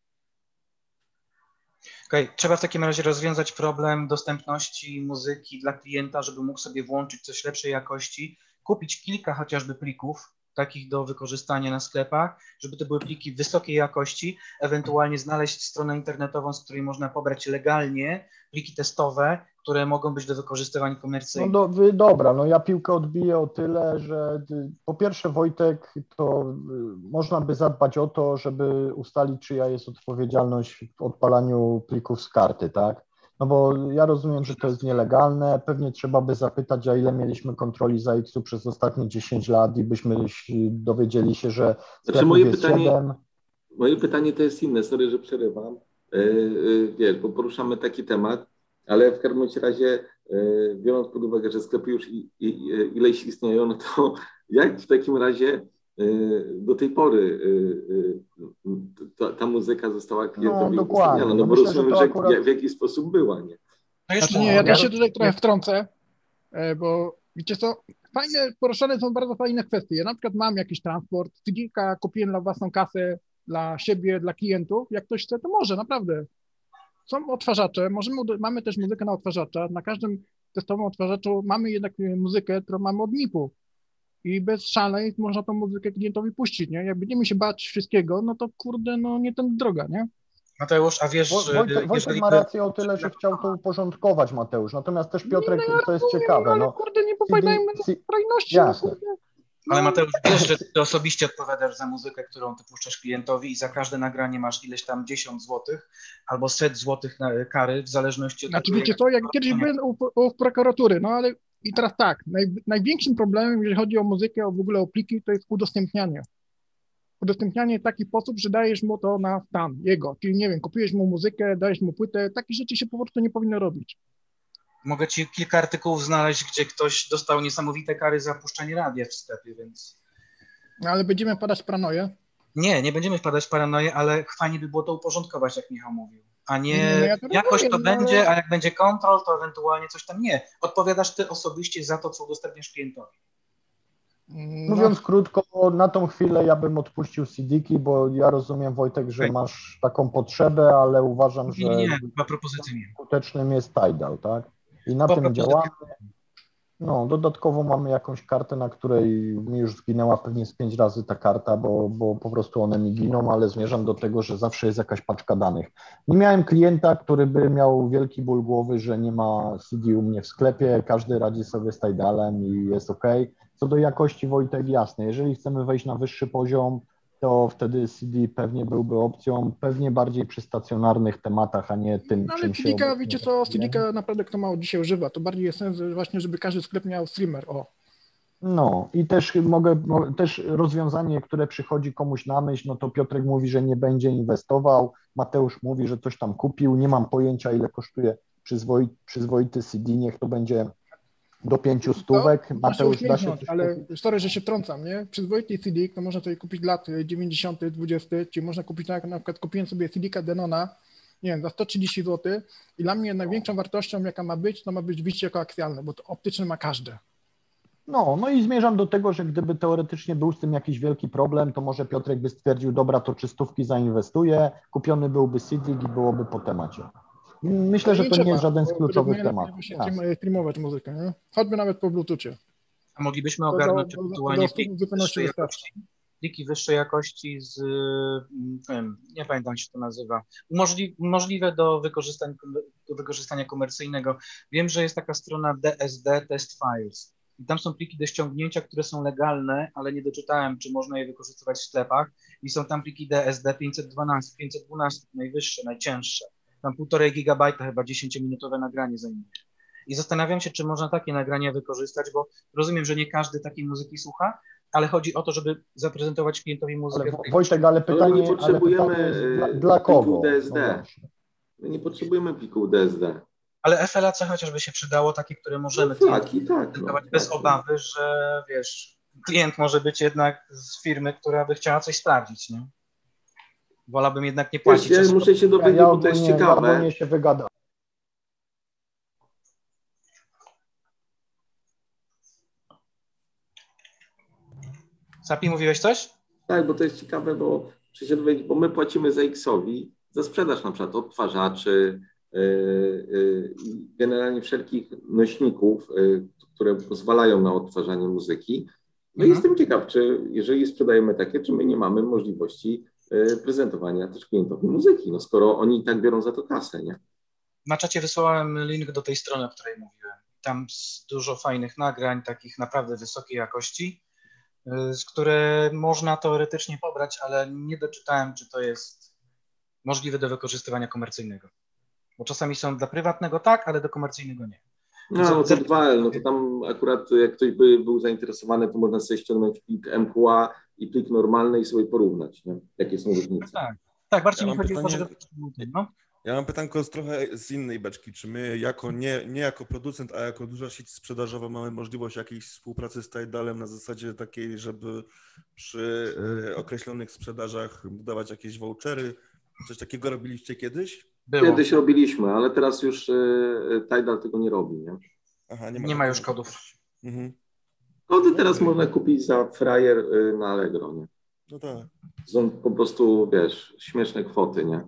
Okej, okay. Trzeba w takim razie rozwiązać problem dostępności muzyki dla klienta, żeby mógł sobie włączyć coś lepszej jakości, kupić kilka chociażby plików, takich do wykorzystania na sklepach, żeby to były pliki wysokiej jakości, ewentualnie znaleźć stronę internetową, z której można pobrać legalnie pliki testowe, które mogą być do wykorzystywań komercyjnych. No do, dobra, no ja piłkę odbiję o tyle, że po pierwsze Wojtek, to można by zadbać o to, żeby ustalić, czyja jest odpowiedzialność w odpalaniu plików z karty, tak? No bo ja rozumiem, że to jest nielegalne, pewnie trzeba by zapytać, a ile mieliśmy kontroli Z A X-u przez ostatnie dziesięć lat i byśmy dowiedzieli się, że znaczy moje jest pytanie, siedem. Moje pytanie to jest inne, sorry, że przerywam, yy, wiesz, bo poruszamy taki temat, ale w każdym razie, yy, biorąc pod uwagę, że sklepy już i, i, ileś istnieją, no to jak w takim razie do tej pory ta, ta muzyka została klientowi no, udostępniana, no bo myślę, rozumiem, że, że akurat... w jaki sposób była, nie? Znaczy nie, ja też się tutaj trochę wtrącę, bo wiecie co, fajne, poruszane są bardzo fajne kwestie. Ja na przykład mam jakiś transport, C D-ka kupiłem na własną kasę, dla siebie, dla klientów, jak ktoś chce, to może, naprawdę. Są odtwarzacze, możemy, mamy też muzykę na odtwarzacza, na każdym testowym odtwarzaczu mamy jednak muzykę, którą mamy od M I P-u. I bez szalej można tą muzykę klientowi puścić, nie? Jak będziemy się bać wszystkiego, no to kurde, no nie ten droga, nie? Mateusz, a wiesz... Wojtek, Wojtek ma rację o tyle, że chciał to uporządkować, Mateusz. Natomiast też Piotrek, no, to jest rozumiem, ciekawe. Ale no. kurde, nie popadajmy do skrajności. Jasne. No, ale Mateusz, wiesz, że ty osobiście odpowiadasz za muzykę, którą ty puszczasz klientowi i za każde nagranie masz ileś tam dziesięć złotych albo set złotych na kary, w zależności od znaczy, tego... wiecie co, jak kiedyś byłem u, u prokuratury, no ale i teraz tak, naj, największym problemem, jeżeli chodzi o muzykę, o w ogóle o pliki, to jest udostępnianie. udostępnianie w taki sposób, że dajesz mu to na stan jego, czyli nie wiem, kupiłeś mu muzykę, dajesz mu płytę, takie rzeczy się po prostu nie powinno robić. Mogę ci kilka artykułów znaleźć, gdzie ktoś dostał niesamowite kary za puszczanie radia w sklepie, więc... No, ale będziemy padać w paranoję. Nie, nie będziemy wpadać w paranoję, ale fajnie by było to uporządkować, jak Michał mówił. A nie, Nie, nie, no ja to jakoś to rozumiem, no ale- będzie, a jak będzie kontrol, to ewentualnie coś tam nie. Odpowiadasz ty osobiście za to, co udostępniasz klientowi. No, Mówiąc krótko, na tą chwilę ja bym odpuścił C D-ki, bo ja rozumiem, Wojtek, że Okej. masz taką potrzebę, ale uważam, że Nie, nie, nie, chyba propozycji nie. skutecznym jest Tidal, tak? I na Po tym prostu- działamy. No, dodatkowo mamy jakąś kartę, na której mi już zginęła pewnie z pięć razy ta karta, bo, bo po prostu one mi giną, ale zmierzam do tego, że zawsze jest jakaś paczka danych. Nie miałem klienta, który by miał wielki ból głowy, że nie ma C D u mnie w sklepie, każdy radzi sobie z Tidalem i jest ok. Co do jakości, Wojtek, jasne, jeżeli chcemy wejść na wyższy poziom, to wtedy C D pewnie byłby opcją, pewnie bardziej przy stacjonarnych tematach, a nie tym, No ale czym się C D-ka, obecnie wiecie co, zajmujemy. C D-ka naprawdę kto mało dzisiaj używa, to bardziej jest sens właśnie, żeby każdy sklep miał streamer, o. No i też mogę, mo- też rozwiązanie, które przychodzi komuś na myśl, no to Piotrek mówi, że nie będzie inwestował, Mateusz mówi, że coś tam kupił, nie mam pojęcia, ile kosztuje przyzwoi, przyzwoity C D, niech to będzie do pięciu stówek, Proszę Mateusz da się uśmiechnąć, coś ale kupić? sorry, że się wtrącam, nie? Przyzwoity C D, to można sobie kupić lat dziewięćdziesiątych, dwudziestych, czyli można kupić, tak, na przykład kupiłem sobie C D-ka Denona, nie wiem, za sto trzydzieści złotych i dla mnie największą wartością, jaka ma być, to ma być wyjście koaksjalne, bo to optyczne ma każde. No, no i zmierzam do tego, że gdyby teoretycznie był z tym jakiś wielki problem, to może Piotrek by stwierdził, dobra, to czystówki zainwestuję, kupiony byłby C D i byłoby po temacie. Myślę, że to nie jest żaden z bo kluczowych według mnie tematów. najlepiej Jasne. stream- streamować muzykę, nie? Choćby nawet po Bluetoothie. A moglibyśmy do- ogarnąć do- do- ewentualnie do pliki zupełności wyższej wystarczy. jakości, pliki wyższej jakości z, mm, wiem, nie pamiętam jak się to nazywa, Umożli, możliwe do wykorzystania, do wykorzystania komercyjnego. Wiem, że jest taka strona D S D Test Files. I tam są pliki do ściągnięcia, które są legalne, ale nie doczytałem, czy można je wykorzystywać w sklepach. I są tam pliki D S D pięćset dwanaście, pięćset dwanaście, najwyższe, najcięższe. Tam półtorej gigabajta, chyba dziesięciominutowe nagranie zajmuje. I zastanawiam się, czy można takie nagrania wykorzystać, bo rozumiem, że nie każdy takiej muzyki słucha, ale chodzi o to, żeby zaprezentować klientowi muzykę. Ale w Wo- tej- Wojtek, ale Ale my pytanie, nie ale potrzebujemy pytanie jest dla, y, dla plików kogo? D S D. No właśnie. My nie potrzebujemy plików D S D. Ale F L A C chociażby się przydało, takie, które No możemy flaki, tak. No, prezentować bez flaki. obawy, że wiesz, klient może być jednak z firmy, która by chciała coś sprawdzić, nie? Wolałbym jednak nie Wiesz, płacić. ja za- muszę się Ja, dowiedzieć, ja, bo to jest ogólnie, ja ciekawe. ogólnie się wygadam. Sapi, mówiłeś coś? Tak, bo to jest ciekawe, bo muszę się dowiedzieć, bo my płacimy za X-owi za sprzedaż na przykład odtwarzaczy, yy, yy, i generalnie wszelkich nośników, yy, które pozwalają na odtwarzanie muzyki. No i Mhm. jestem ciekaw, czy jeżeli sprzedajemy takie, czy my nie mamy możliwości yy, prezentowania też klientowi muzyki, no skoro oni i tak biorą za to kasę, nie? Na czacie wysłałem link do tej strony, o której mówiłem. Tam jest dużo fajnych nagrań, takich naprawdę wysokiej jakości, y, z które można teoretycznie pobrać, ale nie doczytałem, czy to jest możliwe do wykorzystywania komercyjnego. Bo czasami są dla prywatnego tak, ale do komercyjnego nie. No, no to dwa L, no to tam akurat jak ktoś by był zainteresowany, to można sobie ściągnąć plik M Q A i plik normalny i sobie porównać, nie? Jakie są różnice. Tak, tak, bardziej Ja mi mam chodzi o to, pytanie- żeby... No. Ja mam pytanko z trochę z innej beczki. Czy my jako nie, nie jako producent, a jako duża sieć sprzedażowa mamy możliwość jakiejś współpracy z Tidalem na zasadzie takiej, żeby przy y, określonych sprzedażach dawać jakieś vouchery? Coś takiego robiliście kiedyś? Było. Kiedyś robiliśmy, ale teraz już yy, Tidal tego nie robi, nie? Aha, Nie ma już kodów. Mhm. Kody teraz Okej. można kupić za frajer yy, na Allegro, nie? No tak. Są po prostu, wiesz, śmieszne kwoty, nie?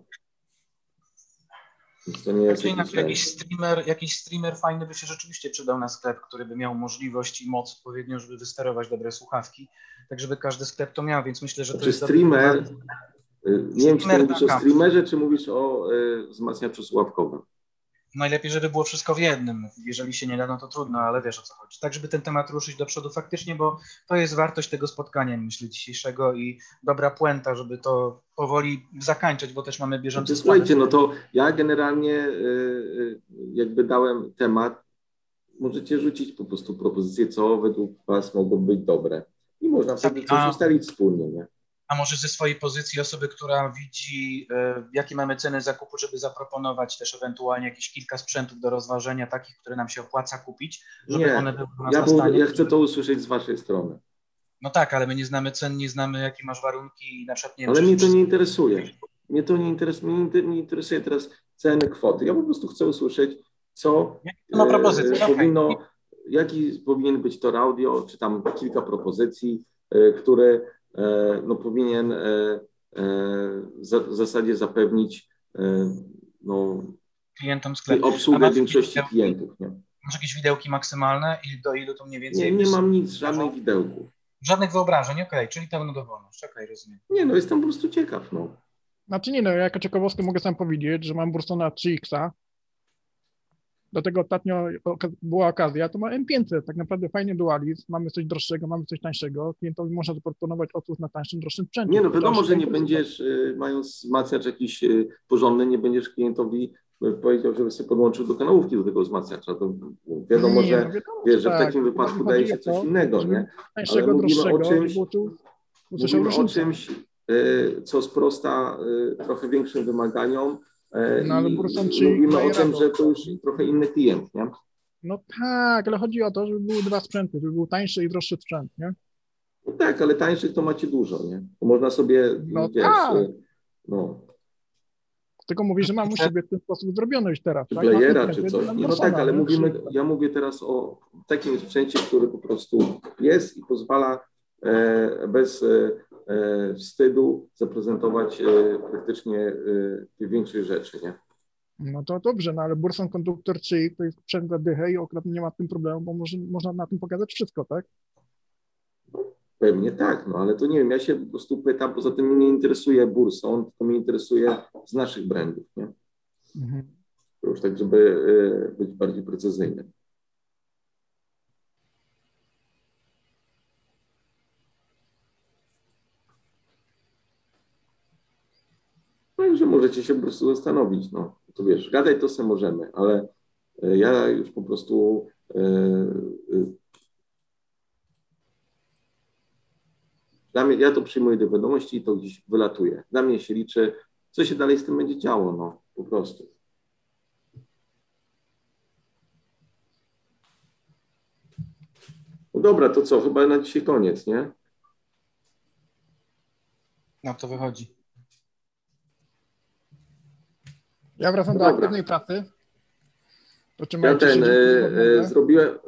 Więc to nie jest Czy jakiś, inaczej jakiś streamer, jakiś streamer fajny by się rzeczywiście przydał na sklep, który by miał możliwość i moc odpowiednio, żeby wysterować dobre słuchawki, tak żeby każdy sklep to miał, więc myślę, że to Czy jest streamer, dobry temat. y, nie wiem, czy ty Streamer mówisz o taka. streamerze, czy mówisz o y, wzmacniaczu słuchawkowym. Najlepiej, żeby było wszystko w jednym. Jeżeli się nie da, no to trudno, ale wiesz o co chodzi. Tak, żeby ten temat ruszyć do przodu faktycznie, bo to jest wartość tego spotkania, myślę, dzisiejszego i dobra puenta, żeby to powoli zakańczać, bo też mamy bieżący Znaczy, słuchajcie, status. no to ja generalnie y, y, jakby dałem temat, możecie rzucić po prostu propozycję, co według was mogło być dobre. I można wtedy coś A- ustalić wspólnie, nie? A może ze swojej pozycji osoby, która widzi, y, jakie mamy ceny zakupu, żeby zaproponować też ewentualnie jakieś kilka sprzętów do rozważenia, takich, które nam się opłaca kupić, żeby Nie, one były u nas ja, na był, stanie. ja chcę to usłyszeć z waszej strony. No tak, ale my nie znamy cen, nie znamy, jakie masz warunki i na przykład nie wiem, Ale czy mnie to wszystko- nie interesuje. Mnie to nie interesuje, mnie nie- nie interesuje teraz ceny, kwoty. Ja po prostu chcę usłyszeć, co Jakie to ma propozycje? e, Okej. powinno, jaki powinien być to audio, czy tam kilka propozycji, e, które e, no, powinien e, e, za, w zasadzie zapewnić e, no, klientom sklepu. A obsługę masz większości jakieś klientów. Nie, Masz jakieś widełki maksymalne i do ilu to mniej więcej? nie, nie mam nic, żadnych widełków. Żadnych wyobrażeń, okej, czyli pełna dowolność, okej, rozumiem. Nie, no jestem po prostu ciekaw. No. Znaczy nie no, ja jako ciekawostkę mogę sam powiedzieć, że mam Bursona trzy X-a. Do tego ostatnio oka- była okazja, to ma M pięćset, tak naprawdę fajny dualizm, mamy coś droższego, mamy coś tańszego, klientowi można zaproponować odsłuch na tańszym, droższym sprzęcie. Nie no, To wiadomo, się że nie zainteresował. będziesz, y, mając wzmacniacz jakiś y, porządny, nie będziesz klientowi y, powiedział, żeby sobie podłączył do kanałówki do tego wzmacniacza. To wiadomo, Nie, że, no wiadomo, wiesz, że w tak. takim wypadku Chodzi daje o się to, coś innego, żeby nie? Ale Tańszego, mówimy droższego, o czymś, żeby czuł, usłyszał mówimy o różnicę. czymś, y, co sprosta y, trochę większym wymaganiom y, No, ale i Burson trzy mówimy daje o tym, radę. że to już trochę inny klient, nie? No tak, ale chodzi o to, żeby były dwa sprzęty, żeby był tańszy i droższy sprzęt, nie? No tak, ale tańszych to macie dużo, nie? To można sobie, No wiesz, tak. y, no, Tylko mówi, że mam u siebie w ten sposób zrobione już teraz, czy tak? playera, Mam czy internety, coś. mam Nie, no Bursona, tak, ale nie? mówimy, trzy X. ja mówię teraz o takim sprzęcie, który po prostu jest i pozwala e, bez e, e, wstydu zaprezentować e, praktycznie e, większej rzeczy, nie? No to dobrze, no ale Burson Conductor trzy X to jest sprzęt za dychę i akurat nie ma z tym problemu, bo może, można na tym pokazać wszystko, tak? Pewnie tak, no ale to nie wiem, ja się po prostu pytam, poza tym mnie nie interesuje Burson, tylko mnie interesuje z naszych brandów, nie? Mhm. To już tak, żeby e, być bardziej precyzyjny. Także możecie się po prostu zastanowić, no. To wiesz, gadać to sobie możemy, ale e, ja już po prostu e, e, dla mnie, ja to przyjmuję do wiadomości i to gdzieś wylatuje. Dla mnie się liczy, co się dalej z tym będzie działo, no, po prostu. No dobra, to co, chyba na dzisiaj koniec, nie? No to wychodzi. Ja wracam No do dobra. aktywnej pracy. To Ja trzymajcie ten się, e, dziękuję za e, rozmowę. zrobiłem,